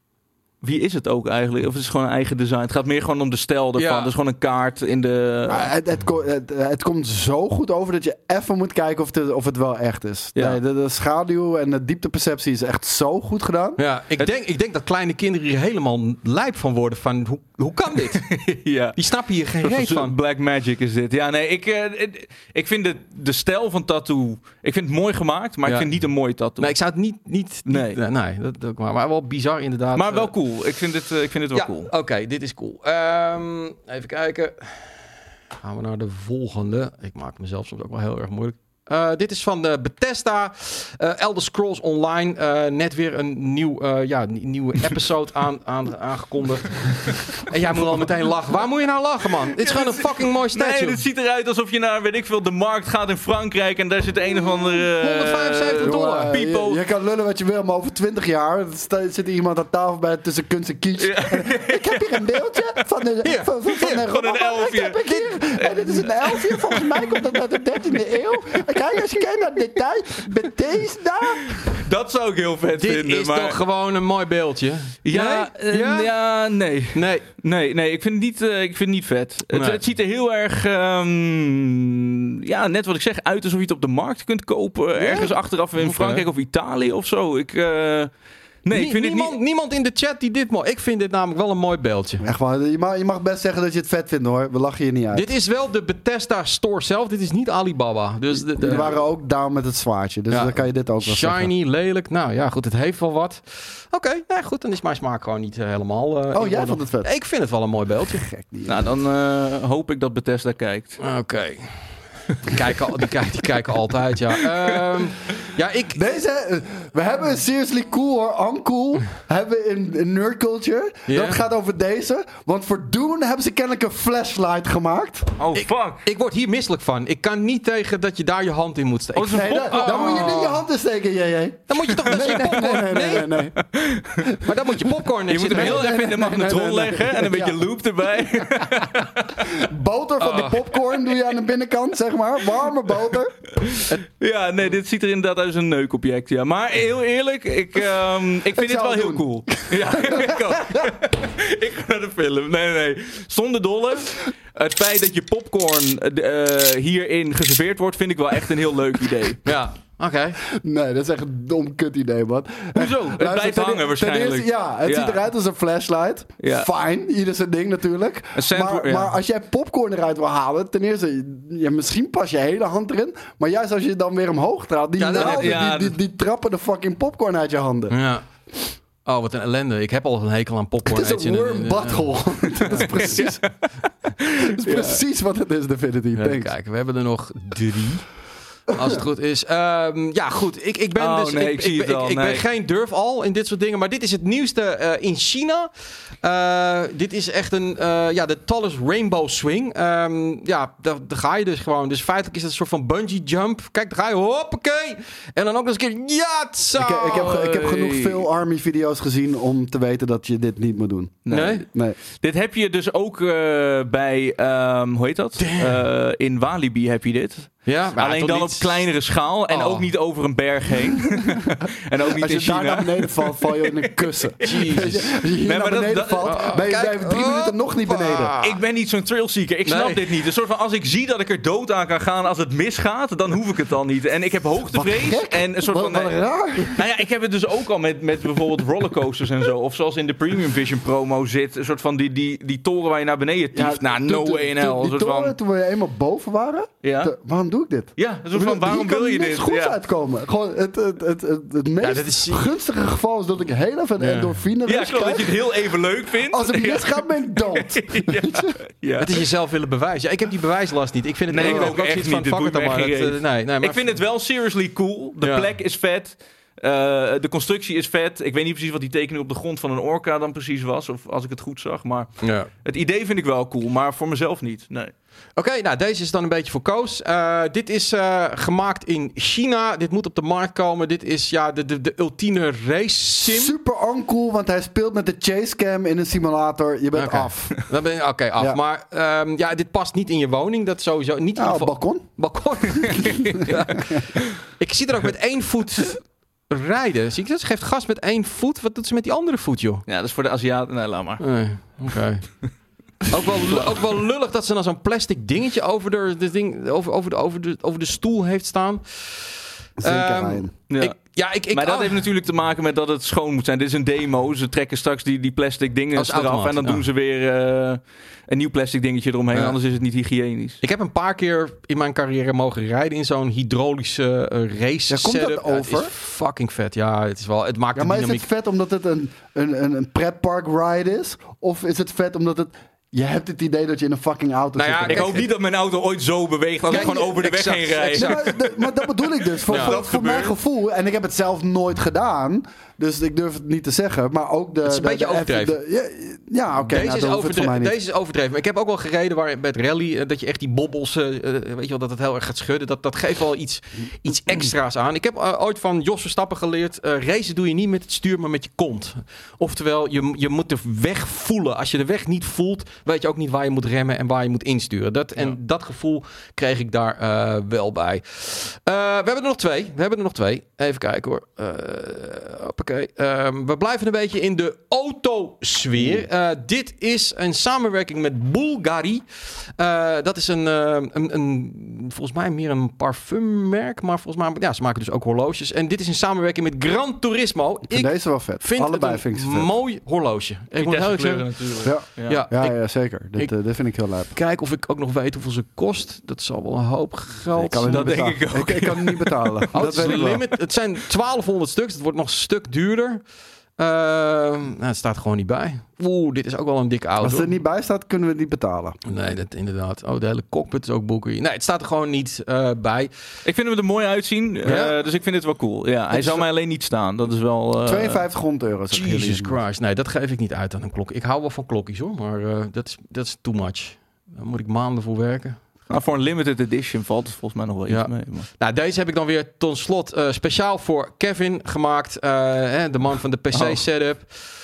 Wie is het ook eigenlijk? Of het is gewoon een eigen design? Het gaat meer gewoon om de stijl ervan. Ja. Het is gewoon een kaart in de... Maar het, het, ko- het, het komt zo goed over dat je even moet kijken of het, of het wel echt is. Ja. Nee, de, de schaduw en de diepteperceptie is echt zo goed gedaan. Ja, ik, Het- denk, ik denk dat kleine kinderen hier helemaal lijp van worden. Van, hoe, hoe kan dit? ja. Die snappen hier geen Dat reet is van. Black Magic is dit. Ja, nee, ik, eh, ik- ik vind de, de stijl van tattoo... Ik vind het mooi gemaakt, maar Ja. ik vind het niet een mooie tattoo. Nee, ik zou het niet... niet, niet Nee. nee, nee dat, dat, maar, maar wel bizar inderdaad. maar wel Eh, cool. Ik vind het, eh, ik vind het wel Ja, cool. oké, dit is cool. Ehm, even kijken. Gaan we naar de volgende. Ik maak het mezelf soms ook wel heel erg moeilijk. Uh, dit is van de Bethesda, uh, Elder Scrolls Online. Uh, net weer een nieuw, uh, ja, n- nieuwe episode aan, aan, aangekondigd. En jij moet al meteen lachen. Waar moet je nou lachen, man? Dit is gewoon een fucking mooi Nee, statue. het ziet eruit alsof je naar, weet ik veel, de markt gaat in Frankrijk en daar zit een of andere... eh, honderdvijfenzeventig dollar. Jongen, people. Je, je kan lullen wat je wil, maar over twintig jaar sta- zit er iemand aan tafel bij tussen kunst en kitsch. Ik heb hier een beeldje van, de, Hier, van, van, van hier, een van een robot. elfje. Ik heb ik hier. En dit is een elfje. Volgens mij komt dat uit de dertiende eeuw. En kijk, als je kijkt naar het detail. Bethesda. Dat zou ik heel vet Dit vinden. is maar... toch gewoon een mooi beeldje? Ja, Nee? eh, Ja? ja, nee. Nee. Nee, nee, ik vind het niet, eh, ik vind het niet vet. Het, Nee. het ziet er heel erg, ehm, ja, net wat ik zeg, uit alsof je het op de markt kunt kopen. Ergens achteraf in Oké. Frankrijk of Italië of zo. Ik, eh, Nee, Nie- ik vind niemand, het niet... niemand in de chat die dit mooi... Ik vind dit namelijk wel een mooi beeldje. Echt waar, je mag, je mag best zeggen dat je het vet vindt hoor. We lachen je niet uit. Dit is wel de Bethesda store zelf. Dit is niet Alibaba. Dus de, de- Die waren ook down met het zwaardje. Dus Ja. dan kan je dit ook wel zeggen. shiny, lelijk. Nou ja, goed, het heeft wel wat. Oké, nou goed, dan is mijn smaak gewoon niet eh, helemaal... eh, Oh, in jij orde. vond het vet? Ik vind het wel een mooi beeldje. Gek niet. Nou, dan uh, hoop ik dat Bethesda kijkt. Oké. Die kijken, al- die, kijken, die kijken altijd, ja. Ehm, ja, ik... Deze, eh, we hebben een seriously cool or uncool hebben we in, in nerd culture. Ja. Dat gaat over deze. Want voor Dune hebben ze kennelijk een flashlight gemaakt. Oh, fuck. Ik word hier misselijk van. Ik kan niet tegen dat je daar je hand in moet steken. Oh, dat is een Nee, pop- da- daar oh. moet je niet je hand in steken, J J. Dan moet je toch... Dat is Nee, je nee, popcorn. nee, nee, nee, nee, nee. Maar dan moet je popcorn Je moet hem heel nee, even in de nee, magnetron nee, nee, nee. leggen en een beetje Ja. loop erbij. Boter van de popcorn doe je aan de binnenkant, zeg maar. Warme boter. Ja, nee, dit ziet er inderdaad uit als een neukobject, ja. Maar heel eerlijk, ik, ehm, ik vind dit zou wel het heel doen. cool. Ja, ik ook. Ik ga naar de film. Nee, nee, nee. Zonder dolle. Het feit dat je popcorn eh, hierin geserveerd wordt, vind ik wel echt een heel leuk idee. Ja, oké. Nee, dat is echt een dom kut idee, man. Hoezo? Het Luister, blijft ten- hangen ten waarschijnlijk. eerste, ja, het Ja. ziet eruit als een flashlight. Ja. Fine, ieder zijn ding natuurlijk. Een sandwich, maar, ja. maar als jij popcorn eruit wil halen, ten eerste, ja, misschien pas je hele hand erin. Maar juist als je dan weer omhoog traalt, die Ja, dan- naalden, ja, die, die, die trappen de fucking popcorn uit je handen. Ja. Oh, wat een ellende. Ik heb al een hekel aan popcorn. Het is een eten. worm butthole. Dat is precies, dat is precies wat het is, Divinity. Even Thanks. kijken, we hebben er nog drie. Als het goed is. Ehm, ja, goed. Ik, ik ben Oh, dus. nee, ik, ik zie ik, het ik, al, ik ben nee. geen durfal in dit soort dingen. Maar dit is het nieuwste eh, in China. Eh, dit is echt een. eh, ja, de Tallest Rainbow Swing. Ehm, ja, daar, daar ga je dus gewoon. Dus feitelijk is het een soort van bungee jump. Kijk, daar ga je. Hoppakee. En dan ook nog eens een keer. Ja, zo. Ik, ik, heb, ge- ik heb genoeg veel Army video's gezien om te weten dat je dit niet moet doen. Nee? Nee. Dit heb je dus ook uh, bij, um, hoe heet dat? Uh, in Walibi heb je dit. Ja, maar Alleen toch dan niet- op kleinere schaal en Oh. ook niet over een berg heen. En ook niet Als in je daar China. naar beneden valt, val je in een kussen. Jezus. Als je, als je hier Nee, maar naar dat- beneden dat- valt, oh, ben je, kijk. ben je drie minuten nog niet beneden. Hoppa. Ik ben niet zo'n thrillseeker. Ik snap Nee. dit niet. Een soort van, als ik zie dat ik er dood aan kan gaan als het misgaat, dan hoef ik het dan niet. En ik heb hoogtevrees. Wat gek. En een soort Wat, van, wat raar. nou ja, ik heb het dus ook al met, met bijvoorbeeld rollercoasters en zo. Of zoals in de Premium Vision promo zit. Een soort van die, die, die toren waar je naar beneden tieft. nou, no toen- way in toen- hell. Een Die soort toren, van, toen we eenmaal boven waren, ja. te- waarom doe ik dit? Ja, een soort van, Hier waarom kan wil je niks dit? goeds Ja. uitkomen. Gewoon het, het, het, het, het meest Ja, dat is- gunstige geval is dat ik heel even een Ja. endorfine Ja, rush klopt. Dat je krijg. het heel even leuk vindt. Als het Ja. misgaat, ben ik dood. Ja. Ja. Het is jezelf willen bewijzen. Ja, ik heb die bewijslast niet. Ik vind het Nee, ik heb ook echt zoiets niet. van Dit fuck boeit it dan me maar. geen Dat, reet. eh, nee, nee, maar Ik vind het wel seriously cool. De Ja. plek is vet. Uh, de constructie is vet. Ik weet niet precies wat die tekening op de grond van een orka dan precies was. Of als ik het goed zag. Maar Ja. het idee vind ik wel cool. Maar voor mezelf niet. Nee. Oké, nou deze is dan een beetje voor Koos. Uh, dit is uh, gemaakt in China. Dit moet op de markt komen. Dit is ja, de, de, de ultieme race sim. Super uncool, want hij speelt met de chase cam in een simulator. Je bent Oké. af. Dan ben je oké af. Ja. Maar um, ja, dit past niet in je woning. Dat sowieso niet in Nou, ieder geval. balkon. Balkon. Ja. Ik zie er ook met één voet rijden. Zie ik dat? Ze geeft gas met één voet. Wat doet ze met die andere voet, joh? Ja, dat is voor de Aziaten. Nee, laat maar. Nee, oké. Ook wel, ook wel lullig dat ze dan zo'n plastic dingetje over de, de, ding, over, over, de, over, de, over de stoel heeft staan. Zeker, Ehm, Ryan. Ja. Ik, ja, ik, ik, maar dat oh, heeft natuurlijk te maken met dat het schoon moet zijn. Dit is een demo. Ze trekken straks die, die plastic dingen Als eraf. automaat, En dan ja. doen ze weer uh, een nieuw plastic dingetje eromheen. Ja. Anders is het niet hygiënisch. Ik heb een paar keer in mijn carrière mogen rijden in zo'n hydraulische uh, race Ja, komt dat setup. Ja, het over? is fucking vet. Ja, het is wel. Het maakt Ja, de maar is dynamiek. het vet omdat het een, een, een, een pretpark ride is? Of is het vet omdat het... Je hebt het idee dat je in een fucking auto Nou zit. ja, te Ik kijk, hoop niet dat mijn auto ooit zo beweegt als ik Kijk, gewoon over de weg exact, heen rijd. exact. Nee, maar, de- maar dat bedoel ik dus. Voor, Ja, voor, dat voor mijn gebeurt. gevoel, en ik heb het zelf nooit gedaan, dus ik durf het niet te zeggen. Maar ook de. Het is een de- beetje de- overdreven. de- ja, ja oké. Deze, nou, is dan hoeft het voor mij overdreven, niet. deze is overdreven. Maar ik heb ook wel gereden waar, bij het rally eh, dat je echt die bobbels, eh, eh, weet je wel, dat het heel erg gaat schudden. Dat, dat geeft wel iets, iets extra's aan. Ik heb uh, ooit van Jos Verstappen geleerd, uh, racen doe je niet met het stuur, maar met je kont. Oftewel, je, je moet de weg voelen. Als je de weg niet voelt, weet je ook niet waar je moet remmen en waar je moet insturen. Dat, en Ja. dat gevoel kreeg ik daar uh, wel bij. Uh, we hebben er nog twee. We hebben er nog twee. Even kijken hoor. Uh, hoppakee. Um, we blijven een beetje in de autosfeer. Uh, dit is een samenwerking met Bulgari. Uh, dat is een, uh, een, een, volgens mij meer een parfummerk. Maar volgens mij, ja, ze maken dus ook horloges. En dit is in samenwerking met Gran Turismo. Ik vind ik deze wel vet. Vind Allebei het vind ik een ze vet. mooi horloge. Ik moet heel kleuren zeggen. natuurlijk. Ja, Ja. Ja, ja, ik, ja zeker. Dit, ik- uh, dit vind ik heel lijp. Kijk of ik ook nog weet hoeveel ze kost. Dat zal wel een hoop geld Ik kan het zijn. niet dat denk betalen. ik ook. Ik, ik kan het niet betalen. Oh, dat het, is weet ik wel. limit. Het zijn twaalfhonderd stuks. Het wordt nog een stuk duurder. Uh, nou, het staat er gewoon niet bij. Oeh, dit is ook wel een dikke auto. Als het er niet bij staat, kunnen we het niet betalen. Nee, dat inderdaad. Oh, de hele cockpit is ook Bulgari. Nee, het staat er gewoon niet uh, bij. Ik vind hem er mooi uitzien, uh, Ja? dus ik vind het wel cool. Ja, hij is zou wel- mij alleen niet staan. Dat is wel... Uh, tweeënvijftig euro. zeg Jesus jullie. Christ. Nee, dat geef ik niet uit aan een klok. Ik hou wel van klokjes hoor, maar uh, dat is dat is too much. Daar moet ik maanden voor werken. Nou, voor een limited edition valt het volgens mij nog wel Ja. iets mee. Maar. Nou, deze heb ik dan weer tot slot uh, speciaal voor Kevin gemaakt. Uh, hè, de man van de P C-setup.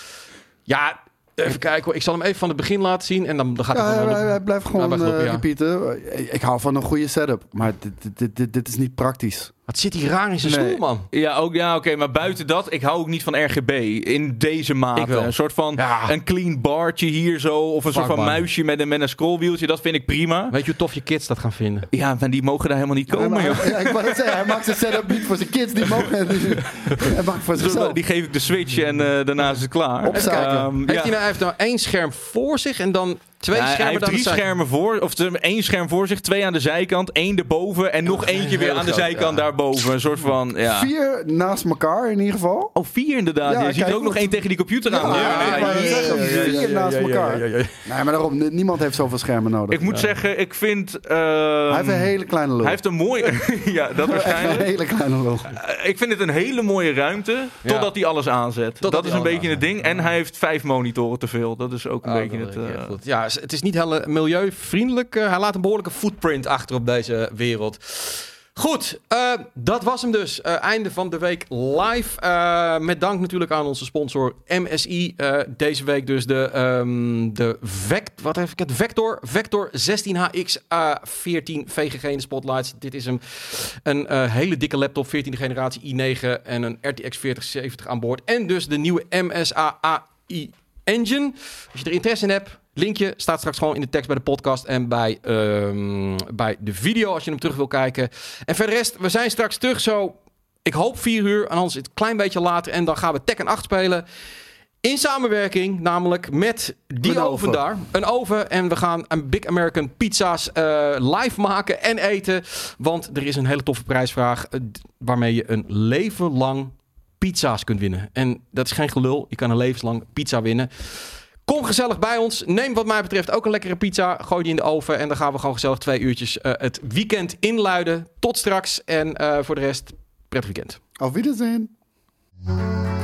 Ja, even kijken hoor. Ik zal hem even van het begin laten zien. En dan, dan gaat Ja, het hij, gewoon... hij, hij blijft gewoon Ja, blijft uh, lopen, ja. repeaten. Ik, ik hou van een goede setup. Maar dit, dit, dit, dit, dit is niet praktisch. Wat zit hier raar in zijn Nee. stoel, man? Ja, ook, ja oké, maar buiten dat, ik hou ook niet van R G B in deze mate. Ik wel. Een soort van Ja. een clean bartje hier zo, of een soort van Vakbaan. muisje met een, met een scrollwieltje, dat vind ik prima. Weet je hoe tof je kids dat gaan vinden? Ja, maar die mogen daar helemaal niet Ja, komen, maar, joh. ja, ik wou net zeggen, hij maakt zijn setup niet voor zijn kids. Die mogen Hij maakt voor Dus zichzelf. die geef ik de switch en uh, daarna is het klaar. Even kijken. Ehm, Heeft ja. hij, nou, hij heeft nou één scherm voor zich en dan twee Ja, hij schermen heeft aan de drie zij- schermen voor, of te- één scherm voor zich, twee aan de zijkant, één erboven en nog dat is eentje weer heel aan de groot, zijkant ja. daarboven. Een soort van, ja. Vier naast elkaar in ieder geval. Oh, vier inderdaad. Ja, je ziet kijk, er ook nog goed. één tegen die computer Ja, aan. ja, ik wou net ja, zeggen, ja, ja, vier ja. naast elkaar. ja, ja, ja. Nee, maar daarom, n- niemand heeft zoveel schermen nodig. Ik moet zeggen, ik vind... ehm, Hij heeft een hele kleine lul. Hij heeft een mooie... ja, dat Echt een waarschijnlijk. hele kleine lul. Uh, ik vind het een hele mooie ruimte, Ja. totdat hij alles aanzet. Totdat dat hij is een alles beetje het ding. En hij heeft vijf monitoren te veel. Dat is ook een Oh, beetje dat het... weet ik uh, heel goed. Ja, het is niet heel milieuvriendelijk. Uh, hij laat een behoorlijke footprint achter op deze wereld. Goed, uh, dat was hem dus. Uh, einde van de week live. Uh, met dank natuurlijk aan onze sponsor M S I. Uh, deze week dus de, um, de Vect, wat heb ik het? Vector, Vector zestien H X A veertien V G G in de spotlights. Dit is een, een uh, hele dikke laptop, veertiende generatie i negen en een R T X veertig zeventig aan boord. En dus de nieuwe M S A A I Engine. Als je er interesse in hebt, linkje staat straks gewoon in de tekst bij de podcast en bij, um, bij de video als je hem terug wil kijken. En verder rest, we zijn straks terug zo, ik hoop vier uur, en anders een klein beetje later. En dan gaan we Tekken acht spelen. In samenwerking namelijk met die Een oven. oven. daar. Een oven. En we gaan een Big American Pizza's uh, live maken en eten. Want er is een hele toffe prijsvraag uh, waarmee je een leven lang pizza's kunt winnen. En dat is geen gelul. Je kan een levenslang pizza winnen. Kom gezellig bij ons. Neem wat mij betreft ook een lekkere pizza. Gooi die in de oven. En dan gaan we gewoon gezellig twee uurtjes uh, het weekend inluiden. Tot straks. En uh, voor de rest, prettig weekend. Auf Wiedersehen.